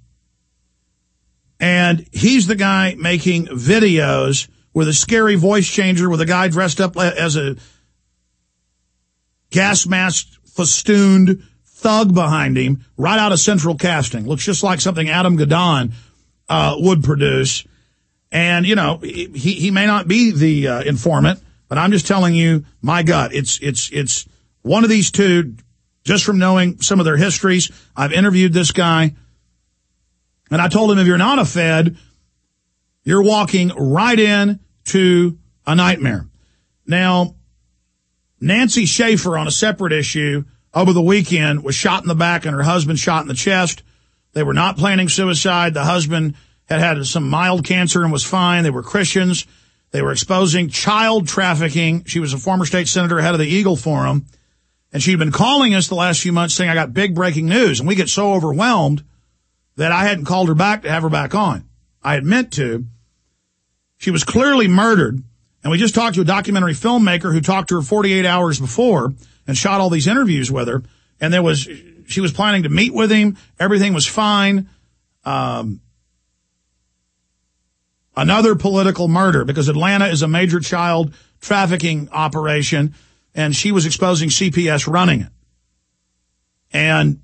And he's the guy making videos with a scary voice changer with a guy dressed up as a gas mask festooned thug behind him right out of Central Casting. Looks just like something Adam Gadon would produce. And, you know, he may not be the informant, but I'm just telling you my gut. It's one of these two, just from knowing some of their histories. I've interviewed this guy, and I told him, if you're not a Fed, you're walking right in to a nightmare. Now, Nancy Schaefer, on a separate issue over the weekend, was shot in the back and her husband shot in the chest. They were not planning suicide. The husband had some mild cancer and was fine. They were Christians. They were exposing child trafficking. She was a former state senator, head of the Eagle Forum, and she'd been calling us the last few months saying, I got big breaking news. And we get so overwhelmed that I hadn't called her back to have her back on. I had meant to. She was clearly murdered. And we just talked to a documentary filmmaker who talked to her 48 hours before and shot all these interviews with her. And she was planning to meet with him. Everything was fine. Another political murder, because Atlanta is a major child trafficking operation, and she was exposing CPS running it. And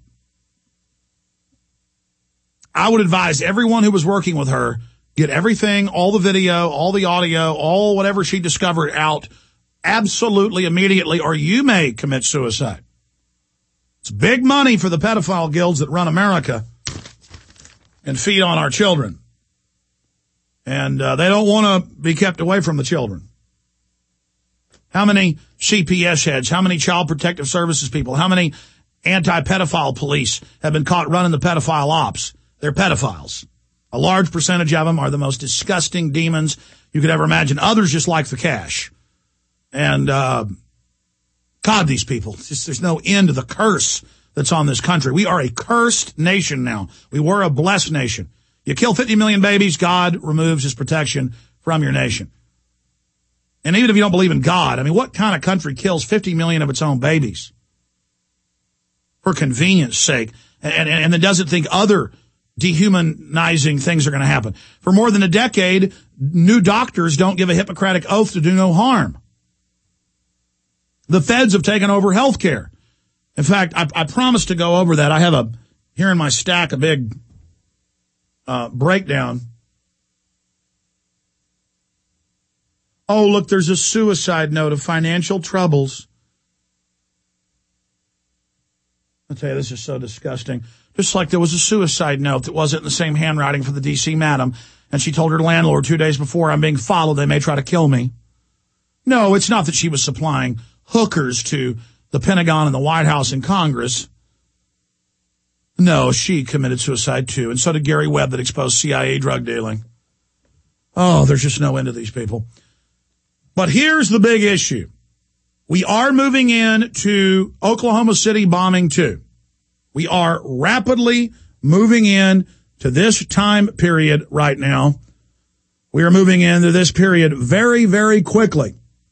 I would advise everyone who was working with her, get everything, all the video, all the audio, all whatever she discovered out absolutely immediately, or you may commit suicide. It's big money for the pedophile guilds that run America and feed on our children. And they don't want to be kept away from the children. How many CPS heads, how many child protective services people, how many anti-pedophile police have been caught running the pedophile ops? They're pedophiles. A large percentage of them are the most disgusting demons you could ever imagine. Others just like the cash. And, God, these people, there's no end to the curse that's on this country. We are a cursed nation now. We were a blessed nation. You kill 50 million babies, God removes his protection from your nation. And even if you don't believe in God, I mean, what kind of country kills 50 million of its own babies? For convenience sake. And then doesn't think other dehumanizing things are going to happen. For more than a decade, new doctors don't give a Hippocratic oath to do no harm. The feds have taken over health care. In fact, I promised to go over that. I have here in my stack, a big breakdown. Oh, look, there's a suicide note of financial troubles. I'll tell you, this is so disgusting. Just like there was a suicide note that wasn't in the same handwriting for the D.C. madam, and she told her landlord 2 days before, I'm being followed, they may try to kill me. No, it's not that she was supplying hookers to the Pentagon and the White House and Congress. No, she committed suicide too, and so did Gary Webb that exposed CIA drug dealing. Oh, there's just no end to these people. But here's the big issue. We are moving into Oklahoma City bombing 2. We are rapidly moving in to this time period right now. We are moving into this period very, very quickly.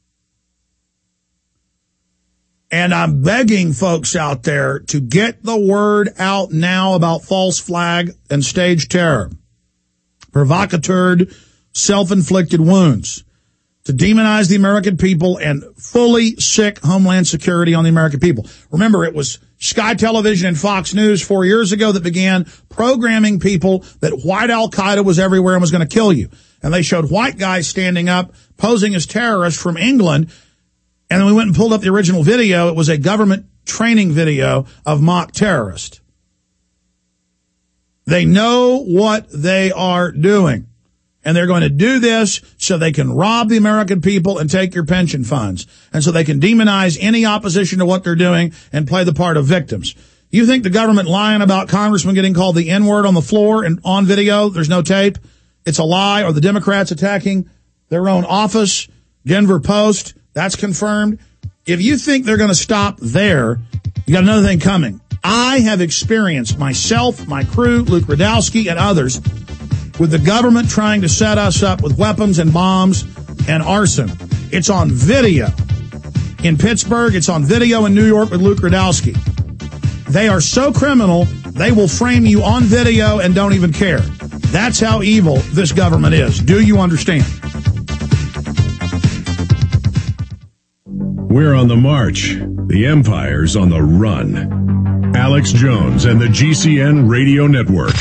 And I'm begging folks out there to get the word out now about false flag and stage terror, provocateur, self-inflicted wounds, to demonize the American people and fully sick Homeland Security on the American people. Remember, it was Sky Television and Fox News 4 years ago that began programming people that white Al-Qaeda was everywhere and was going to kill you. And they showed white guys standing up, posing as terrorists from England. And then we went and pulled up the original video. It was a government training video of mock terrorists. They know what they are doing. And they're going to do this so they can rob the American people and take your pension funds. And so they can demonize any opposition to what they're doing and play the part of victims. You think the government lying about congressmen getting called the N-word on the floor and on video, there's no tape, it's a lie, or the Democrats attacking their own office, Denver Post, that's confirmed. If you think they're going to stop there, you got another thing coming. I have experienced myself, my crew, Luke Rudkowski, and others with the government trying to set us up with weapons and bombs and arson. It's on video in Pittsburgh. It's on video in New York with Luke Rudkowski. They are so criminal, they will frame you on video and don't even care. That's how evil this government is. Do you understand? We're on the march. The empire's on the run. Alex Jones and the GCN Radio Network.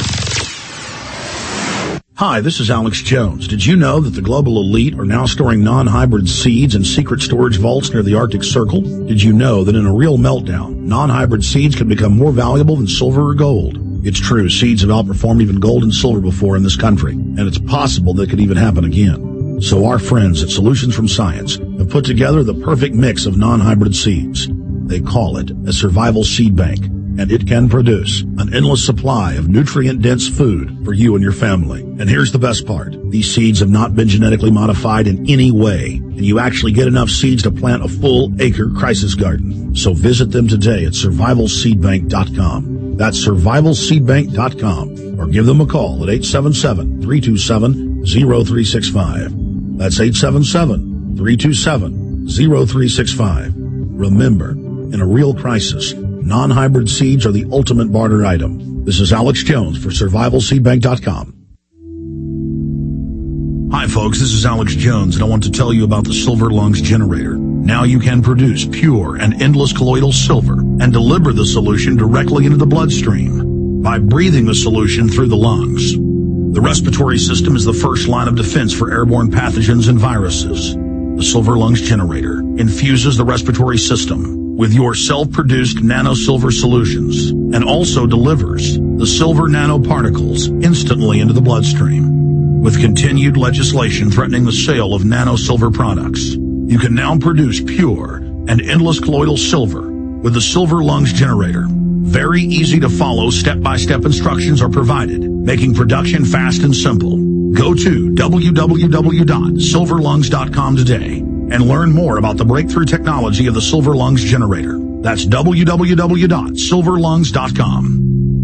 Hi, this is Alex Jones. Did you know that the global elite are now storing non-hybrid seeds in secret storage vaults near the Arctic Circle? Did you know that in a real meltdown, non-hybrid seeds can become more valuable than silver or gold? It's true, seeds have outperformed even gold and silver before in this country, and it's possible that could even happen again. So our friends at Solutions from Science have put together the perfect mix of non-hybrid seeds. They call it a survival seed bank, and it can produce an endless supply of nutrient-dense food for you and your family. And here's the best part. These seeds have not been genetically modified in any way, and you actually get enough seeds to plant a full-acre crisis garden. So visit them today at survivalseedbank.com. That's survivalseedbank.com, or give them a call at 877-327-0365. That's 877-327-0365. Remember, in a real crisis, non-hybrid seeds are the ultimate barter item. This is Alex Jones for survivalseedbank.com. Hi folks, this is Alex Jones, and I want to tell you about the Silver Lungs generator. Now you can produce pure and endless colloidal silver and deliver the solution directly into the bloodstream by breathing the solution through the lungs. The respiratory system is the first line of defense for airborne pathogens and viruses. The Silver Lungs generator infuses the respiratory system with your self-produced nano-silver solutions and also delivers the silver nanoparticles instantly into the bloodstream. With continued legislation threatening the sale of nano-silver products, you can now produce pure and endless colloidal silver with the Silver Lungs generator. Very easy to follow step-by-step instructions are provided, making production fast and simple. Go to www.silverlungs.com today and learn more about the breakthrough technology of the Silver Lungs generator. That's www.silverlungs.com.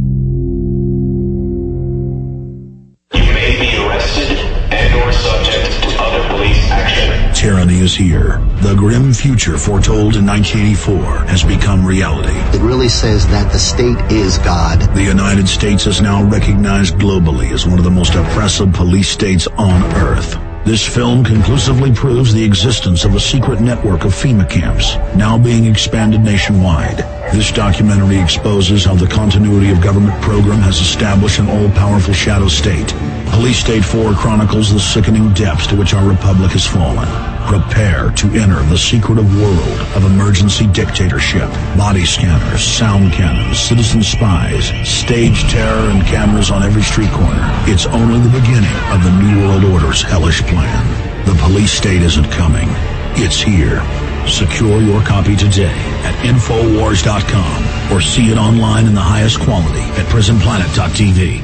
You may be arrested and/or subject to other police action. Tyranny is here. The grim future foretold in 1984 has become reality. It really says that the state is God. The United States is now recognized globally as one of the most oppressive police states on earth. This film conclusively proves the existence of a secret network of FEMA camps, now being expanded nationwide. This documentary exposes how the continuity of government program has established an all-powerful shadow state. Police State 4 chronicles the sickening depths to which our republic has fallen. Prepare to enter the secretive world of emergency dictatorship, body scanners, sound cannons, citizen spies, stage terror, and cameras on every street corner. It's only the beginning of the New World Order's hellish plan. The police state isn't coming. It's here. Secure your copy today at Infowars.com or see it online in the highest quality at PrisonPlanet.tv.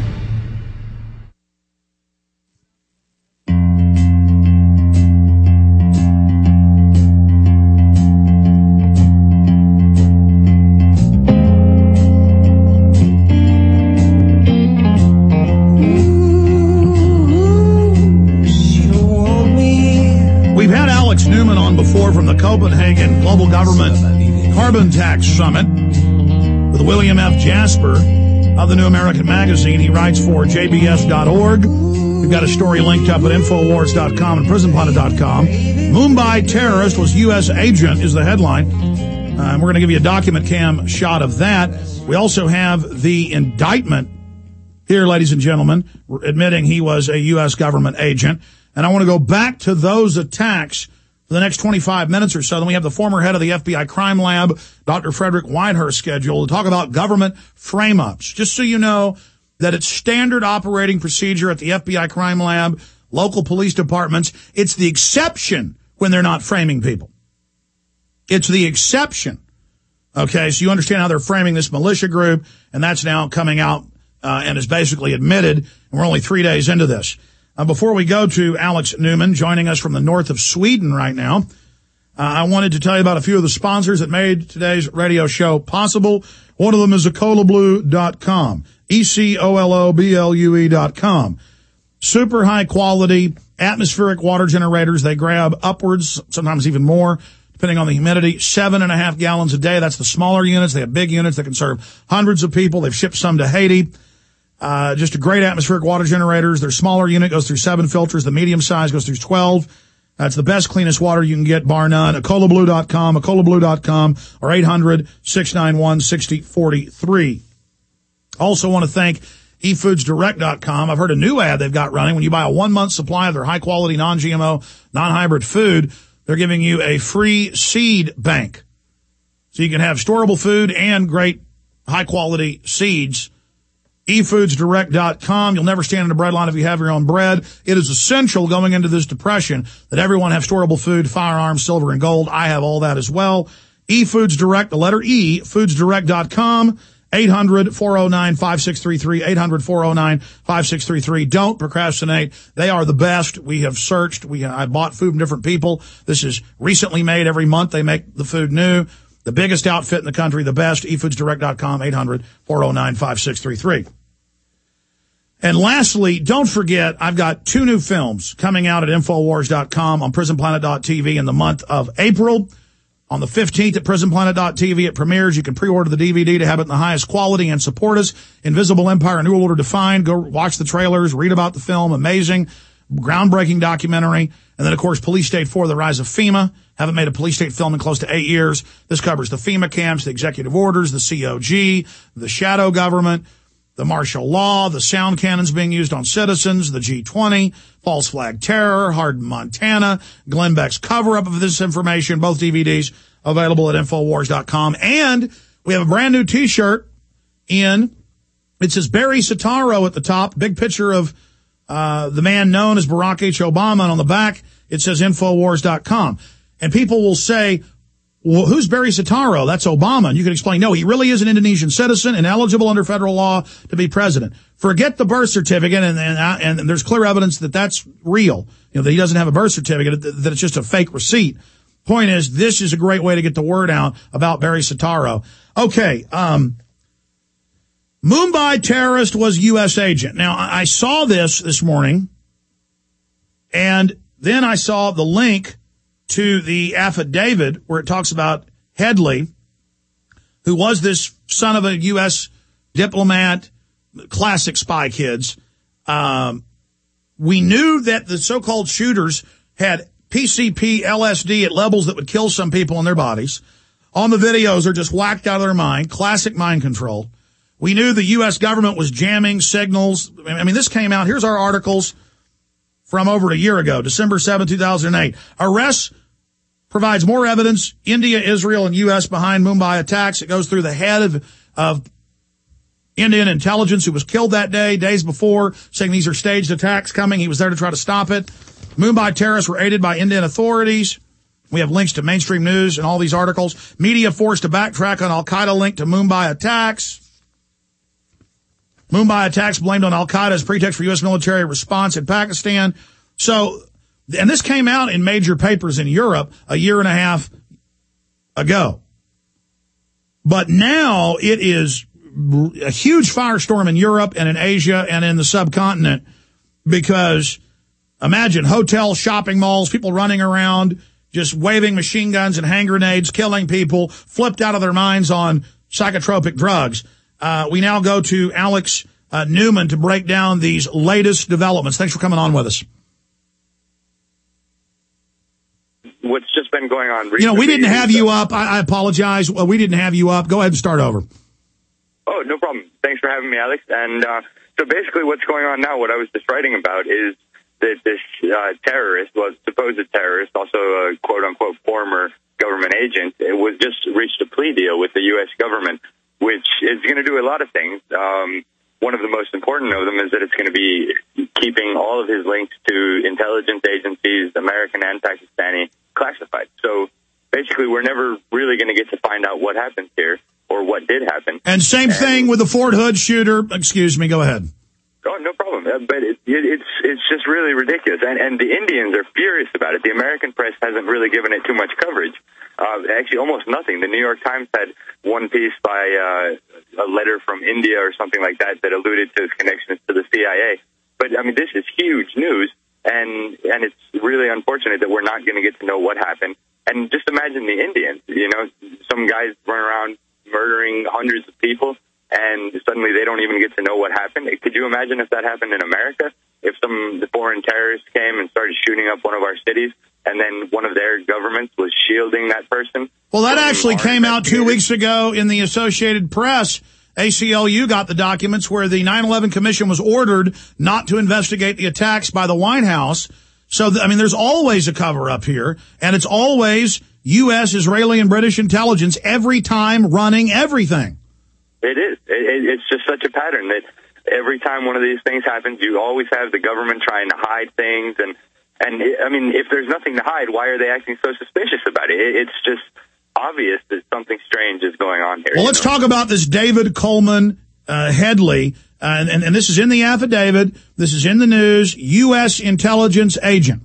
From the Copenhagen Global Government Carbon Tax Summit with William F. Jasper of the New American Magazine. He writes for JBS.org. We've got a story linked up at Infowars.com and PrisonPlanet.com. Mumbai terrorist was U.S. agent is the headline. We're going to give you a document cam shot of that. We also have the indictment here, ladies and gentlemen, admitting he was a U.S. government agent. And I want to go back to those attacks for the next 25 minutes or so. Then we have the former head of the FBI crime lab, Dr. Frederick Whitehurst, scheduled to talk about government frame-ups. Just so you know, that it's standard operating procedure at the FBI crime lab, local police departments. It's the exception when they're not framing people. It's the exception. Okay, so you understand how they're framing this militia group, and that's now coming out and is basically admitted, and we're only 3 days into this. Before we go to Alex Newman, joining us from the north of Sweden right now, I wanted to tell you about a few of the sponsors that made today's radio show possible. One of them is EcoloBlue.com, ECOLOBLUE.com. Super high quality atmospheric water generators. They grab upwards, sometimes even more, depending on the humidity, 7.5 gallons a day. That's the smaller units. They have big units that can serve hundreds of people. They've shipped some to Haiti. Just a great atmospheric water generators. Their smaller unit goes through 7 filters. The medium size goes through 12. That's the best, cleanest water you can get, bar none. EcoloBlue.com, EcoloBlue.com, or 800-691-6043. Also want to thank eFoodsDirect.com. I've heard a new ad they've got running. When you buy a 1-month supply of their high-quality, non-GMO, non-hybrid food, they're giving you a free seed bank. So you can have storable food and great high-quality seeds. eFoodsDirect.com. You'll never stand in a bread line if you have your own bread. It is essential going into this depression that everyone have storable food, firearms, silver, and gold. I have all that as well. eFoodsDirect, the letter E, FoodsDirect.com. 800-409-5633, 800-409-5633. Don't procrastinate. They are the best. We have searched. I bought food from different people. This is recently made. Every month they make the food new. The biggest outfit in the country, the best, eFoodsDirect.com, 800-409-5633. And lastly, don't forget, I've got 2 new films coming out at Infowars.com on PrisonPlanet.tv in the month of April. On the 15th at PrisonPlanet.tv, it premieres. You can pre-order the DVD to have it in the highest quality and support us. Invisible Empire, New World Order Defined. Go watch the trailers, read about the film. Amazing, groundbreaking documentary. And then, of course, Police State 4, The Rise of FEMA. Haven't made a police state film in close to 8 years. This covers the FEMA camps, the executive orders, the COG, the shadow government, the martial law, the sound cannons being used on citizens, the G20, false flag terror, Hardin, Montana, Glenn Beck's cover-up of this information, both DVDs available at Infowars.com. And we have a brand new T-shirt in. It says Barry Soetoro at the top, big picture of the man known as Barack H. Obama, and on the back it says Infowars.com. And people will say, well, who's Barry Soetoro? That's Obama. And you can explain, no, he really is an Indonesian citizen and eligible under federal law to be president. Forget the birth certificate, and there's clear evidence that that's real. You know, that he doesn't have a birth certificate, that it's just a fake receipt. Point is, this is a great way to get the word out about Barry Soetoro. Okay, Mumbai terrorist was U.S. agent. Now, I saw this morning, and then I saw the link to the affidavit where it talks about Headley, who was this son of a U.S. diplomat, classic spy kids. We knew that the so-called shooters had PCP, LSD at levels that would kill some people in their bodies. On the videos, they're just whacked out of their mind. Classic mind control. We knew the U.S. government was jamming signals. I mean, this came out. Here's our articles from over a year ago, December 7, 2008. Arrests provides more evidence. India, Israel, and U.S. behind Mumbai attacks. It goes through the head of Indian intelligence who was killed that day, days before, saying these are staged attacks coming. He was there to try to stop it. Mumbai terrorists were aided by Indian authorities. We have links to mainstream news and all these articles. Media forced to backtrack on Al-Qaeda linked to Mumbai attacks. Mumbai attacks blamed on Al-Qaeda as pretext for U.S. military response in Pakistan. So, and this came out in major papers in Europe a year and a half ago. But now it is a huge firestorm in Europe and in Asia and in the subcontinent because imagine hotels, shopping malls, people running around, just waving machine guns and hand grenades, killing people, flipped out of their minds on psychotropic drugs. We now go to Alex Newman to break down these latest developments. Thanks for coming on with us. What's just been going on recently? You know, we didn't have you up. I apologize. We didn't have you up. Go ahead and start over. Oh, no problem. Thanks for having me, Alex. And so basically what's going on now, what I was just writing about is that this terrorist, well, supposed terrorist, also a quote-unquote former government agent, it was just reached a plea deal with the U.S. government, which is going to do a lot of things. one of the most important of them is that it's going to be keeping all of his links to intelligence agencies, American and Pakistani, classified. So basically, we're never really going to get to find out what happened here or what did happen. And same thing with the Fort Hood shooter. Excuse me, go ahead. Oh, no problem. But it's just really ridiculous. And the Indians are furious about it. The American press hasn't really given it too much coverage. Actually, almost nothing. The New York Times had one piece by a letter from India or something like that that alluded to his connections to the CIA. But, I mean, this is huge news, and it's really unfortunate that we're not going to get to know what happened. And just imagine the Indians, you know, some guys run around murdering hundreds of people, and suddenly they don't even get to know what happened. Could you imagine if that happened in America? If the foreign terrorists came and started shooting up one of our cities, and then one of their governments was shielding that person? Well, that actually came out 2 weeks ago in the Associated Press. ACLU got the documents where the 9/11 Commission was ordered not to investigate the attacks by the White House. So, I mean, there's always a cover-up here, and it's always U.S., Israeli, and British intelligence every time running everything. It is. It's just such a pattern that every time one of these things happens, you always have the government trying to hide things. And I mean, if there's nothing to hide, why are they acting so suspicious about it? It's just obvious that something strange is going on here. Well, let's talk about this David Coleman Headley. And this is in the affidavit. This is in the news. U.S. intelligence agent.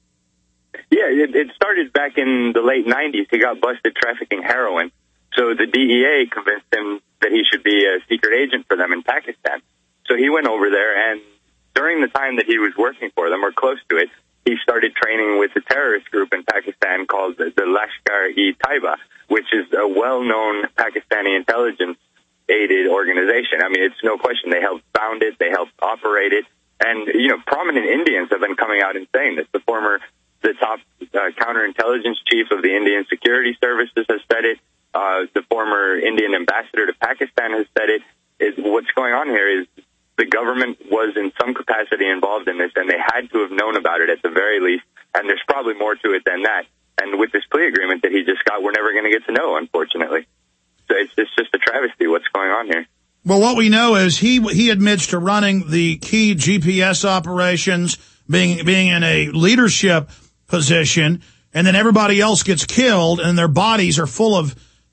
Yeah, it started back in the late 90s. He got busted trafficking heroin. So the DEA convinced him that he should be a secret agent for them in Pakistan. So he went over there, and during the time that he was working for them, or close to it, he started training with a terrorist group in Pakistan called the Lashkar-e-Taiba, which is a well-known Pakistani intelligence-aided organization. I mean, it's no question. They helped found it. They helped operate it. And, you know, prominent Indians have been coming out and saying this. The top counterintelligence chief of the Indian Security Services has said it. The former Indian ambassador to Pakistan has said it. What's going on here is the government was in some capacity involved in this, and they had to have known about it at the very least, and there's probably more to it than that. And with this plea agreement that he just got, we're never going to get to know, unfortunately. So it's just a travesty what's going on here. Well, what we know is he admits to running the key GPS operations, being in a leadership position, and then everybody else gets killed, and their bodies are full of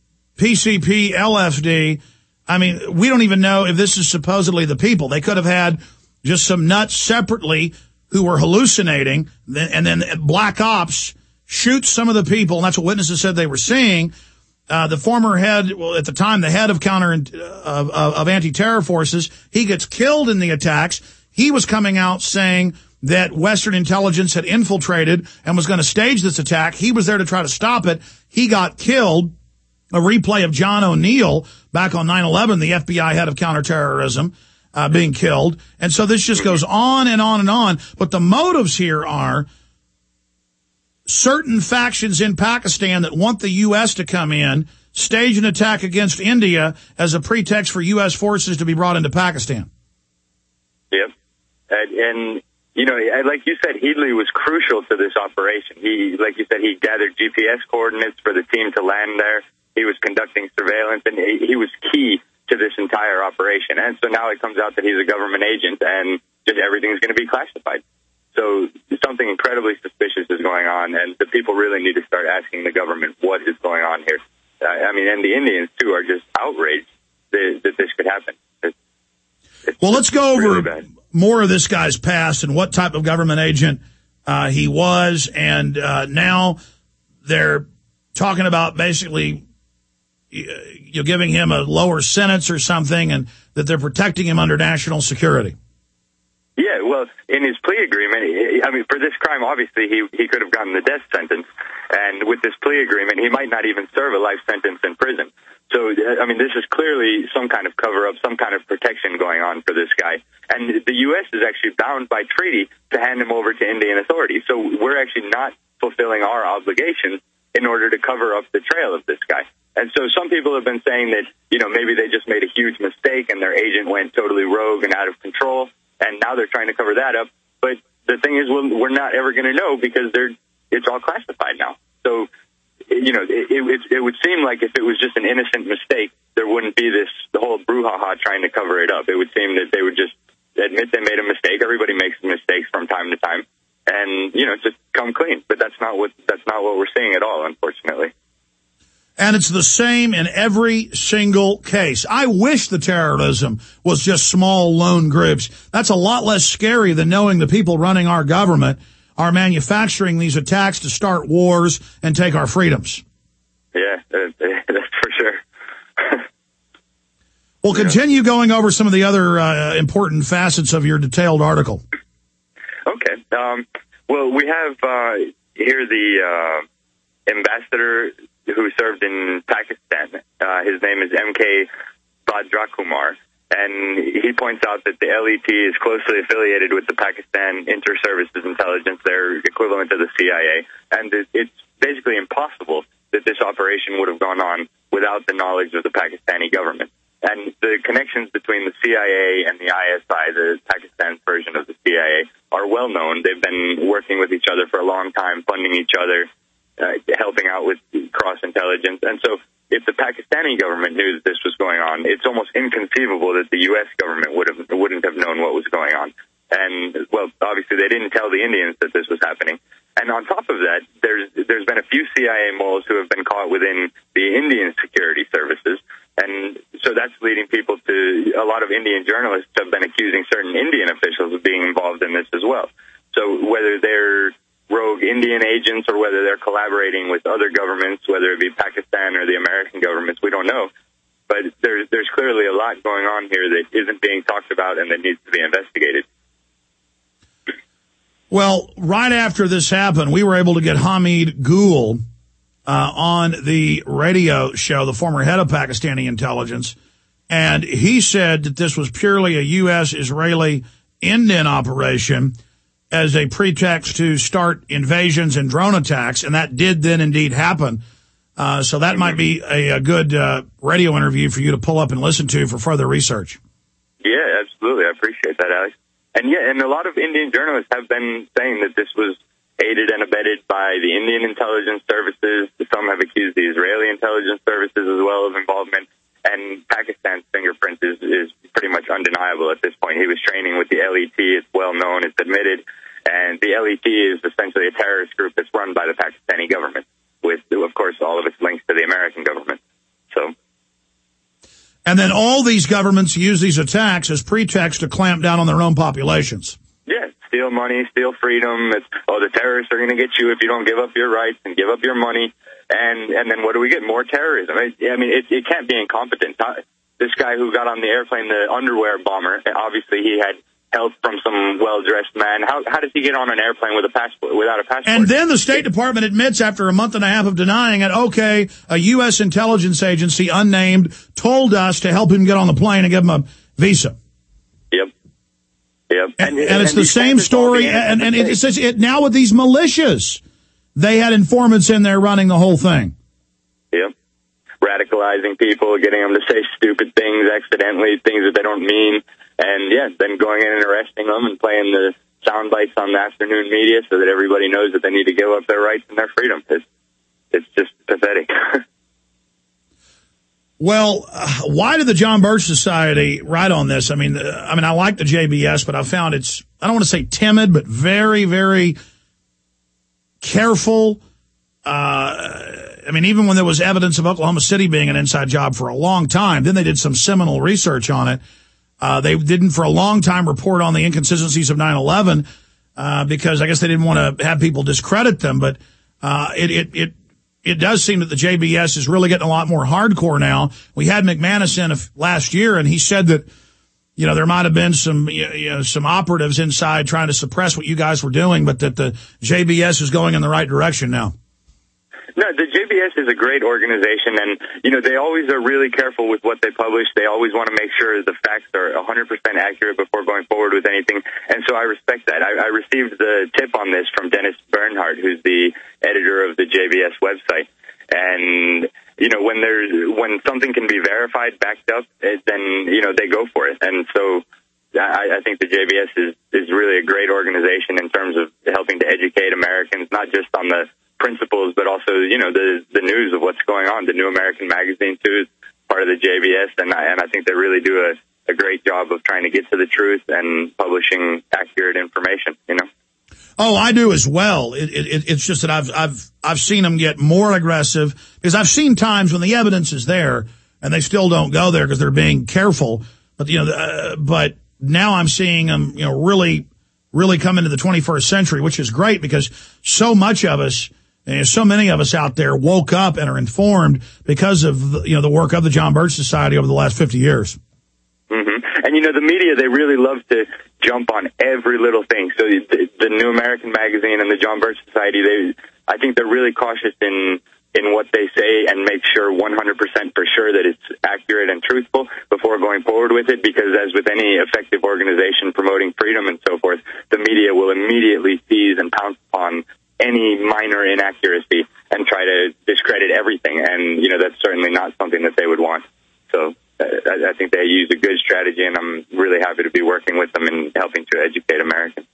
PCP, LSD. I mean, we don't even know if this is supposedly the people. They could have had just some nuts separately who were hallucinating, and then black ops shoot some of the people, and that's what witnesses said they were seeing. The former head, well, at the time, the head of of anti-terror forces, he gets killed in the attacks. He was coming out saying that Western intelligence had infiltrated and was going to stage this attack. He was there to try to stop it. He got killed. A replay of John O'Neill back on 9/11, the FBI head of counterterrorism, being killed. And so this just goes on and on and on. But the motives here are certain factions in Pakistan that want the U.S. to come in, stage an attack against India as a pretext for U.S. forces to be brought into Pakistan. Yep. And you know, like you said, Headley was crucial to this operation. Like you said, he gathered GPS coordinates for the team to land there. He was conducting surveillance, and he was key to this entire operation. And so now it comes out that he's a government agent, and just everything's going to be classified. So something incredibly suspicious is going on, and the people really need to start asking the government what is going on here. I mean, and the Indians, too, are just outraged that this could happen. Well, let's go over really more of this guy's past and what type of government agent he was, and now they're talking about basically you're giving him a lower sentence or something, and that they're protecting him under national security. Yeah, well, in his plea agreement, I mean, for this crime, obviously, he could have gotten the death sentence. And with this plea agreement, he might not even serve a life sentence in prison. So, I mean, this is clearly some kind of cover-up, some kind of protection going on for this guy. And the U.S. is actually bound by treaty to hand him over to Indian authorities. So we're actually not fulfilling our obligations in order to cover up the trail of this guy. And so some people have been saying that, you know, maybe they just made a huge mistake and their agent went totally rogue and out of control, and now they're trying to cover that up. But the thing is, we're not ever going to know because it's all classified now. So, you know, it would seem like if it was just an innocent mistake, there wouldn't be the whole brouhaha trying to cover it up. It would seem that they would just admit they made a mistake. Everybody makes mistakes from time to time, and just come clean. But that's not what we're seeing at all, unfortunately. And it's the same in every single case. I wish the terrorism was just small lone groups. That's a lot less scary than knowing the people running our government are manufacturing these attacks to start wars and take our freedoms. Yeah, that's for sure. Well, continue going over some of the other important facets of your detailed article. Okay. Well, we have here the ambassador who served in Pakistan. His name is M.K. Bhadrakumar, and he points out that the LET is closely affiliated with the Pakistan Inter-Services Intelligence, their equivalent to the CIA, and it's basically impossible that this operation would have gone on without the knowledge of the Pakistani government. And the connections between the CIA and the ISI, the Pakistan version of the CIA, are well known. They've been working with each other for a long time, funding each other, helping out with cross-intelligence. And so if the Pakistani government knew that this was going on, it's almost inconceivable that the U.S. government wouldn't have known what was going on. And, well, obviously they didn't tell the Indians that this was happening. And on top of that, there's been a few CIA moles who have been caught within the Indian security services. And so that's leading people to, a lot of Indian journalists have been accusing certain Indian officials of being involved in this as well. So whether they're rogue Indian agents or whether they're collaborating with other governments, whether it be Pakistan or the American governments, we don't know. But there's clearly a lot going on here that isn't being talked about and that needs to be investigated. Well, right after this happened, we were able to get Hamid Gul on the radio show, the former head of Pakistani intelligence, and he said that this was purely a U.S.-Israeli Indian operation as a pretext to start invasions and drone attacks, and that did then indeed happen. So that might be a good radio interview for you to pull up and listen to for further research. Yeah, absolutely. I appreciate that, Alex. And a lot of Indian journalists have been saying that this was aided and abetted by the Indian intelligence services. Some have accused the Israeli intelligence services as well of involvement. And Pakistan's fingerprint is pretty much undeniable at this point. He was training with the LET. It's well known. It's admitted. And the LET is essentially a terrorist group that's run by the Pakistani government with, of course, all of its links to the American government. And then all these governments use these attacks as pretext to clamp down on their own populations. Yeah, steal money, steal freedom. The terrorists are going to get you if you don't give up your rights and give up your money. And then what do we get? More terrorism. I mean, it can't be incompetent. This guy who got on the airplane, the underwear bomber, obviously he had help from some well-dressed man. How does he get on an airplane with a passport, without a passport? And then the State Department admits after a month and a half of denying it, okay, a U.S. intelligence agency, unnamed, told us to help him get on the plane and give him a visa. Yep. And it's the same story. And it says it now with these militias. They had informants in there running the whole thing. Yep. Radicalizing people, getting them to say stupid things accidentally, things that they don't mean. And, then going in and arresting them and playing the sound bites on the afternoon media so that everybody knows that they need to give up their rights and their freedom. It's just pathetic. Well, why did the John Birch Society write on this? I mean, I like the JBS, but I found it's, I don't want to say timid, but very, very careful. Even when there was evidence of Oklahoma City being an inside job for a long time, then they did some seminal research on it. They didn't for a long time report on the inconsistencies of 9/11, because I guess they didn't want to have people discredit them. But, it does seem that the JBS is really getting a lot more hardcore now. We had McManus in last year, and he said that, there might have been some operatives inside trying to suppress what you guys were doing, but that the JBS is going in the right direction now. No, the JBS is a great organization, and, they always are really careful with what they publish. They always want to make sure the facts are 100% accurate before going forward with anything, and so I respect that. I received the tip on this from Dennis Bernhardt, who's the editor of the JBS website, and, when something can be verified, backed up, then, they go for it, and so I think the JBS is really a great organization in terms of helping to educate Americans, not just on the principles, but also, the news of what's going on. The New American Magazine, too, is part are the JBS, and I think they really do a great job of trying to get to the truth and publishing accurate information, you know. Oh, I do as well. It's just that I've seen them get more aggressive, because I've seen times when the evidence is there and they still don't go there because they're being careful. But but now I'm seeing them, really come into the 21st century, which is great, because so much of us, so many of us out there woke up and are informed because of the work of the John Birch Society over the last 50 years. Mm-hmm. And the media, they really love to jump on every little thing. So the New American Magazine and the John Birch Society, I think they're really cautious in what they say and make sure 100% for sure that it's accurate and truthful before going forward with it, because as with any effective organization promoting freedom and so forth, the media will immediately seize and pounce upon any minor inaccuracy and try to discredit everything. And, that's certainly not something that they would want. So I think they use a good strategy, and I'm really happy to be working with them and helping to educate Americans.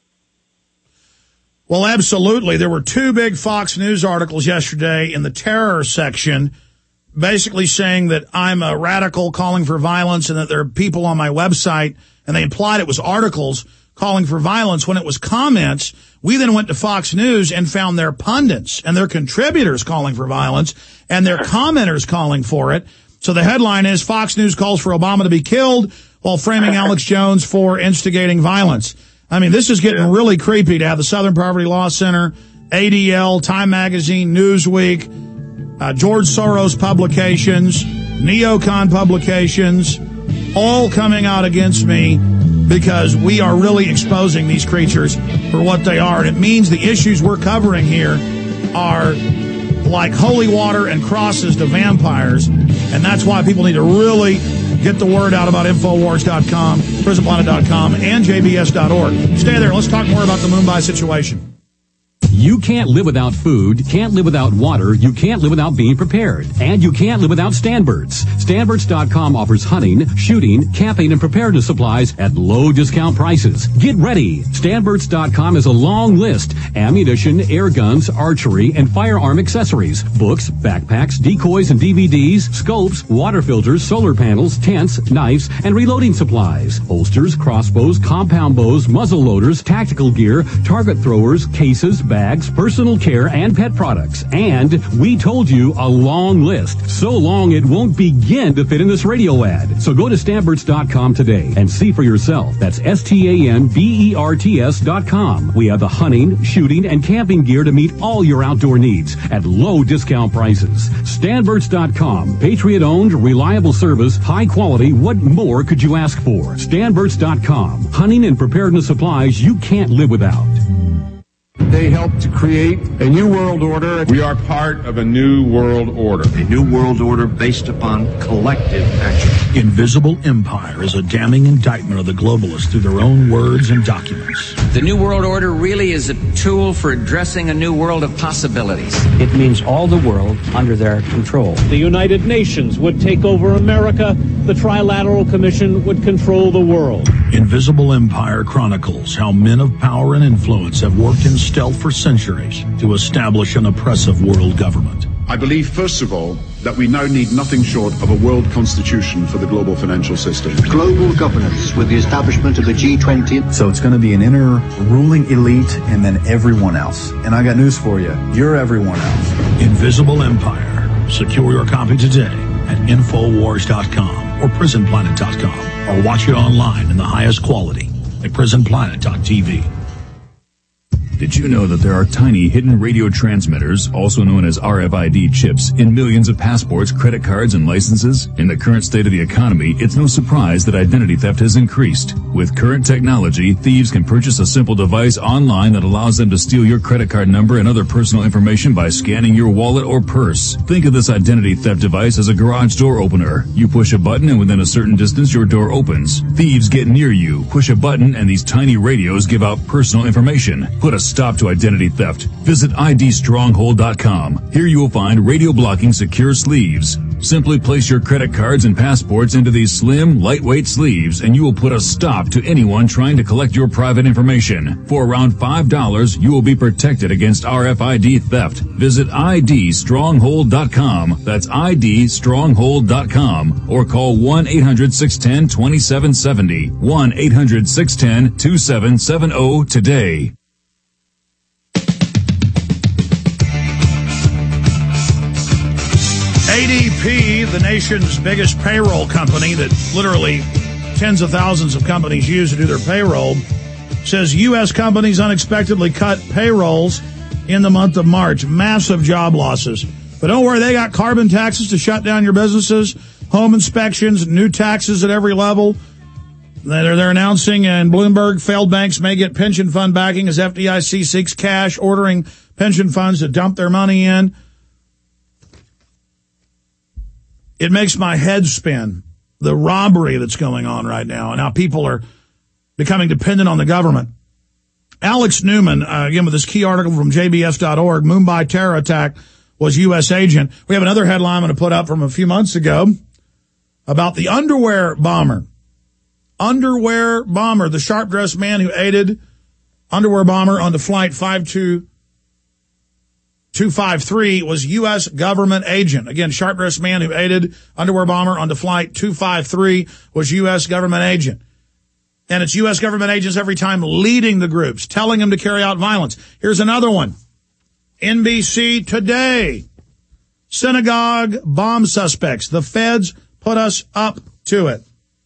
Well, absolutely. There were 2 big Fox News articles yesterday in the terror section, basically saying that I'm a radical calling for violence and that there are people on my website, and they implied it was articles calling for violence when it was comments. We then went to Fox News and found their pundits and their contributors calling for violence and their commenters calling for it. So the headline is, Fox News calls for Obama to be killed while framing Alex Jones for instigating violence. I mean, this is getting really creepy to have the Southern Poverty Law Center, ADL, Time Magazine, Newsweek, George Soros publications, neocon publications, all coming out against me, because we are really exposing these creatures for what they are. And it means the issues we're covering here are like holy water and crosses to vampires. And that's why people need to really get the word out about Infowars.com, PrisonPlanet.com, and JBS.org. Stay there. Let's talk more about the Mumbai situation. You can't live without food, can't live without water, you can't live without being prepared, and you can't live without Stanbirds. Stanbirds.com offers hunting, shooting, camping, and preparedness supplies at low discount prices. Get ready. Stanbirds.com has a long list: ammunition, air guns, archery, and firearm accessories, books, backpacks, decoys and DVDs, scopes, water filters, solar panels, tents, knives, and reloading supplies, holsters, crossbows, compound bows, muzzle loaders, tactical gear, target throwers, cases, bags, personal care, and pet products. And we told you a long list. So long it won't begin to fit in this radio ad. So go to Stanbirds.com today and see for yourself. That's STANBERTS.com. We have the hunting, shooting, and camping gear to meet all your outdoor needs at low discount prices. Stanbirds.com. Patriot-owned, reliable service, high quality. What more could you ask for? Stanbirds.com. Hunting and preparedness supplies you can't live without. They helped to create a new world order. We are part of a new world order. A new world order based upon collective action. Invisible Empire is a damning indictment of the globalists through their own words and documents. The New World Order really is a tool for addressing a new world of possibilities. It means all the world under their control. The United Nations would take over America. The Trilateral Commission would control the world. Invisible Empire chronicles how men of power and influence have worked in stealth for centuries to establish an oppressive world government. I believe, first of all, that we now need nothing short of a world constitution for the global financial system. Global governance with the establishment of the G20. So it's going to be an inner ruling elite and then everyone else. And I got news for you. You're everyone else. Invisible Empire. Secure your copy today at Infowars.com or PrisonPlanet.com, or watch it online in the highest quality at PrisonPlanet.tv. Did you know that there are tiny hidden radio transmitters, also known as RFID chips, in millions of passports, credit cards, and licenses? In the current state of the economy, it's no surprise that identity theft has increased. With current technology, thieves can purchase a simple device online that allows them to steal your credit card number and other personal information by scanning your wallet or purse. Think of this identity theft device as a garage door opener. You push a button and within a certain distance your door opens. Thieves get near you, push a button, and these tiny radios give out personal information. Put a stop to identity theft. Visit IDstronghold.com. Here you will find radio blocking secure sleeves, Simply place your credit cards and passports into these slim, lightweight sleeves, and you will put a stop to anyone trying to collect your private information. For around $5, you will be protected against RFID theft. Visit IDstronghold.com. That's IDstronghold.com. Or call 1-800-610-2770. 1-800-610-2770 today. ADP, the nation's biggest payroll company that literally tens of thousands of companies use to do their payroll, says U.S. companies unexpectedly cut payrolls in the month of March. Massive job losses. But don't worry, they got carbon taxes to shut down your businesses, home inspections, new taxes at every level. They're announcing, and Bloomberg, failed banks may get pension fund backing as FDIC seeks cash, ordering pension funds to dump their money in. It makes my head spin, the robbery that's going on right now and how people are becoming dependent on the government. Alex Newman, again with this key article from JBS.org, Mumbai terror attack was U.S. agent. We have another headline I'm going to put up from a few months ago about the underwear bomber. Underwear bomber, the sharp-dressed man who aided underwear bomber on the flight 253 was U.S. government agent. Again, sharp-dressed man who aided underwear bomber on the flight 253 was U.S. government agent. And it's U.S. government agents every time leading the groups, telling them to carry out violence. Here's another one. NBC Today. Synagogue bomb suspects. The feds put us up to it.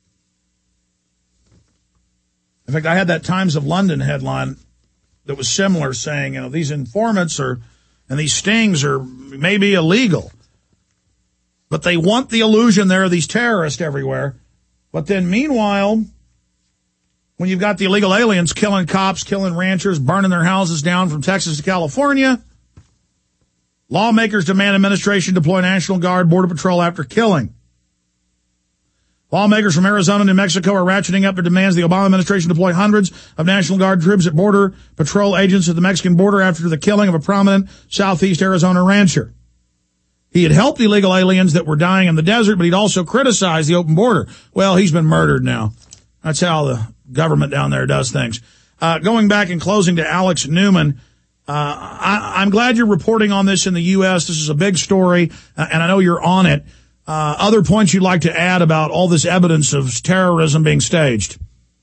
In fact, I had that Times of London headline that was similar, saying, these informants and these stings are maybe illegal. But they want the illusion there are these terrorists everywhere. But then meanwhile, when you've got the illegal aliens killing cops, killing ranchers, burning their houses down from Texas to California, lawmakers demand administration deploy National Guard, Border Patrol after killing. Lawmakers from Arizona and New Mexico are ratcheting up their demands. The Obama administration deploy hundreds of National Guard troops at Border Patrol agents at the Mexican border after the killing of a prominent Southeast Arizona rancher. He had helped illegal aliens that were dying in the desert, but he'd also criticized the open border. Well, he's been murdered now. That's how the government down there does things. Going back and closing to Alex Newman, I'm glad you're reporting on this in the U.S. This is a big story, and I know you're on it. Other points you'd like to add about all this evidence of terrorism being staged?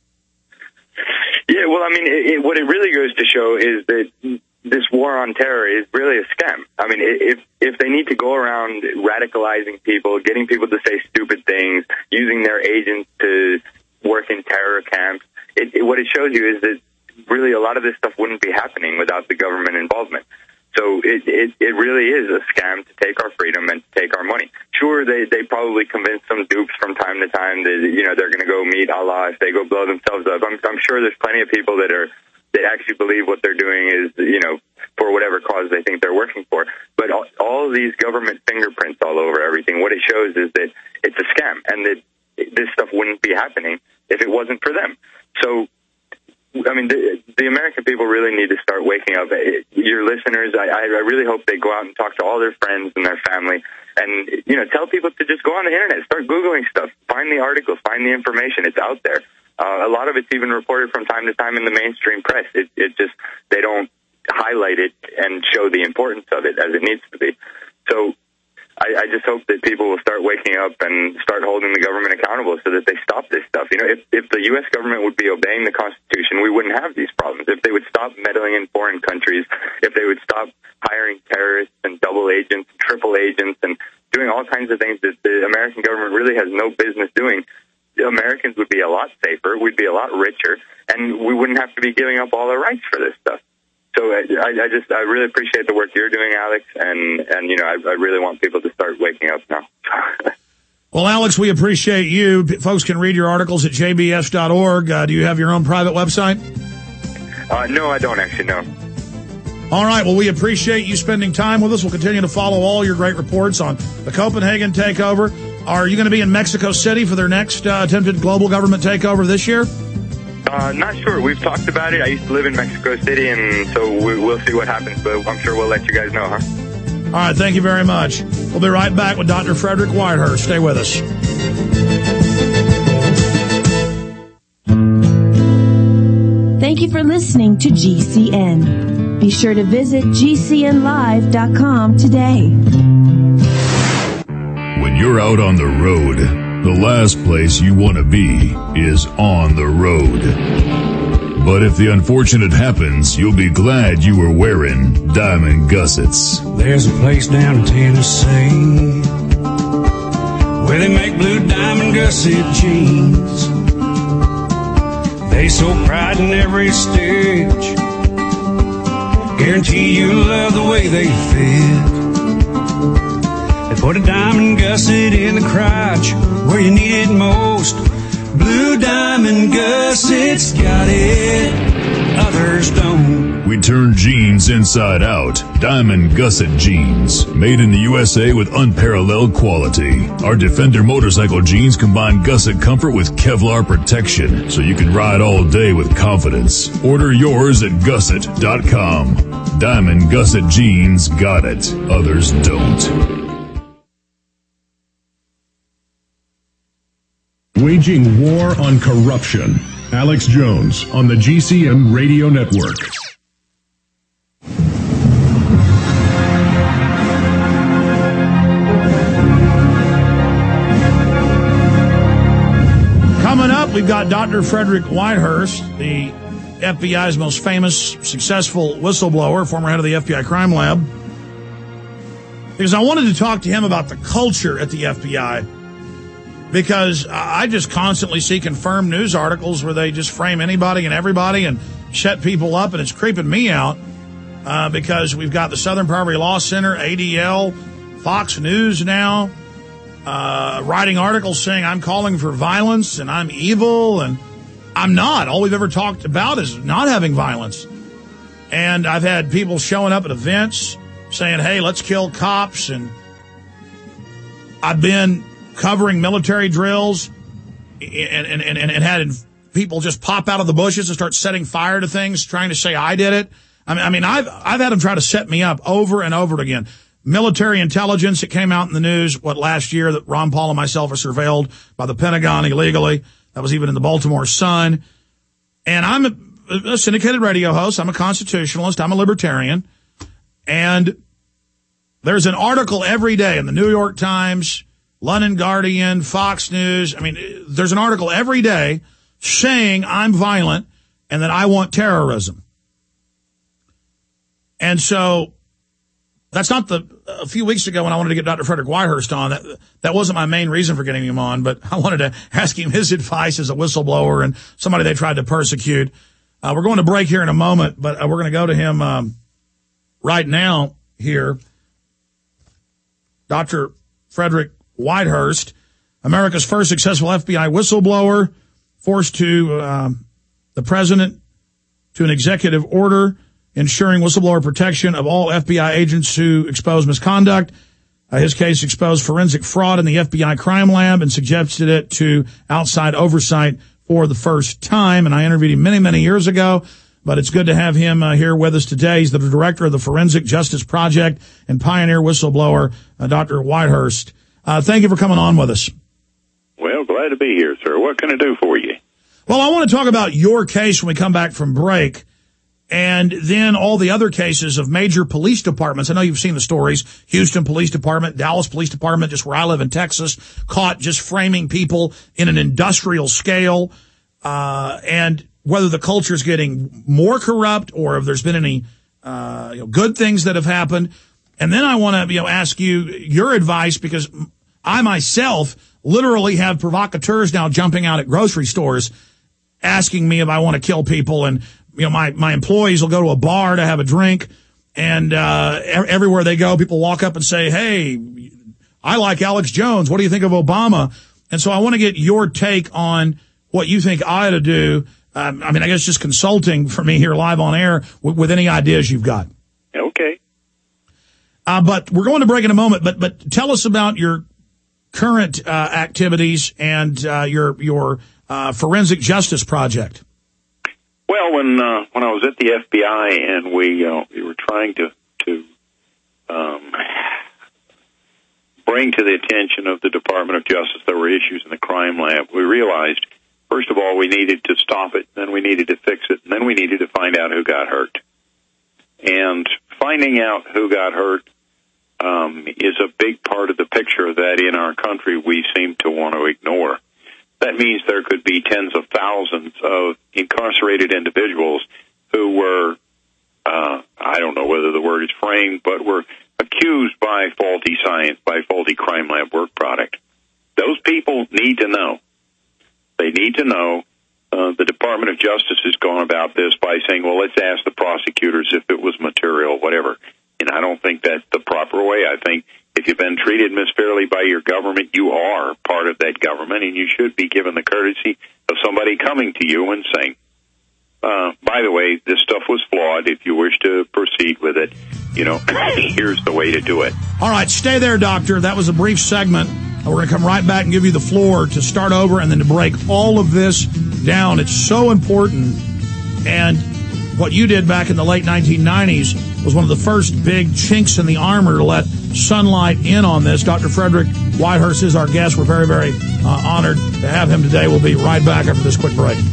Yeah, well, I mean, what it really goes to show is that this war on terror is really a scam. I mean, if they need to go around radicalizing people, getting people to say stupid things, using their agents to work in terror camps, what it shows you is that really a lot of this stuff wouldn't be happening without the government involvement. So it really is a scam to take our freedom and to take our money. Sure, they probably convince some dupes from time to time that, they're going to go meet Allah if they go blow themselves up. I'm sure there's plenty of people that actually believe what they're doing is, for whatever cause they think they're working for. But all of these government fingerprints all over everything, what it shows is that it's a scam and that this stuff wouldn't be happening if it wasn't for them. So, I mean, the American people really need to start waking up. Your listeners, I really hope they go out and talk to all their friends and their family and, tell people to just go on the internet, start Googling stuff, find the articles, find the information. It's out there. A lot of it's even reported from time to time in the mainstream press. It just, they don't highlight it and show the importance of it as it needs to be. So I just hope that people will start waking up and start holding the government accountable so that they stop this stuff. If the U.S. government would be obeying the Constitution, we wouldn't have these problems. If they would stop meddling in foreign countries, if they would stop hiring terrorists and double agents, triple agents, and doing all kinds of things that the American government really has no business doing, the Americans would be a lot safer, we'd be a lot richer, and we wouldn't have to be giving up all our rights for this stuff. So I really appreciate the work you're doing, Alex, and I really want people to start waking up now. Well, Alex, we appreciate you. Folks can read your articles at jbs.org. Do you have your own private website? No, I don't actually, no. All right, well, we appreciate you spending time with us. We'll continue to follow all your great reports on the Copenhagen takeover. Are you going to be in Mexico City for their next attempted global government takeover this year? Not sure. We've talked about it. I used to live in Mexico City, and so we'll see what happens, but I'm sure we'll let you guys know, huh? All right, thank you very much. We'll be right back with Dr. Frederick Whitehurst. Stay with us. Thank you for listening to GCN. Be sure to visit GCNlive.com today. When you're out on the road, the last place you want to be is on the road. But if the unfortunate happens, you'll be glad you were wearing diamond gussets. There's a place down in Tennessee where they make blue diamond gusset jeans. They so pride in every stitch, guarantee you'll love the way they fit. They put a diamond gusset in the crotch where you need it most. Blue diamond gussets got it, others don't. We turn jeans inside out. Diamond gusset jeans. Made in the USA with unparalleled quality. Our Defender motorcycle jeans combine gusset comfort with Kevlar protection, so you can ride all day with confidence. Order yours at gusset.com. Diamond gusset jeans got it, others don't. Waging war on corruption. Alex Jones on the GCN Radio Network. Coming up, we've got Dr. Frederick Whitehurst, the FBI's most famous, successful whistleblower, former head of the FBI crime lab. Because I wanted to talk to him about the culture at the FBI. Because I just constantly see confirmed news articles where they just frame anybody and everybody and shut people up, and it's creeping me out because we've got the Southern Poverty Law Center, ADL, Fox News now, writing articles saying I'm calling for violence and I'm evil, and I'm not. All we've ever talked about is not having violence. And I've had people showing up at events saying, hey, let's kill cops, and I've been covering military drills and had people just pop out of the bushes and start setting fire to things, trying to say I did it. I mean, I've had them try to set me up over and over again. Military intelligence, it came out in the news, last year that Ron Paul and myself are surveilled by the Pentagon illegally. That was even in the Baltimore Sun. And I'm a syndicated radio host. I'm a constitutionalist. I'm a libertarian. And there's an article every day in the New York Times, London Guardian, Fox News. I mean, there's an article every day saying I'm violent and that I want terrorism. And so that's not a few weeks ago when I wanted to get Dr. Frederick Whitehurst on, that wasn't my main reason for getting him on, but I wanted to ask him his advice as a whistleblower and somebody they tried to persecute. We're going to break here in a moment, but we're going to go to him right now here. Dr. Frederick Whitehurst, America's first successful FBI whistleblower, forced to the president to an executive order ensuring whistleblower protection of all FBI agents who expose misconduct. His case exposed forensic fraud in the FBI crime lab and subjected it to outside oversight for the first time. And I interviewed him many, many years ago, but it's good to have him here with us today. He's the director of the Forensic Justice Project and pioneer whistleblower, Dr. Whitehurst. Thank you for coming on with us. Well, glad to be here, sir. What can I do for you? Well, I want to talk about your case when we come back from break, and then all the other cases of major police departments. I know you've seen the stories. Houston Police Department, Dallas Police Department, just where I live in Texas, caught just framing people in an industrial scale, and whether the culture is getting more corrupt or if there's been any good things that have happened. And then I want to ask you your advice, because I myself literally have provocateurs now jumping out at grocery stores asking me if I want to kill people. And, my employees will go to a bar to have a drink, and everywhere they go, people walk up and say, hey, I like Alex Jones. What do you think of Obama? And so I want to get your take on what you think I ought to do. I guess just consulting for me here live on air with any ideas you've got. Okay. But we're going to break in a moment, but tell us about your current activities and your forensic justice project. Well, when I was at the FBI and we were trying to bring to the attention of the Department of Justice there were issues in the crime lab, we realized, first of all, we needed to stop it, then we needed to fix it, and then we needed to find out who got hurt. And finding out who got hurt is a big part of the picture that in our country we seem to want to ignore. That means there could be tens of thousands of incarcerated individuals who were, I don't know whether the word is framed, but were accused by faulty science, by faulty crime lab work product. Those people need to know. They need to know. The Department of Justice has gone about this by saying, well, let's ask the prosecutors if it was material, whatever. And I don't think that's the proper way. I think if you've been treated misfairly by your government, you are part of that government, and you should be given the courtesy of somebody coming to you and saying, by the way, this stuff was flawed. If you wish to proceed with it, here's the way to do it. All right, stay there, Doctor. That was a brief segment. We're going to come right back and give you the floor to start over and then to break all of this down. It's so important. And what you did back in the late 1990s was one of the first big chinks in the armor to let sunlight in on this. Dr. Frederick Whitehurst is our guest. We're very, very honored to have him today. We'll be right back after this quick break.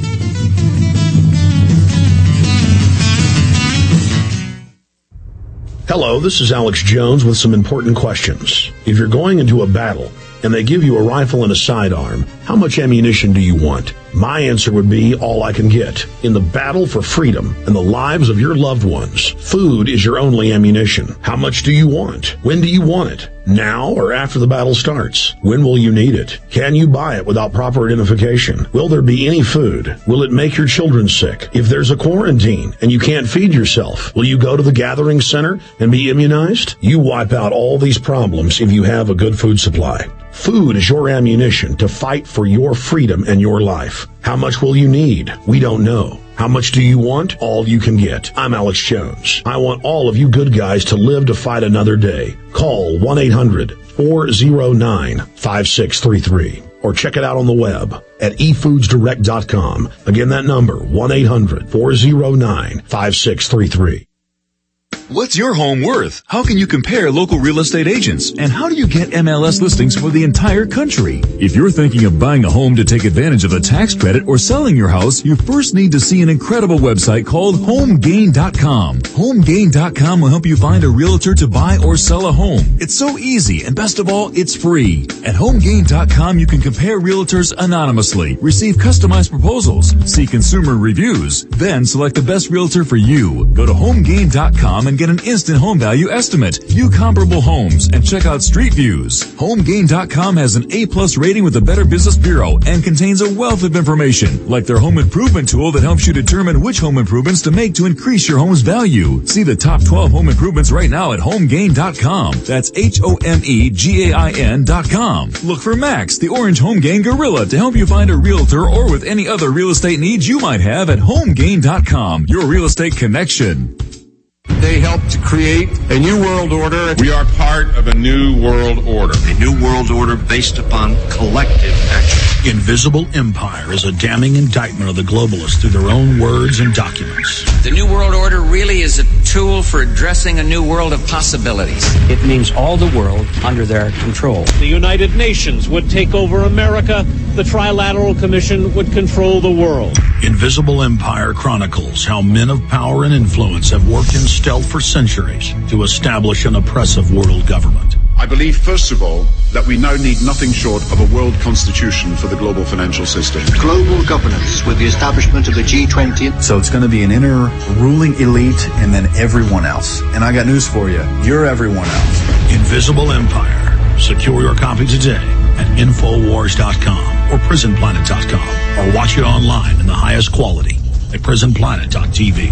Hello, this is Alex Jones with some important questions. If you're going into a battle and they give you a rifle and a sidearm, how much ammunition do you want? My answer would be all I can get. In the battle for freedom and the lives of your loved ones, food is your only ammunition. How much do you want? When do you want it? Now or after the battle starts? When will you need it? Can you buy it without proper identification? Will there be any food? Will it make your children sick? If there's a quarantine and you can't feed yourself, will you go to the gathering center and be immunized? You wipe out all these problems if you have a good food supply. Food is your ammunition to fight for your freedom and your life. How much will you need? We don't know. How much do you want? All you can get. I'm Alex Jones. I want all of you good guys to live to fight another day. Call 1-800-409-5633 or check it out on the web at efoodsdirect.com. Again, that number, 1-800-409-5633. What's your home worth? How can you compare local real estate agents? And how do you get MLS listings for the entire country? If you're thinking of buying a home to take advantage of a tax credit or selling your house, you first need to see an incredible website called HomeGain.com. HomeGain.com will help you find a realtor to buy or sell a home. It's so easy, and best of all, it's free. At HomeGain.com, you can compare realtors anonymously, receive customized proposals, see consumer reviews, then select the best realtor for you. Go to HomeGain.com and get an instant home value estimate, view comparable homes, and check out street views. HomeGain.com has an A+ rating with the Better Business Bureau and contains a wealth of information, like their home improvement tool that helps you determine which home improvements to make to increase your home's value. See the top 12 home improvements right now at HomeGain.com. That's HomeGain.com. Look for Max, the orange HomeGain gorilla, to help you find a realtor or with any other real estate needs you might have at HomeGain.com, your real estate connection. They helped to create a new world order. We are part of a new world order. A new world order based upon collective action. Invisible Empire is a damning indictment of the globalists through their own words and documents. The New World Order really is a tool for addressing a new world of possibilities. It means all the world under their control. The United Nations would take over America. The Trilateral Commission would control the world. Invisible Empire chronicles how men of power and influence have worked in stealth for centuries to establish an oppressive world government. I believe, first of all, that we now need nothing short of a world constitution for the global financial system. Global governance with the establishment of the G20. So it's going to be an inner ruling elite and then everyone else. And I got news for you. You're everyone else. Invisible Empire. Secure your copy today at Infowars.com or PrisonPlanet.com or watch it online in the highest quality at PrisonPlanet.tv.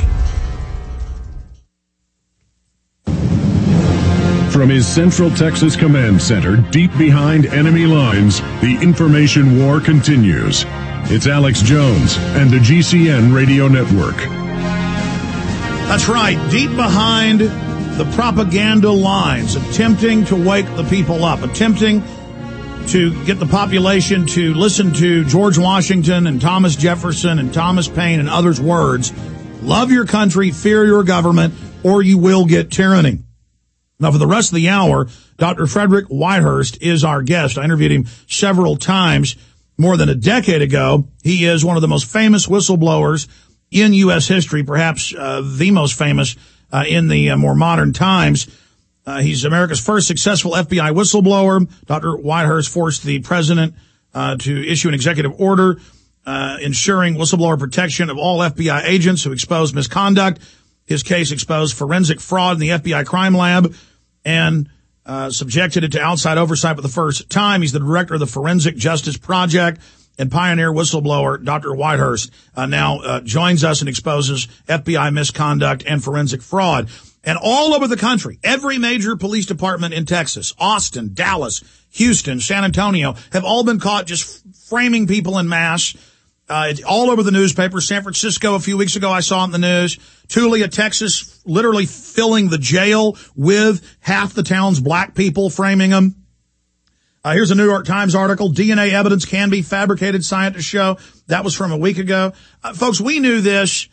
From his Central Texas Command Center, deep behind enemy lines, the information war continues. It's Alex Jones and the GCN Radio Network. That's right, deep behind the propaganda lines, attempting to wake the people up, attempting to get the population to listen to George Washington and Thomas Jefferson and Thomas Paine and others' words. Love your country, fear your government, or you will get tyranny. Now, for the rest of the hour, Dr. Frederick Whitehurst is our guest. I interviewed him several times more than a decade ago. He is one of the most famous whistleblowers in U.S. history, perhaps the most famous in the more modern times. He's America's first successful FBI whistleblower. Dr. Whitehurst forced the president to issue an executive order ensuring whistleblower protection of all FBI agents who exposed misconduct. His case exposed forensic fraud in the FBI crime lab and subjected it to outside oversight for the first time. He's the director of the Forensic Justice Project, and pioneer whistleblower Dr. Whitehurst now joins us and exposes FBI misconduct and forensic fraud. And all over the country, every major police department in Texas, Austin, Dallas, Houston, San Antonio, have all been caught just framing people en masse. It's all over the newspaper. San Francisco, a few weeks ago, I saw it in the news. Tulia, Texas, literally filling the jail with half the town's black people, framing them. Here's a New York Times article. DNA evidence can be fabricated, scientists show. That was from a week ago. Folks, we knew this.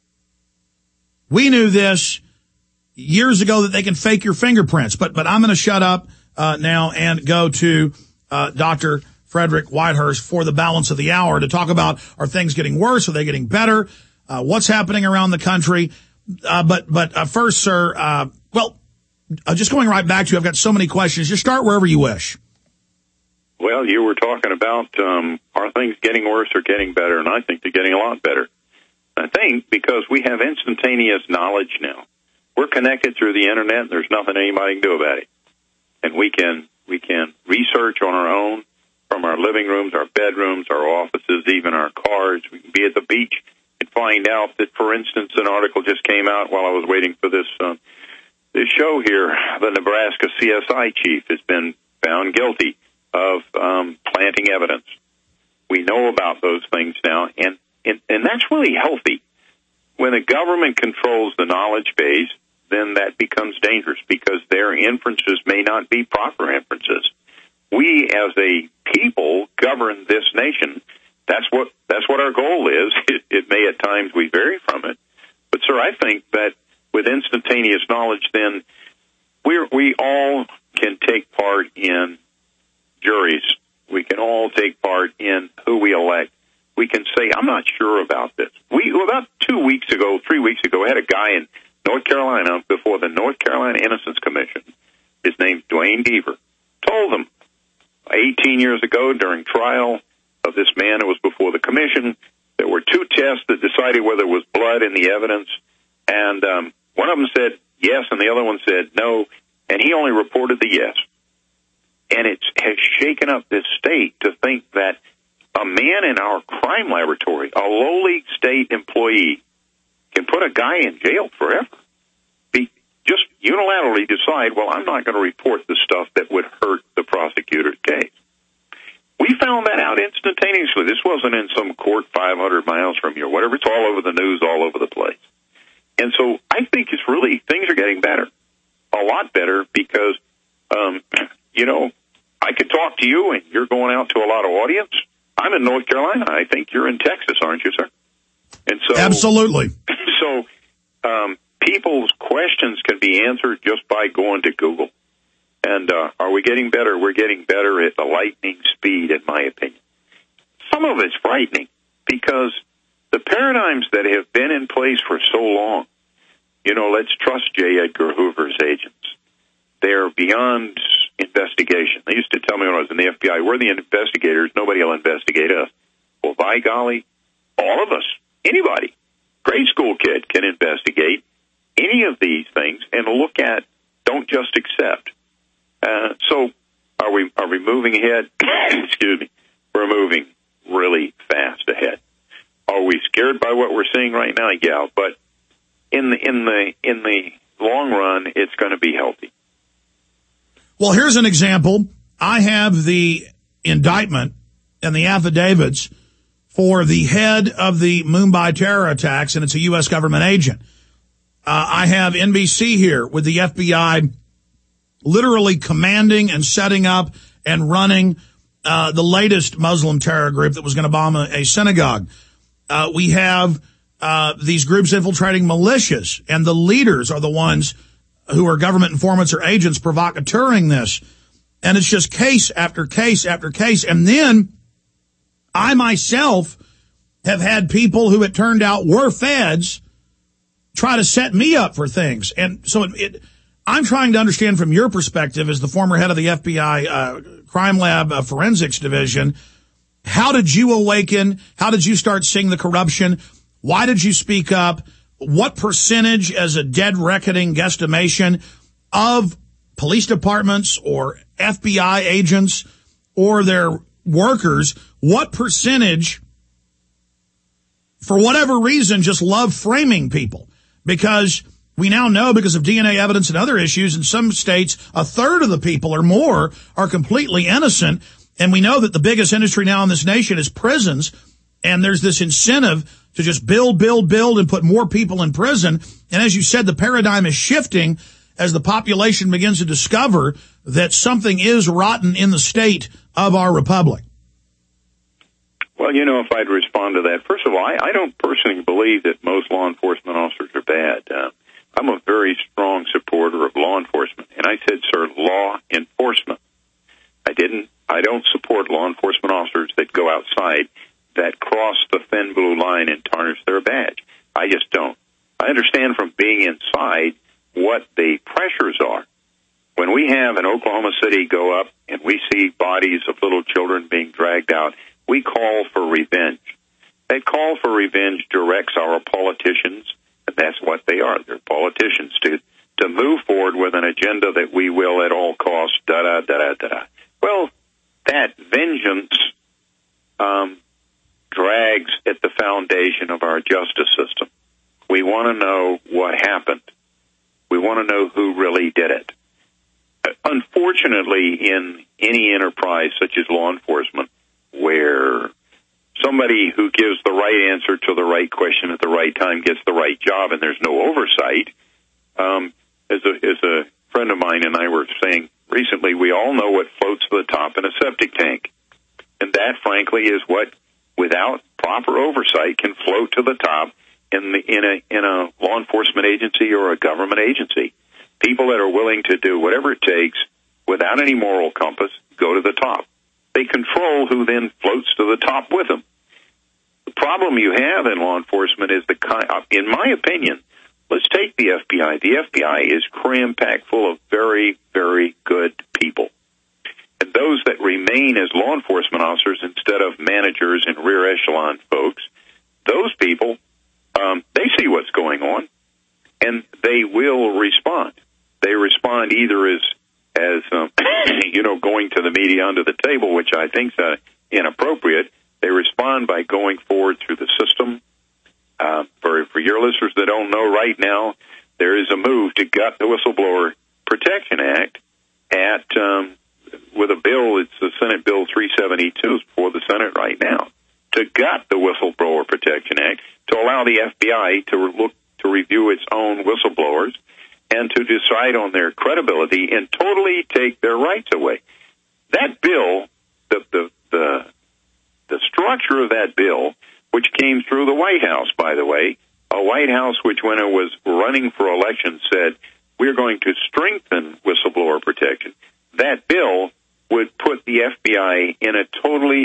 We knew this years ago that they can fake your fingerprints. But I'm going to shut up now and go to Dr. Frederick Whitehurst for the balance of the hour to talk about, are things getting worse? Are they getting better? What's happening around the country? But first, sir, just going right back to you, I've got so many questions. Just start wherever you wish. Well, you were talking about are things getting worse or getting better, and I think they're getting a lot better. I think because we have instantaneous knowledge now. We're connected through the internet, and there's nothing anybody can do about it. And we can research on our own from our living rooms, our bedrooms, our offices, even our cars. We can be at the beach and find out that, for instance, an article just came out while I was waiting for this show here. The Nebraska CSI chief has been found guilty of planting evidence. We know about those things now, and that's really healthy. When a government controls the knowledge base, then that becomes dangerous because their inferences may not be proper inferences. We, as a people, govern this nation. That's what our goal is. It may at times we vary from it, but sir, I think that with instantaneous knowledge, then we all can take part in juries. We can all take part in who we elect. We can say, I'm not sure about this. About 3 weeks ago, I had a guy in North Carolina before the North Carolina Innocence Commission. His name's Dwayne Deaver. Told them 18 years ago during trial of this man who was before the commission, there were two tests that decided whether there was blood in the evidence, and one of them said yes, and the other one said no, and he only reported the yes. And it has shaken up this state to think that a man in our crime laboratory, a lowly state employee, can put a guy in jail forever. Just unilaterally decide, well, I'm not going to report the stuff that would hurt the prosecutor's case. We found that out instantaneously. This wasn't in some court 500 miles from here, whatever. It's all over the news, all over the place. And so I think it's really, things are getting better, a lot better, because, I could talk to you and you're going out to a lot of audience. I'm in North Carolina. I think you're in Texas, aren't you, sir? And so, absolutely. So people's questions can be answered just by going to Google. And are we getting better? We're getting better at the lightning speed, in my opinion. Some of it's frightening because the paradigms that have been in place for so long, let's trust J. Edgar Hoover's agents. They're beyond investigation. They used to tell me when I was in the FBI, we're the investigators, nobody will investigate us. Well, by golly, all of us, anybody, grade school kid can investigate any of these things and look at, don't just accept. So are we moving ahead? Excuse me. We're moving really fast ahead. Are we scared by what we're seeing right now? Yeah, but in the long run, it's going to be healthy. Well, here's an example. I have the indictment and the affidavits for the head of the Mumbai terror attacks, and it's a U.S. government agent. I have NBC here with the FBI literally commanding and setting up and running the latest Muslim terror group that was going to bomb a synagogue. We have these groups infiltrating militias, and the leaders are the ones who are government informants or agents provocateuring this. And it's just case after case after case. And then I myself have had people who it turned out were feds try to set me up for things. And so I'm trying to understand from your perspective as the former head of the FBI Crime Lab Forensics Division, how did you awaken? How did you start seeing the corruption? Why did you speak up? What percentage, as a dead reckoning guesstimation, of police departments or FBI agents or their workers, what percentage, for whatever reason, just love framing people? Because we now know, because of DNA evidence and other issues, in some states, a third of the people or more are completely innocent. And we know that the biggest industry now in this nation is prisons. And there's this incentive to just build, and put more people in prison. And as you said, the paradigm is shifting as the population begins to discover that something is rotten in the state of our republic. Well, if I'd respond to that, first of all, I don't personally believe that most law enforcement officers are bad. I'm a very strong supporter of law enforcement. And I said, sir, law enforcement. I don't support law enforcement officers that go outside, that cross the thin blue line and tarnish their badge. I just don't. I understand from being inside what the pressures are. When we have in Oklahoma City go up and we see bodies of little children being dragged out, we call for revenge. That call for revenge directs our politicians, and that's what they are. They're politicians to move forward with an agenda that we will at all costs, da-da-da-da-da-da. Well, that vengeance drags at the foundation of our justice system. We want to know what happened. We want to know who really did it. Unfortunately, in any enterprise such as law enforcement, where somebody who gives the right answer to the right question at the right time gets the right job and there's no oversight, as a friend of mine and I were saying recently, we all know what floats to the top in a septic tank. And that, frankly, is what, without proper oversight, can float to the top in a law enforcement agency or a government agency. People that are willing to do whatever it takes without any moral compass go to the top. They control who then floats to the top with them. The problem you have in law enforcement is in my opinion, let's take the FBI. The FBI is cram-packed full of very, very good people. And those that remain as law enforcement officers instead of managers and rear echelon folks, those people, they see what's going on, and they will respond. They respond either as going to the media under the table, which I think is inappropriate. They respond by going forward through the system. For your listeners that don't know, right now there is a move to gut the Whistleblower Protection Act with a bill. It's the Senate Bill 372 before the Senate right now, to gut the Whistleblower Protection Act, to allow the FBI to review its own whistleblowers and to decide on their credibility and totally take their rights away. That bill, the structure of that bill, which came through the White House, by the way, a White House which, when it was running for election, said, we're going to strengthen whistleblower protection. That bill would put the FBI in a totally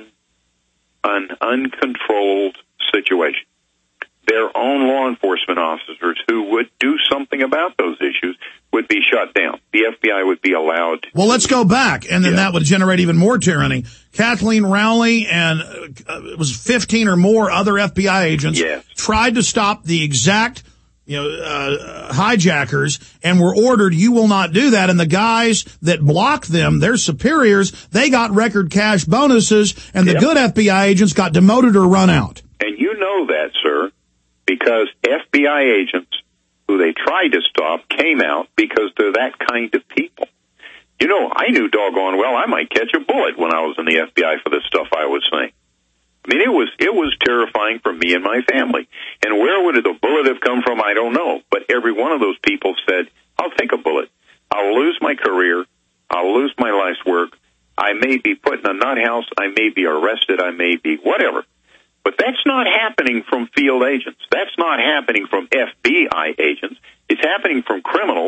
uncontrolled situation. Their own law enforcement officers who would do something about those issues would be shut down. The FBI would be allowed. Well, let's go back, and then that would generate even more tyranny. Kathleen Rowley and it was 15 or more other FBI agents tried to stop the exact hijackers and were ordered, you will not do that. And the guys that blocked them, their superiors, they got record cash bonuses, and the good FBI agents got demoted or run out. And you know that, sir, because FBI agents who they tried to stop came out because they're that kind of people. I knew doggone well I might catch a bullet when I was in the FBI for the stuff I was saying. I mean, it was terrifying for me and my family. And where would the bullet have come from? I don't know. But every one of those people said, I'll take a bullet. I'll lose my career. I'll lose my life's work. I may be put in a nut house. I may be arrested. I may be whatever. But that's not happening from field agents. That's not happening from FBI agents. It's happening from criminals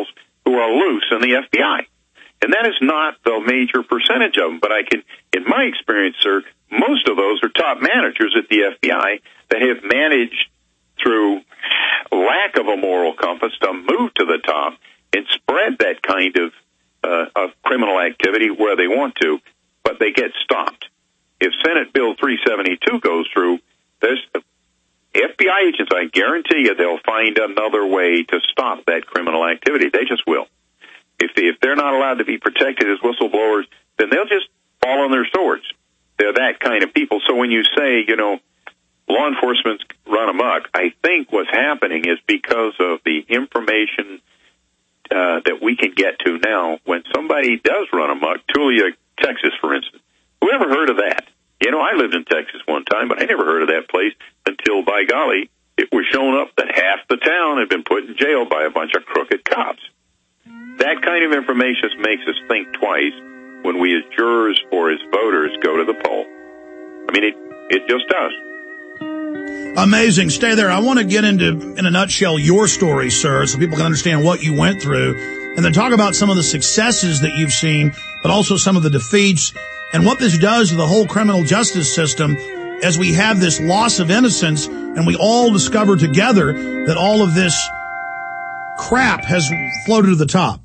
who are loose in the FBI. And that is not the major percentage of them. But in my experience, sir, most of those are top managers at the FBI that have managed through lack of a moral compass to move to the top and spread that kind of criminal activity where they want to, but they get stopped. If Senate Bill 372 goes through, there's FBI agents, I guarantee you, they'll find another way to stop that criminal activity. They just will. If they're not allowed to be protected as whistleblowers, then they'll just fall on their swords. They're that kind of people. So when you say, law enforcement's run amok, I think what's happening is because of the information that we can get to now. When somebody does run amok, Tulia, Texas, for instance, who ever heard of that? I lived in Texas one time, but I never heard of that place until, by golly, it was shown up that half the town had been put in jail by a bunch of crooked cops. That kind of information makes us think twice when we as jurors or as voters go to the poll. I mean, it just does. Amazing. Stay there. I want to get into, in a nutshell, your story, sir, so people can understand what you went through, and then talk about some of the successes that you've seen, but also some of the defeats, and what this does to the whole criminal justice system as we have this loss of innocence, and we all discover together that all of this crap has floated to the top.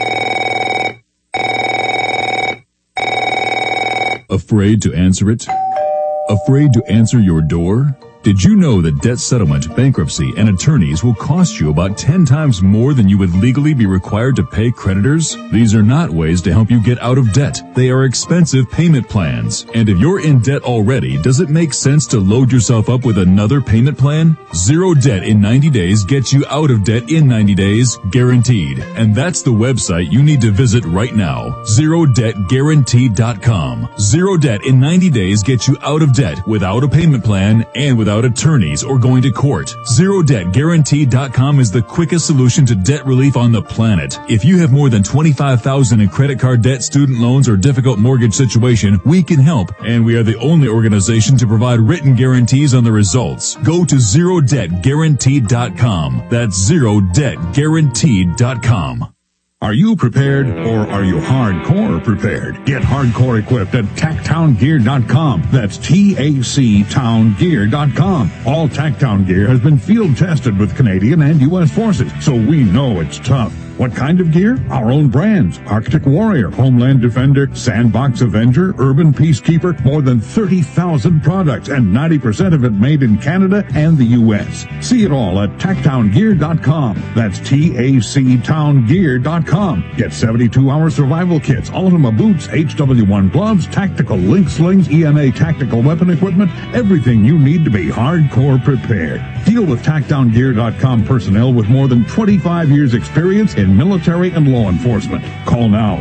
Afraid to answer it? Afraid to answer your door? Did you know that debt settlement, bankruptcy, and attorneys will cost you about 10 times more than you would legally be required to pay creditors? These are not ways to help you get out of debt. They are expensive payment plans. And if you're in debt already, does it make sense to load yourself up with another payment plan? Zero Debt in 90 Days gets you out of debt in 90 days, guaranteed. And that's the website you need to visit right now. ZeroDebtGuaranteed.com. Zero Debt in 90 Days gets you out of debt without a payment plan and without attorneys or going to court. ZeroDebtGuaranteed.com is the quickest solution to debt relief on the planet. If you have more than $25,000 in credit card debt, student loans, or difficult mortgage situation, we can help, and we are the only organization to provide written guarantees on the results. Go to ZeroDebtGuaranteed.com. That's ZeroDebtGuaranteed.com. Are you prepared, or are you hardcore prepared? Get hardcore equipped at TacTownGear.com. That's TACTownGear.com. All TacTown gear has been field tested with Canadian and U.S. forces, so we know it's tough. What kind of gear? Our own brands. Arctic Warrior, Homeland Defender, Sandbox Avenger, Urban Peacekeeper, more than 30,000 products, and 90% of it made in Canada and the U.S. See it all at TacTownGear.com. That's TACTownGear.com. Get 72-hour survival kits, Ultima boots, HW1 gloves, tactical link slings, ENA tactical weapon equipment, everything you need to be hardcore prepared. Deal with TacTownGear.com personnel with more than 25 years experience in military and law enforcement. Call now,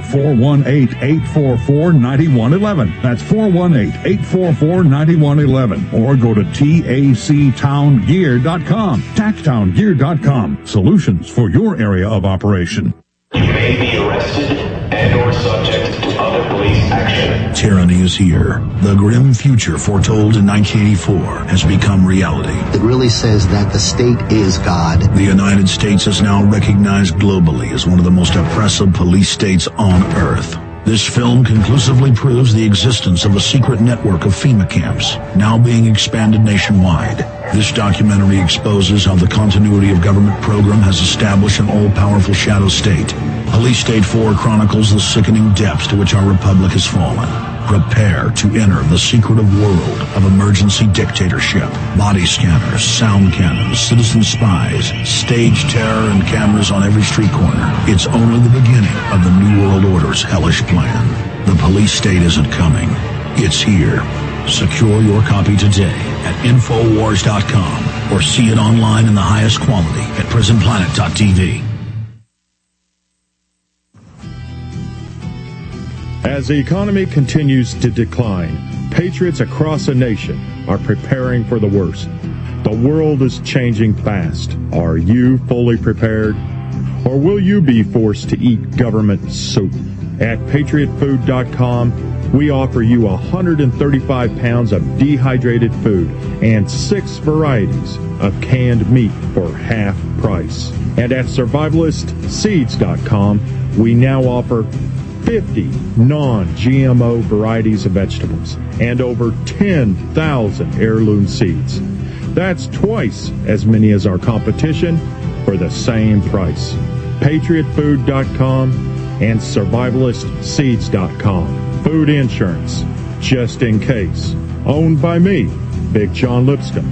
418-844-9111. That's 418-844-9111. Or go to TACTownGear.com. TacTownGear.com. Solutions for your area of operation. You may be arrested and or subject to other police action. Tyranny is here. The grim future foretold in 1984 has become reality. It really says that the state is God. The United States is now recognized globally as one of the most oppressive police states on earth. This film conclusively proves the existence of a secret network of FEMA camps, now being expanded nationwide. This documentary exposes how the continuity of government program has established an all-powerful shadow state. Police State 4 chronicles the sickening depths to which our republic has fallen. Prepare to enter the secretive world of emergency dictatorship, body scanners, sound cannons, citizen spies, stage terror, and cameras on every street corner. It's only the beginning of the New World Order's hellish plan. The police state isn't coming. It's here. Secure your copy today at Infowars.com or see it online in the highest quality at PrisonPlanet.tv. As the economy continues to decline, patriots across the nation are preparing for the worst. The world is changing fast. Are you fully prepared? Or will you be forced to eat government soup? At PatriotFood.com, We offer you 135 pounds of dehydrated food and 6 varieties of canned meat for half price. And at survivalistseeds.com, we now offer 50 non-GMO varieties of vegetables and over 10,000 heirloom seeds. That's twice as many as our competition for the same price. PatriotFood.com and SurvivalistSeeds.com. Food insurance, just in case. Owned by me, Big John Lipscomb.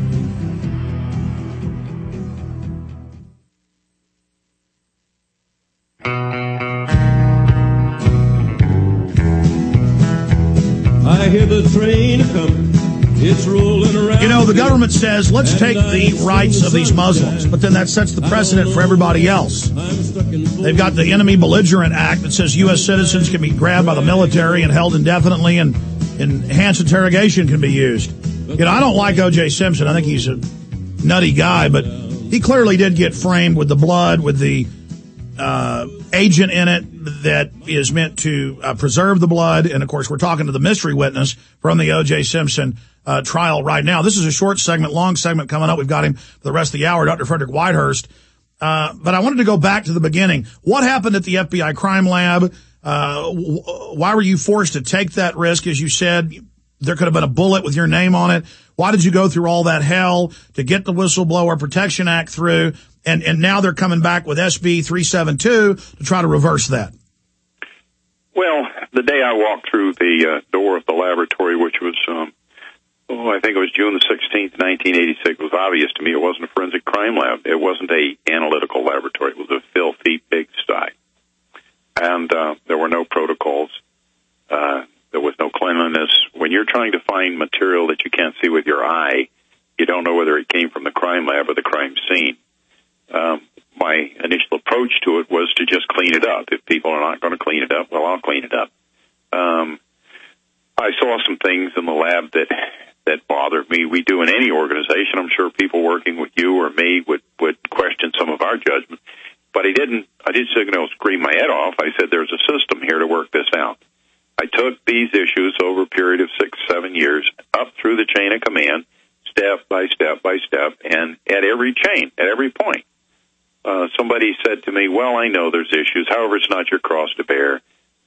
I hear the train coming. It's rolling around. You know, the government says, let's take the rights of these Muslims, but then that sets the precedent for everybody else. They've got the Enemy Belligerent Act that says U.S. citizens can be grabbed by the military and held indefinitely, and enhanced interrogation can be used. You know, I don't like O.J. Simpson. I think he's a nutty guy, but he clearly did get framed with the blood, with the agent in it that is meant to preserve the blood. And, of course, we're talking to the mystery witness from the O.J. Simpson trial right now. This is a short segment, long segment coming up. We've got him for the rest of the hour, Dr. Frederick Whitehurst. But I wanted to go back to the beginning. What happened at the FBI crime lab? Why were you forced to take that risk? As you said, there could have been a bullet with your name on it. Why did you go through all that hell to get the Whistleblower Protection Act through? And now they're coming back with SB 372 to try to reverse that. Well, the day I walked through the door of the laboratory, which was, I think it was June the 16th, 1986, it was obvious to me it wasn't a forensic crime lab. It wasn't a analytical laboratory. It was a filthy pigsty. And there were no protocols. There was no cleanliness. When you're trying to find material that you can't see with your eye, you don't know whether it came from the crime lab or the crime scene. My initial approach to it was to just clean it up. If people are not going to clean it up, well, I'll clean it up. I saw some things in the lab that bothered me. We do in any organization. I'm sure people working with you or me would question some of our judgment. But I didn't scream my head off. I said there's a system here to work this out. I took these issues over a period of 6-7 years up through the chain of command, step by step by step, and at every chain, at every point. Somebody said to me, well, I know there's issues. However, it's not your cross to bear.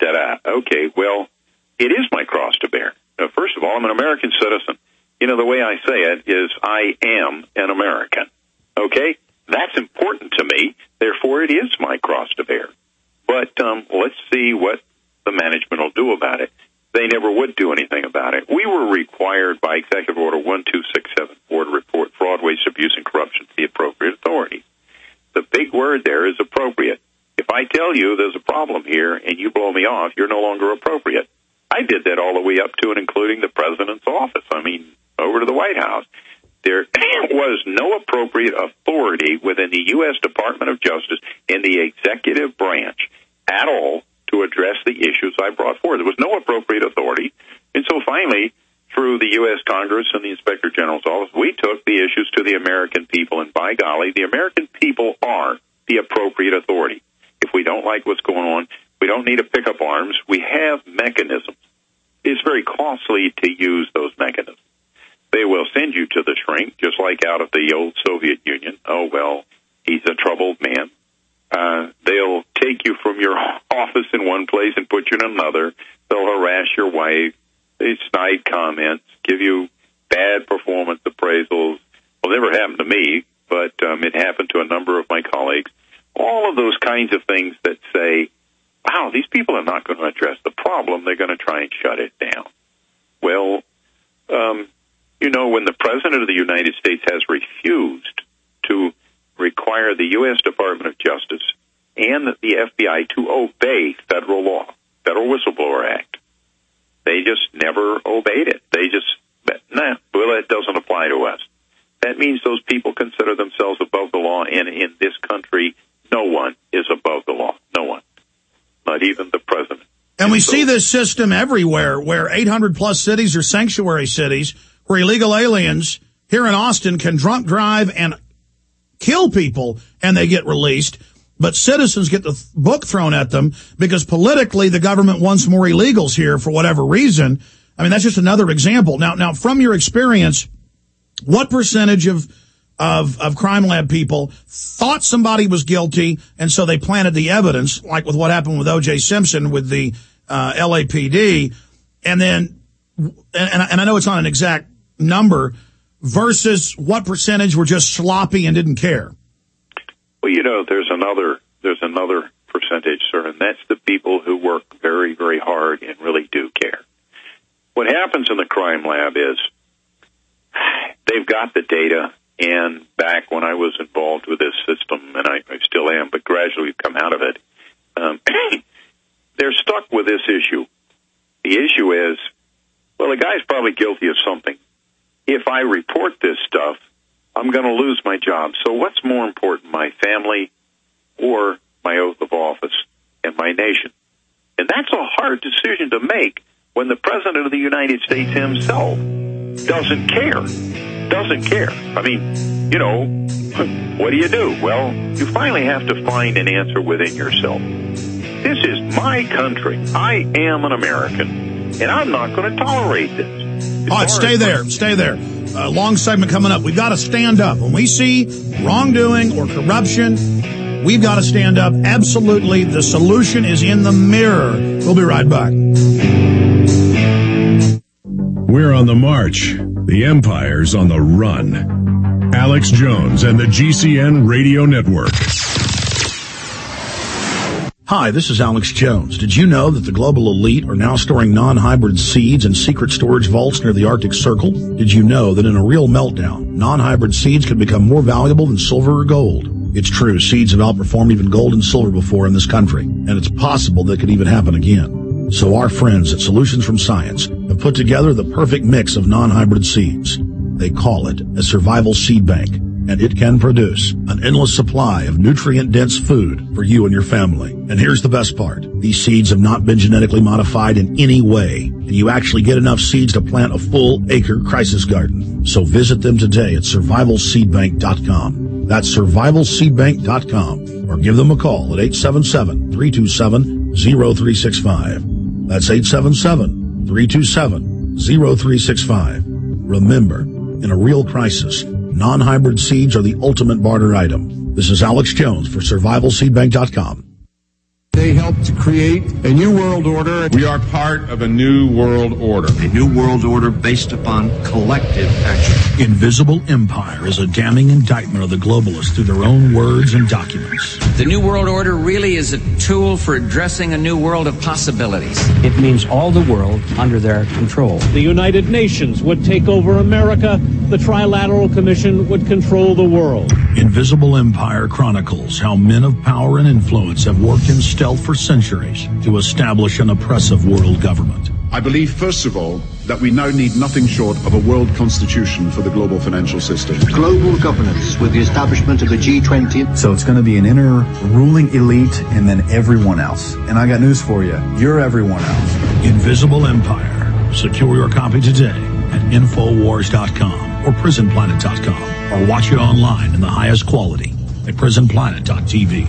Okay, well, it is my cross to bear. First of all, I'm an American citizen. You know, the way I say it is I am an American. Okay? That's important to me. Therefore, it is my cross to bear. But let's see what the management will do about it. They never would do anything about it. We were required by Executive Order 12674 to report fraud, waste, abuse, and corruption to the appropriate authorities. The big word there is appropriate. If I tell you there's a problem here and you blow me off, you're no longer appropriate. I did that all the way up to and including the president's office. I mean, over to the White House. There was no appropriate authority within the U.S. Department of Justice in the executive branch at all to address the issues I brought forward. There was no appropriate authority. And so finally, through the U.S. Congress and the Inspector General's office, we took the issues to the American people. And by golly, the American people are the appropriate authority. If we don't like what's going on, we don't need to pick up arms. We have mechanisms. It's very costly to use those mechanisms. They will send you to the shrink, just like out of the old Soviet Union. Oh, well, he's a troubled man. They'll take you from your office in one place and put you in another. They'll harass your wife. They snide comments, give you bad performance appraisals. Well, it never happened to me, but it happened to a number of my colleagues. All of those kinds of things that say, wow, these people are not going to address the problem. They're going to try and shut it down. Well, when the President of the United States has refused to require the U.S. Department of Justice and the FBI to obey federal law, Federal Whistleblower Act, they just never obeyed it. They just, it doesn't apply to us. That means those people consider themselves above the law, and in this country, no one is above the law. No one. Not even the president. And we see this system everywhere, where 800-plus cities are sanctuary cities, where illegal aliens here in Austin can drunk drive and kill people, and they get released. but citizens get the book thrown at them because politically the government wants more illegals here for whatever reason. I mean, that's just another example. Now, from your experience, what percentage of crime lab people thought somebody was guilty, and so they planted the evidence, like with what happened with O.J. Simpson with the LAPD, and I know it's not an exact number, versus what percentage were just sloppy and didn't care? Well, there's another percentage, sir, and that's the people who work very, very hard and really do care. What happens in the crime lab is they've got the data, and back when I was involved with this system, and I still am, but gradually we've come out of it, they're stuck with this issue. The issue is, well, the guy's probably guilty of something. If I report this stuff, I'm going to lose my job. So what's more important, my family or my oath of office and my nation? And that's a hard decision to make when the President of the United States himself doesn't care. I mean, what do? Well, you finally have to find an answer within yourself. This is my country. I am an American, and I'm not going to tolerate this. All right, stay there. Long segment coming up. We've got to stand up. When we see wrongdoing or corruption, we've got to stand up. Absolutely. The solution is in the mirror. We'll be right back. We're on the march. The empire's on the run. Alex Jones and the GCN Radio Network. Hi, this is Alex Jones. Did you know that the global elite are now storing non-hybrid seeds in secret storage vaults near the Arctic Circle? Did you know that in a real meltdown, non-hybrid seeds could become more valuable than silver or gold? It's true, seeds have outperformed even gold and silver before in this country, and it's possible that could even happen again. So our friends at Solutions from Science have put together the perfect mix of non-hybrid seeds. They call it a survival seed bank, and it can produce an endless supply of nutrient-dense food for you and your family. And here's the best part. These seeds have not been genetically modified in any way, and you actually get enough seeds to plant a full-acre crisis garden. So visit them today at survivalseedbank.com. That's survivalseedbank.com, or give them a call at 877-327-0365. That's 877-327-0365. Remember, in a real crisis, non-hybrid seeds are the ultimate barter item. This is Alex Jones for survivalseedbank.com. They helped to create a new world order. We are part of a new world order. A new world order based upon collective action. Invisible Empire is a damning indictment of the globalists through their own words and documents. The New World Order really is a tool for addressing a new world of possibilities. It means all the world under their control. The United Nations would take over America. The Trilateral Commission would control the world. Invisible Empire chronicles how men of power and influence have worked in stealth for centuries to establish an oppressive world government. I believe, first of all, that we now need nothing short of a world constitution for the global financial system. Global governance with the establishment of the G20. So it's going to be an inner ruling elite and then everyone else. And I got news for you. You're everyone else. Invisible Empire. Secure your copy today at Infowars.com or PrisonPlanet.com, or watch it online in the highest quality at PrisonPlanet.tv.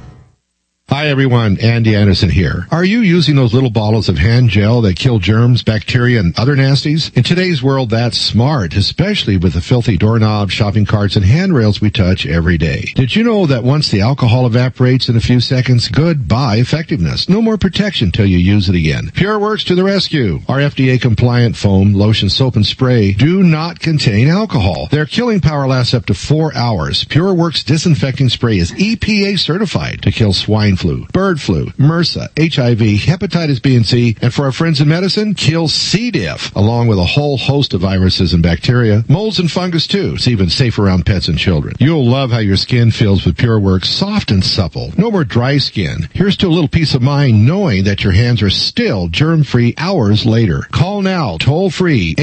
Hi everyone, Andy Anderson here. Are you using those little bottles of hand gel that kill germs, bacteria, and other nasties? In today's world, that's smart, especially with the filthy doorknobs, shopping carts, and handrails we touch every day. Did you know that once the alcohol evaporates in a few seconds, goodbye effectiveness? No more protection till you use it again. PureWorks to the rescue. Our FDA-compliant foam, lotion, soap, and spray do not contain alcohol. Their killing power lasts up to 4 hours. PureWorks disinfecting spray is EPA certified to kill swine flu, bird flu, MRSA, HIV, hepatitis B and C, and for our friends in medicine, kill C. diff, along with a whole host of viruses and bacteria, molds and fungus too. It's even safe around pets and children. You'll love how your skin feels with PureWorks, soft and supple. No more dry skin. Here's to a little peace of mind knowing that your hands are still germ-free hours later. Call now, toll-free,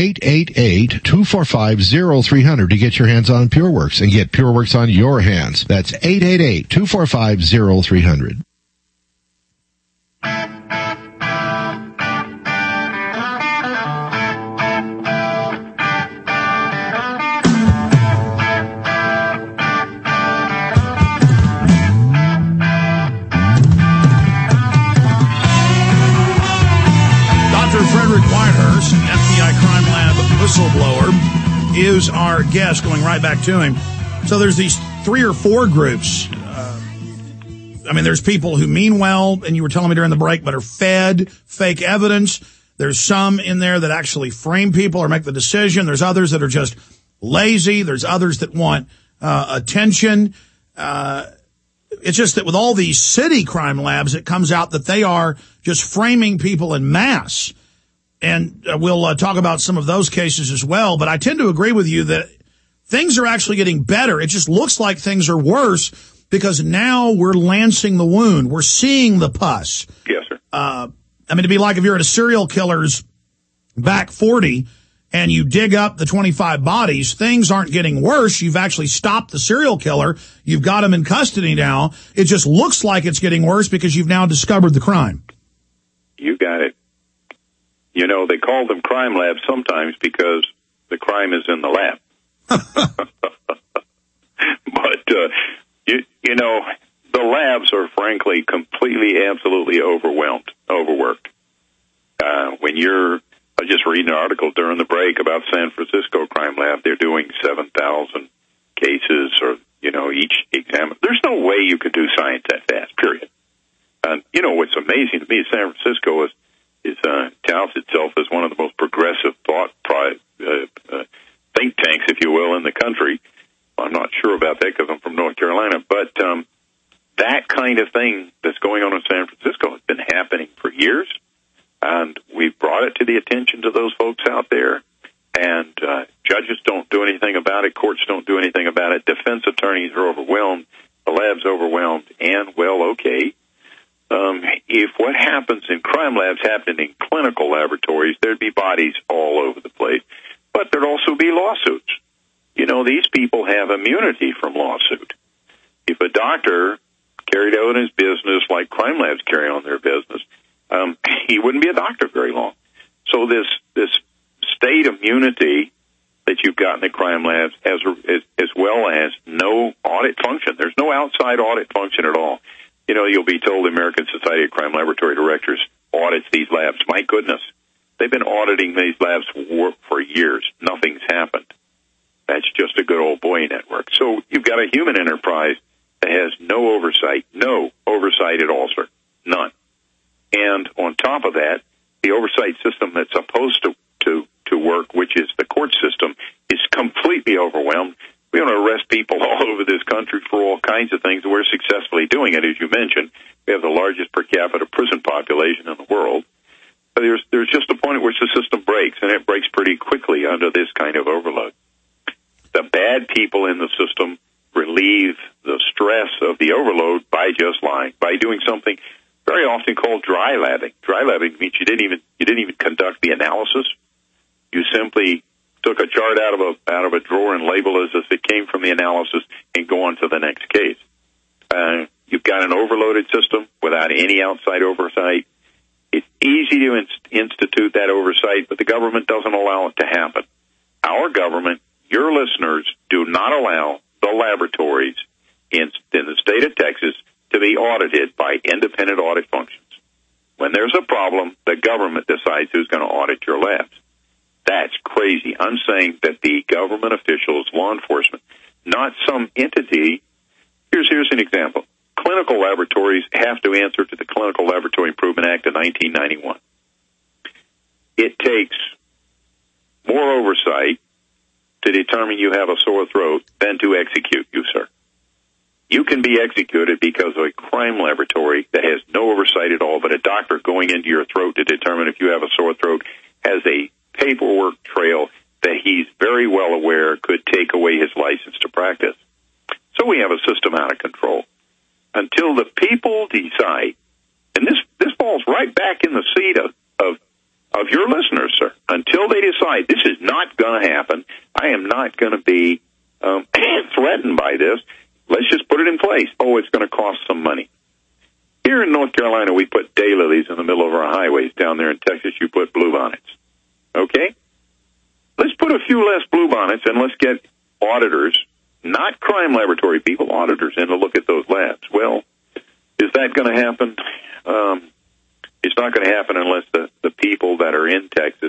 888-245-0300 to get your hands on PureWorks and get PureWorks on your hands. That's 888-245-0300. whistleblower, is our guest, going right back to him. So there's these 3 or 4 groups. There's people who mean well, and you were telling me during the break, but are fed fake evidence. There's some in there that actually frame people or make the decision. There's others that are just lazy. There's others that want attention. It's just that with all these city crime labs, it comes out that they are just framing people en masse. And we'll talk about some of those cases as well. But I tend to agree with you that things are actually getting better. It just looks like things are worse because now we're lancing the wound. We're seeing the pus. Yes, sir. It'd be like if you're at a serial killer's back 40 and you dig up the 25 bodies, things aren't getting worse. You've actually stopped the serial killer. You've got him in custody now. It just looks like it's getting worse because you've now discovered the crime. You got it. They call them crime labs sometimes because the crime is in the lab. But, the labs are frankly completely, absolutely overworked. I was just reading an article during the break about San Francisco crime lab. They're doing 7,000 cases or, each exam. There's no way you could do science that fast, period. And, what's amazing to me, San Francisco is touts itself as one of the most progressive think tanks, if you will, in the country. I'm not sure about that because I'm from North Carolina, but that kind of thing that's going on in San Francisco has been happening for years, and we've brought it to the attention to those folks out there, and judges don't do anything about it, courts don't do anything about it, defense attorneys are overwhelmed, the lab's overwhelmed, and, okay. If what happens in crime labs happened in clinical laboratories, there'd be bodies all over the place. But there'd also be lawsuits. These people have immunity from lawsuit. If a doctor carried out his business like crime labs carry on their business, he wouldn't be a doctor very long. So this state immunity that you've got in the crime labs, as well as no audit function. There's no outside audit function at all. You'll be told the American Society of Crime Laboratory Directors audits these labs. My goodness, they've been auditing these labs for years. Nothing's happened. That's just a good old boy network. So you've got a human enterprise that has no oversight at all, sir. None. And on top of that, the oversight system that's supposed to work, which is the court system, is completely overwhelmed. We want to arrest people all over this country for all kinds of things, and we're successfully doing it. As you mentioned, we have the largest per capita prison population in the world. But there's just a point at which the system breaks, and it breaks pretty quickly under this kind of overload. The bad people in the system relieve the stress of the overload by just lying, by doing something very often called dry labbing. Dry labbing means you didn't even conduct the analysis. You simply took a chart out of a drawer and label it as if it came from the analysis and go on to the next case. You've got an overloaded system without any outside oversight. It's easy to institute that oversight, but the government doesn't allow it to happen. Our government, your listeners, do not allow the laboratories in the state of Texas to be audited by independent audit functions. When there's a problem, the government decides who's going to audit your labs. That's crazy. I'm saying that the government officials, law enforcement, not some entity. Here's an example. Clinical laboratories have to answer to the Clinical Laboratory Improvement Act of 1991. It takes more oversight to determine you have a sore throat than to execute you, sir. You can be executed because of a crime laboratory that has no oversight at all, but a doctor going into your throat to determine if you have a sore throat has a paperwork trail that he's very well aware could take away his license to practice. So we have a system out of control. Until the people decide, and this falls right back in the seat of your listeners, sir, until they decide this is not going to happen, I am not going to be threatened by this, let's just put it in place. Oh, it's going to cost some money. Here in North Carolina, we put daylilies in the middle of our highways. Down there in Texas, you put bluebonnets. Okay? Let's put a few less bluebonnets and let's get auditors, not crime laboratory people, auditors in to look at those labs. Well, is that going to happen? It's not going to happen unless the people that are in Texas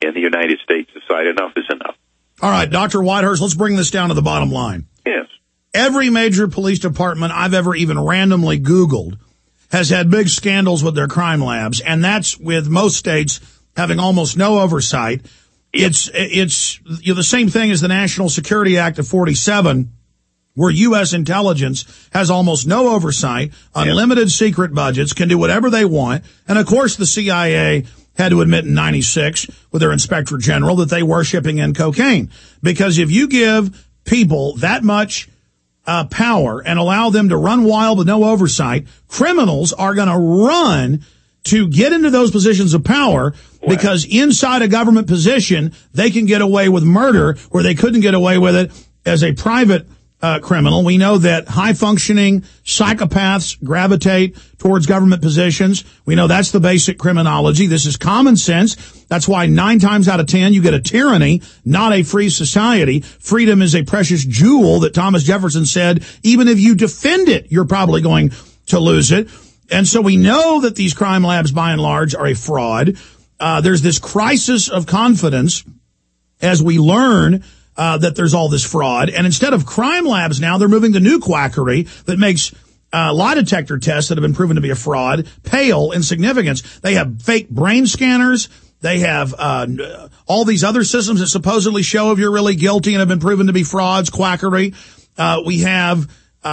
in the United States decide enough is enough. All right, Dr. Whitehurst, let's bring this down to the bottom line. Yes. Every major police department I've ever even randomly Googled has had big scandals with their crime labs, and that's with most states having almost no oversight. It's the same thing as the National Security Act of 47, where U.S. intelligence has almost no oversight, unlimited secret budgets, can do whatever they want. And, of course, the CIA had to admit in 96 with their inspector general that they were shipping in cocaine. Because if you give people that much power and allow them to run wild with no oversight, criminals are going to run to get into those positions of power because inside a government position, they can get away with murder where they couldn't get away with it as a private criminal. We know that high-functioning psychopaths gravitate towards government positions. We know that's the basic criminology. This is common sense. That's why 9 times out of 10 you get a tyranny, not a free society. Freedom is a precious jewel that Thomas Jefferson said, even if you defend it, you're probably going to lose it. And so we know that these crime labs, by and large, are a fraud. There's this crisis of confidence as we learn that there's all this fraud. And instead of crime labs now, they're moving to new quackery that makes lie detector tests that have been proven to be a fraud pale in significance. They have fake brain scanners. They have all these other systems that supposedly show if you're really guilty and have been proven to be frauds, quackery. We have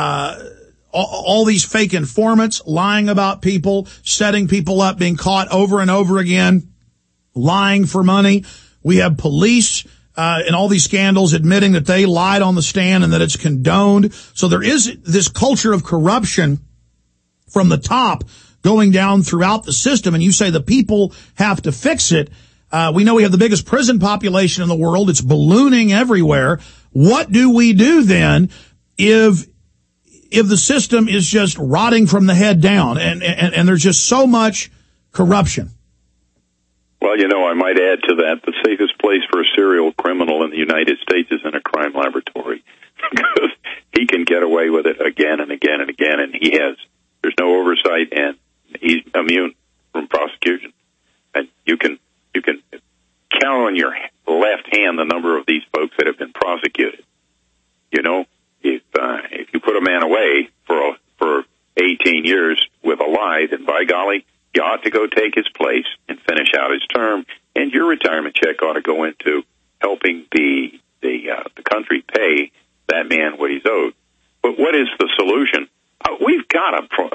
all these fake informants lying about people, setting people up, being caught over and over again, lying for money. We have police in all these scandals admitting that they lied on the stand and that it's condoned. So there is this culture of corruption from the top going down throughout the system. And you say the people have to fix it. We know we have the biggest prison population in the world. It's ballooning everywhere. What do we do then if the system is just rotting from the head down and there's just so much corruption? Well, I might add to that, the safest place for a serial criminal in the United States is in a crime laboratory because he can get away with it again and again and again, and there's no oversight, and he's immune from prosecution. And you can count on your left hand the number of these folks that have been prosecuted. If you put a man away for 18 years with a lie, then by golly, you ought to go take his place and finish out his term, and your retirement check ought to go into helping the country pay that man what he's owed. But what is the solution? We've got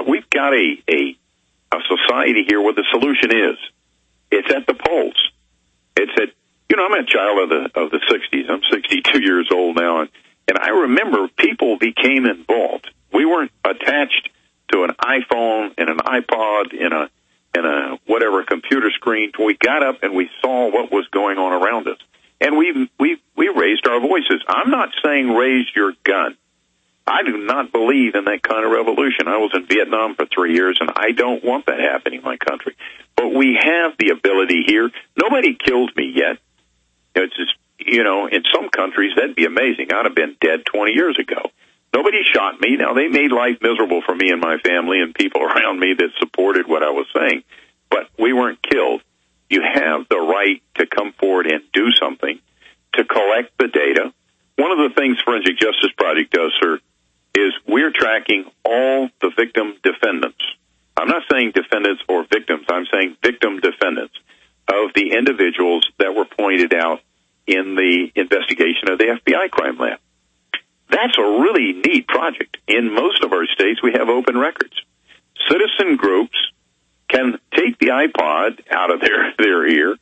a society here where the solution is. It's at the polls. It's at I'm a child of the 60s. I'm 62 years old now, and I remember people became involved. We weren't attached to an iPhone and an iPod and a whatever computer screen. We got up and we saw what was going on around us, and we raised our voices. I'm not saying raise your gun. I do not believe in that kind of revolution. I was in Vietnam for 3 years, and I don't want that happening in my country. But we have the ability here. Nobody killed me yet. It's just, in some countries, that'd be amazing. I'd have been dead 20 years ago. Nobody shot me. Now, they made life miserable for me and my family and people around me that supported what I was saying. But we weren't killed. You have the right to come forward and do something, to collect the data. One of the things Forensic Justice Project does, sir, is we're tracking all the victim defendants. I'm not saying defendants or victims. I'm saying victim defendants of the individuals that were pointed out in the investigation of the FBI crime lab. That's a really neat project. In most of our states, we have open records. Citizen groups can take the iPod out of their ear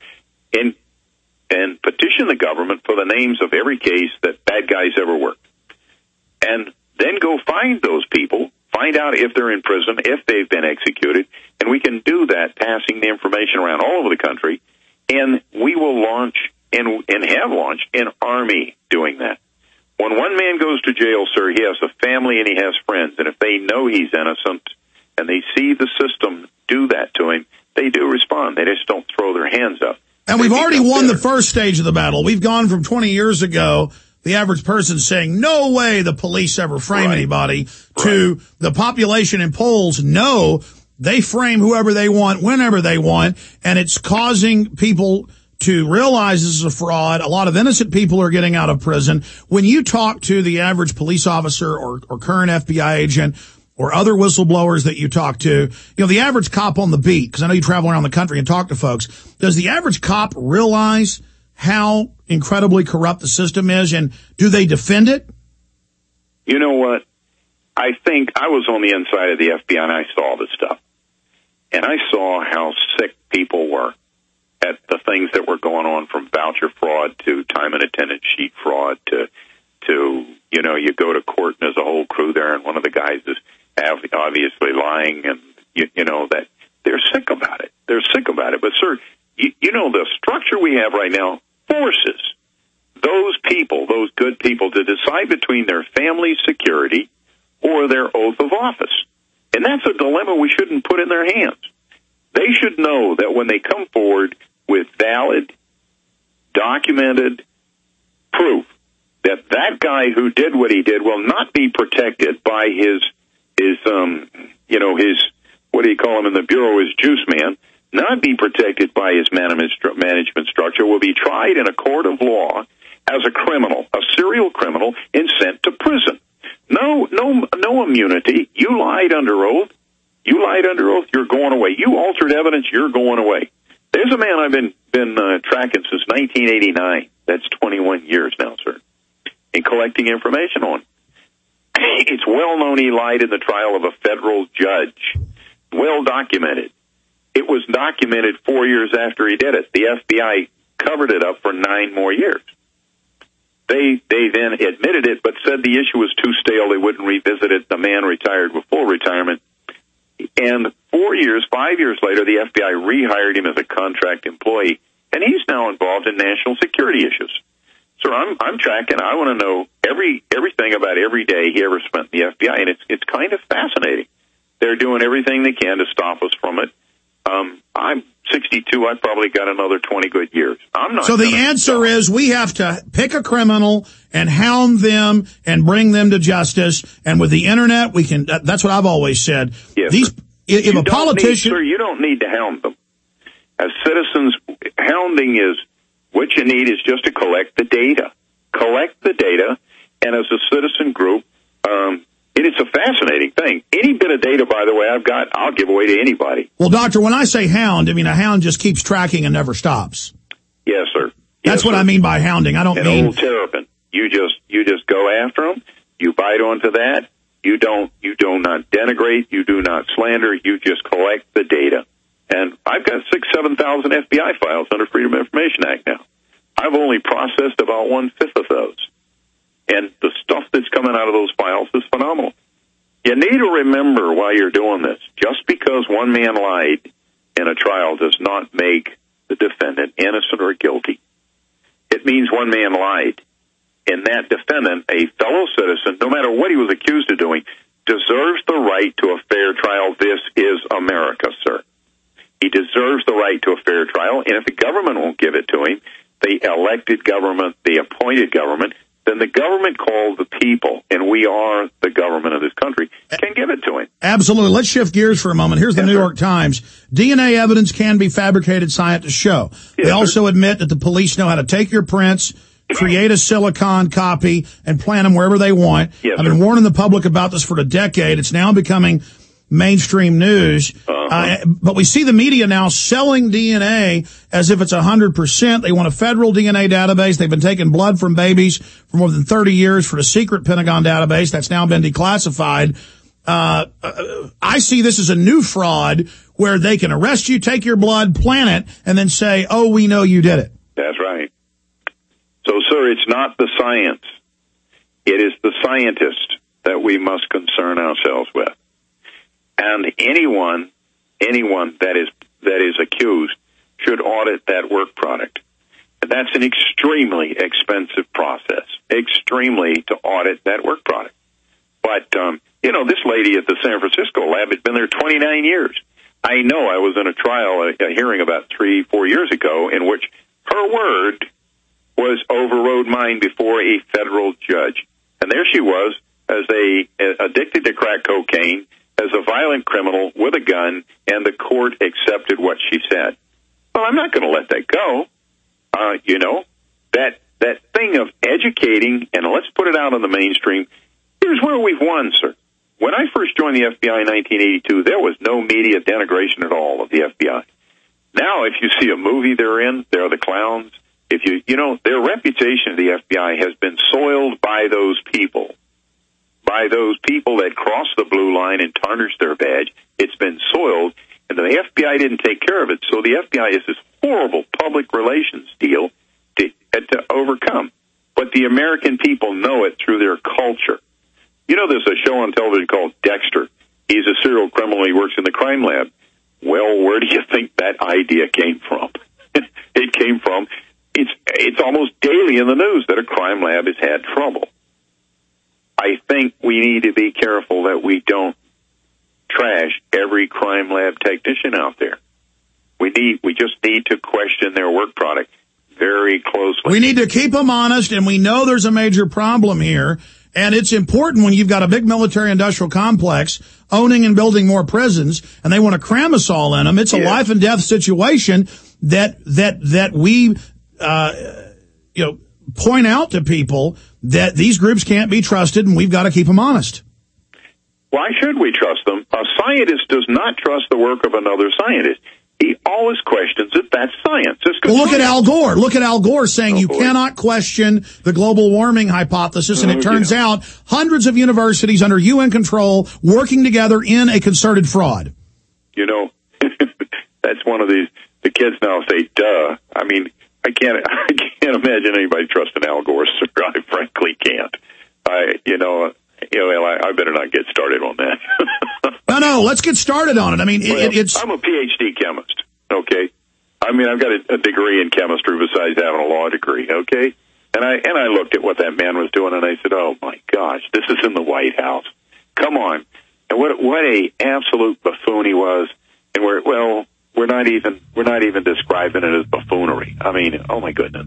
and petition the government for the names of every case that bad guys ever worked. And then go find those people, find out if they're in prison, if they've been executed, and we can do that, passing the information around all over the country, and we will launch and have launched an army doing that. When one man goes to jail, sir, he has a family and he has friends, and if they know he's innocent and they see the system do that to him, they do respond. They just don't throw their hands up. And we've already won the first stage of the battle. We've gone from 20 years ago, the average person saying, no way the police ever frame anybody, to the population in polls, no, they frame whoever they want, whenever they want, and it's causing people to realize this is a fraud. A lot of innocent people are getting out of prison. When you talk to the average police officer or current FBI agent or other whistleblowers that you talk to, the average cop on the beat, because I know you travel around the country and talk to folks, does the average cop realize how incredibly corrupt the system is, and do they defend it? You know what? I think I was on the inside of the FBI and I saw this stuff. And I saw how sick people were at the things that were going on, from voucher fraud to time and attendance sheet fraud to you go to court and there's a whole crew there and one of the guys is obviously lying, and that they're sick about it. They're sick about it. But sir, the structure we have right now forces those people, those good people, to decide between their family's security or their oath of office. And that's a dilemma we shouldn't put in their hands. They should know that when they come forward with valid, documented proof that that guy who did what he did will not be protected by his what do you call him in the Bureau, his juice man, not be protected by his management structure, will be tried in a court of law as a criminal, a serial criminal, and sent to prison. No immunity. You lied under oath. You're going away. You altered evidence. You're going away. There's a man I've been tracking since 1989. That's 21 years now, sir, and collecting information on. It's well known he lied in the trial of a federal judge. Well documented. It was documented 4 years after he did it. The FBI covered it up for 9 more years. They then admitted it, but said the issue was too stale. They wouldn't revisit it. The man retired with full retirement. And 5 years later, the FBI rehired him as a contract employee, and he's now involved in national security issues. So I'm tracking. I want to know everything about every day he ever spent in the FBI, and it's kind of fascinating. They're doing everything they can to stop us from it. I'm 62. I've probably got another 20 good years. I'm not. So the answer is we have to pick a criminal and hound them and bring them to justice. And with the internet, we can. That's what I've always said. Yes, if a politician, sir, you don't need to hound them. As citizens, hounding is what you need is just to collect the data. Collect the data, and as a citizen group, it's a fascinating thing. Any bit of data, by the way, I'll give away to anybody. Well, Doctor, when I say hound, I mean a hound just keeps tracking and never stops. Yes, sir. That's what I mean by hounding. I don't mean old terrapin. You just go after them. You bite onto that. You do not denigrate. You do not slander. You just collect the data. And I've got 7,000 FBI files under Freedom of Information Act now. I've only processed about 1/5 of those. And the stuff that's coming out of those files is phenomenal. You need to remember while you're doing this, just because one man lied in a trial does not make the defendant innocent or guilty. It means one man lied. And that defendant, a fellow citizen, no matter what he was accused of doing, deserves the right to a fair trial. This is America, sir. He deserves the right to a fair trial. And if the government won't give it to him, the elected government, the appointed government, then the government called the people, and we are the government of this country, can give it to him. Absolutely. Let's shift gears for a moment. Here's the New York Times. DNA evidence can be fabricated, scientists show. They also admit that the police know how to take your prints, create a silicon copy, and plant them wherever they want. I've been warning the public about this for a decade. It's now becoming mainstream news. But we see the media now selling DNA as if it's 100%. They want a federal DNA database. They've been taking blood from babies for more than 30 years for the secret Pentagon database that's now been declassified. I see this as a new fraud where they can arrest you, take your blood, plant it, and then say, oh, we know you did it. That's right. So, sir, it's not the science. It is the scientist that we must concern ourselves with. And anyone that is accused should audit that work product. And that's an extremely expensive process, to audit that work product. But, this lady at the San Francisco lab had been there 29 years. I know I was in a trial, a hearing about 3-4 years ago, in which her word was overrode mine before a federal judge. And there she was, as addicted to crack cocaine, as a violent criminal with a gun, and the court accepted what she said. Well, I'm not going to let that go. That thing of educating, and let's put it out on the mainstream. Here's where we've won, sir. When I first joined the FBI in 1982, there was no media denigration at all of the FBI. Now, if you see a movie they're in, they're the clowns. If their reputation of the FBI has been soiled by those people that cross the blue line and tarnish their badge. It's been soiled, and the FBI didn't take care of it. So the FBI is this horrible public relations deal to overcome. But the American people know it through their culture. There's a show on television called Dexter. He's a serial criminal. He works in the crime lab. Well, where do you think that idea came from? It came from, it's almost daily in the news that a crime lab has had trouble. I think we need to be careful that we don't trash every crime lab technician out there. We just need to question their work product very closely. We need to keep them honest, and we know there's a major problem here. And it's important when you've got a big military-industrial complex owning and building more prisons, and they want to cram us all in them. It's a life and death situation that we point out to people that these groups can't be trusted, and we've got to keep them honest. Why should we trust them? A scientist does not trust the work of another scientist. He always questions it. That's science. Well, look at Al Gore. Look at Al Gore saying you cannot question the global warming hypothesis, and it turns out hundreds of universities under UN control working together in a concerted fraud. That's one of these. The kids now say, "Duh." I mean, I can't imagine anybody trusting Al Gore. So I frankly can't. I better not get started on that. No, let's get started on it. I mean, it's... I'm a PhD chemist, okay? I mean, I've got a degree in chemistry besides having a law degree, okay? And I looked at what that man was doing, and I said, oh, my gosh, this is in the White House. Come on. And what a absolute buffoon he was. And we're not even describing it as buffoonery. I mean, oh, my goodness.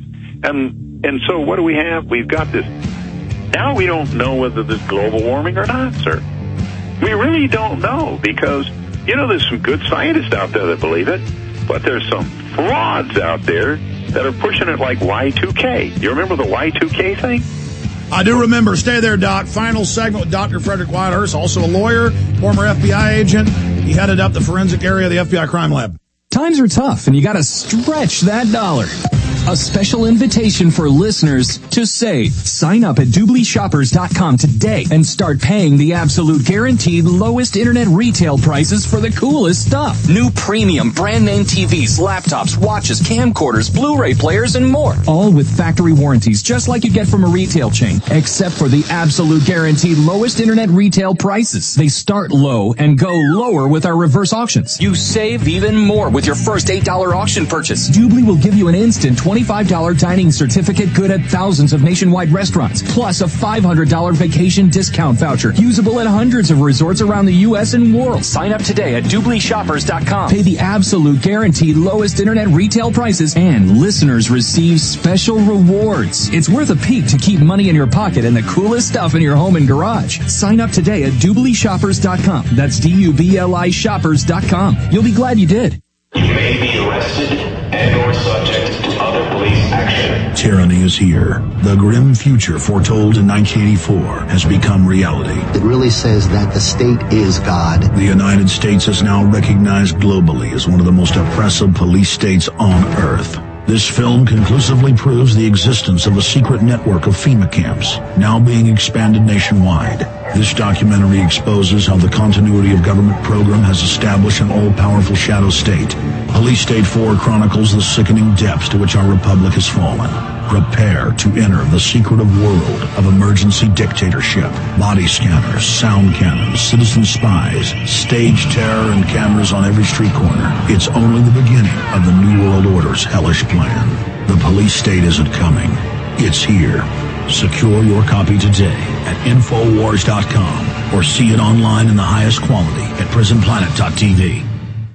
And so what do we have? We've got this... Now we don't know whether there's global warming or not, sir. We really don't know because, there's some good scientists out there that believe it, but there's some frauds out there that are pushing it like Y2K. You remember the Y2K thing? I do remember. Stay there, Doc. Final segment with Dr. Frederick Whitehurst, also a lawyer, former FBI agent. He headed up the forensic area of the FBI crime lab. Times are tough, and you got to stretch that dollar. A special invitation for listeners to save. Sign up at DoubleShoppers.com today and start paying the absolute guaranteed lowest internet retail prices for the coolest stuff. New premium brand name TVs, laptops, watches, camcorders, Blu-ray players, and more. All with factory warranties, just like you get from a retail chain, except for the absolute guaranteed lowest internet retail prices. They start low and go lower with our reverse auctions. You save even more with your first $8 auction purchase. Doobly will give you an instant $25 dining certificate good at thousands of nationwide restaurants, plus a $500 vacation discount voucher, usable at hundreds of resorts around the U.S. and world. Sign up today at DoubleShoppers.com. Pay the absolute guaranteed lowest internet retail prices, and listeners receive special rewards. It's worth a peek to keep money in your pocket and the coolest stuff in your home and garage. Sign up today at DoubleShoppers.com. That's DUBLI Shoppers.com. You'll be glad you did. You may be arrested and or subject to other police action. Tyranny is here. The grim future foretold in 1984 has become reality. It really says that the state is God. The United States is now recognized globally as one of the most oppressive police states on earth. This film conclusively proves the existence of a secret network of FEMA camps, now being expanded nationwide. This documentary exposes how the continuity of government program has established an all-powerful shadow state. Police State 4 chronicles the sickening depths to which our republic has fallen. Prepare to enter the secretive world of emergency dictatorship, body scanners, sound cannons, citizen spies, stage terror, and cameras on every street corner. It's only the beginning of the New World Order's hellish plan. The police state isn't coming. It's here. Secure your copy today at Infowars.com or see it online in the highest quality at PrisonPlanet.tv.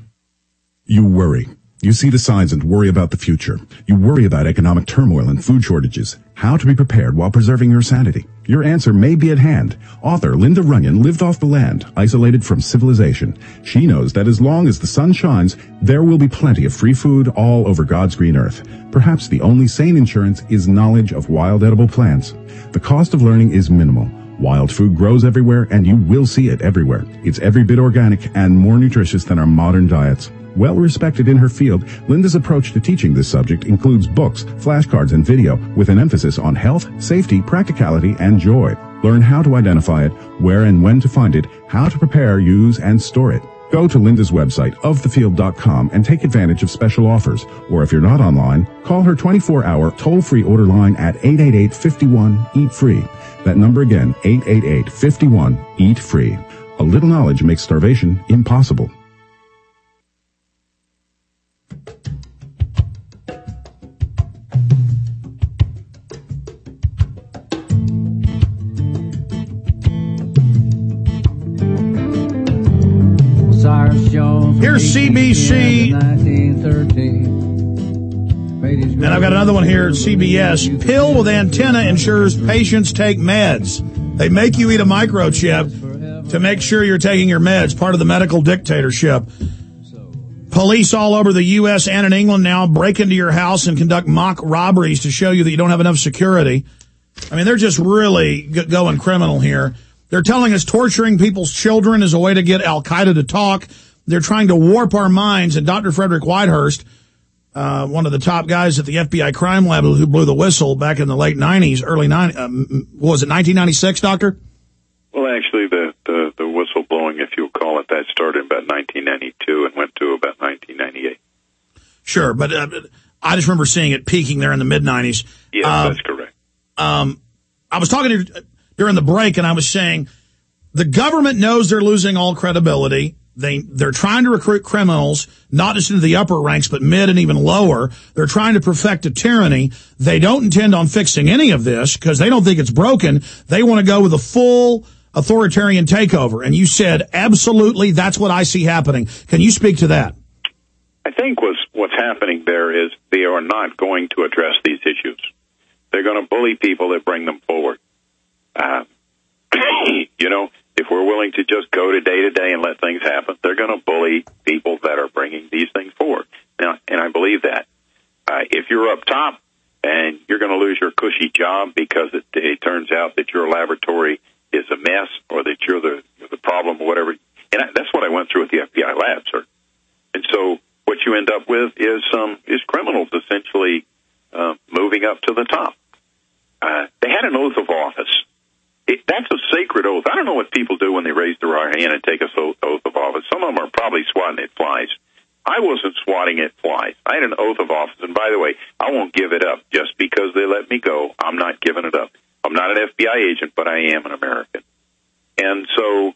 You worry. You see the signs and worry about the future. You worry about economic turmoil and food shortages. How to be prepared while preserving your sanity. Your answer may be at hand. Author Linda Runyon lived off the land, isolated from civilization. She knows that as long as the sun shines, there will be plenty of free food all over God's green earth. Perhaps the only sane insurance is knowledge of wild edible plants. The cost of learning is minimal. Wild food grows everywhere, and you will see it everywhere. It's every bit organic and more nutritious than our modern diets. Well respected in her field, Linda's approach to teaching this subject includes books, flashcards, and video with an emphasis on health, safety, practicality, and joy. Learn how to identify it, where and when to find it, how to prepare, use, and store it. Go to Linda's website, ofthefield.com, and take advantage of special offers. Or if you're not online, call her 24-hour toll-free order line at 888-51-EAT-FREE. That number again, 888-51-EAT-FREE. A little knowledge makes starvation impossible. Here's CBC. And I've got another one here at CBS. Pill with antenna ensures patients take meds. They make you eat a microchip to make sure you're taking your meds, part of the medical dictatorship. Police all over the U.S. and in England now break into your house and conduct mock robberies to show you that you don't have enough security. I mean, they're just really going criminal here. They're telling us torturing people's children is a way to get Al-Qaeda to talk. They're trying to warp our minds. And Dr. Frederick Whitehurst, one of the top guys at the FBI crime lab who blew the whistle back in the late 90s, early 90s, was it 1996, Doctor? Well, actually, the whistle blowing, if you'll call it that, started in about 1992 and went to about 1998. Sure, but I just remember seeing it peaking there in the mid-90s. Yes, that's correct. I was talking to you during the break, and I was saying the government knows they're losing all credibility. They're trying to recruit criminals, not just into the upper ranks, but mid and even lower. They're trying to perfect a tyranny. They don't intend on fixing any of this because they don't think it's broken. They want to go with a full authoritarian takeover. And you said, absolutely, that's what I see happening. Can you speak to that? I think what's happening there is they are not going to address these issues. They're going to bully people that bring them forward. If we're willing to just go to day and let things happen, they're going to bully people that are bringing these things forward. Now, and I believe that. If you're up top and you're going to lose your cushy job because it turns out that your laboratory is a mess or that you're the problem or whatever, and that's what I went through at the FBI lab, sir. And so what you end up with is criminals essentially moving up to the top. They had an oath of office. That's a sacred oath. I don't know what people do when they raise their right hand and take an oath of office. Some of them are probably swatting at flies. I wasn't swatting at flies. I had an oath of office. And by the way, I won't give it up just because they let me go. I'm not giving it up. I'm not an FBI agent, but I am an American. And so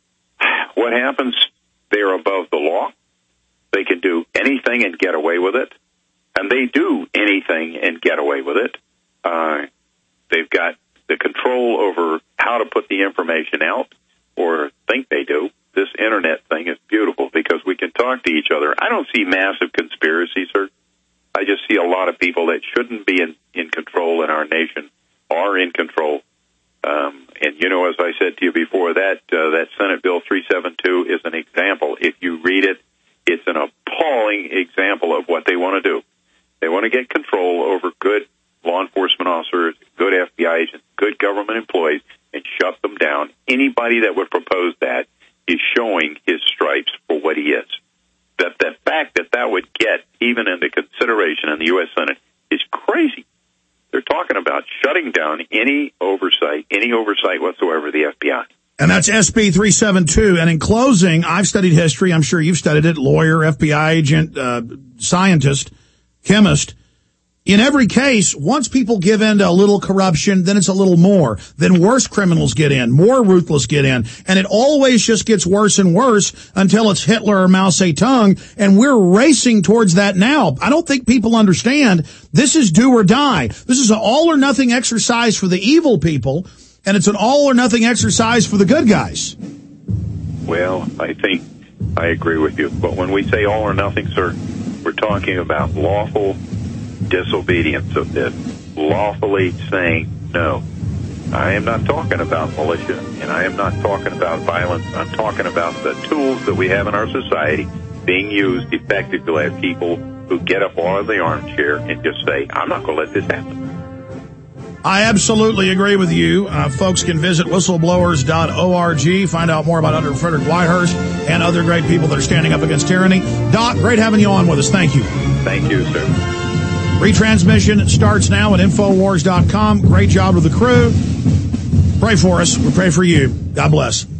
what happens? They're above the law. They can do anything and get away with it. And they do anything and get away with it. They've got the control over how to put the information out, or think they do. This Internet thing is beautiful because we can talk to each other. I don't see massive conspiracies, sir. I just see a lot of people that shouldn't be in control in our nation are in control. And, as I said to you before, that Senate Bill 372 is an example. If you read it, it's an appalling example of what they want to do. They want to get control over good law enforcement officers, good FBI agents, good government employees, and shut them down. Anybody that would propose that is showing his stripes for what he is. The fact that would get even into consideration in the U.S. Senate is crazy. They're talking about shutting down any oversight whatsoever of the FBI. And that's SB 372. And in closing, I've studied history. I'm sure you've studied it. Lawyer, FBI agent, scientist, chemist. In every case, once people give in to a little corruption, then it's a little more. Then worse criminals get in, more ruthless get in. And it always just gets worse and worse until it's Hitler or Mao Zedong. And we're racing towards that now. I don't think people understand this is do or die. This is an all or nothing exercise for the evil people, and it's an all or nothing exercise for the good guys. Well, I think I agree with you. But when we say all or nothing, sir, we're talking about lawful disobedience of this, lawfully saying no. I am not talking about militia, and I am not talking about violence. I'm talking about the tools that we have in our society being used effectively by people who get up out of the armchair and just say, I'm not going to let this happen. I absolutely agree with you. Folks can visit whistleblowers.org, find out more about Dr. Frederick Whitehurst and other great people that are standing up against tyranny. Doc, great having you on with us. Thank you. Thank you, sir. Retransmission starts now at Infowars.com. Great job with the crew. Pray for us. We pray for you. God bless.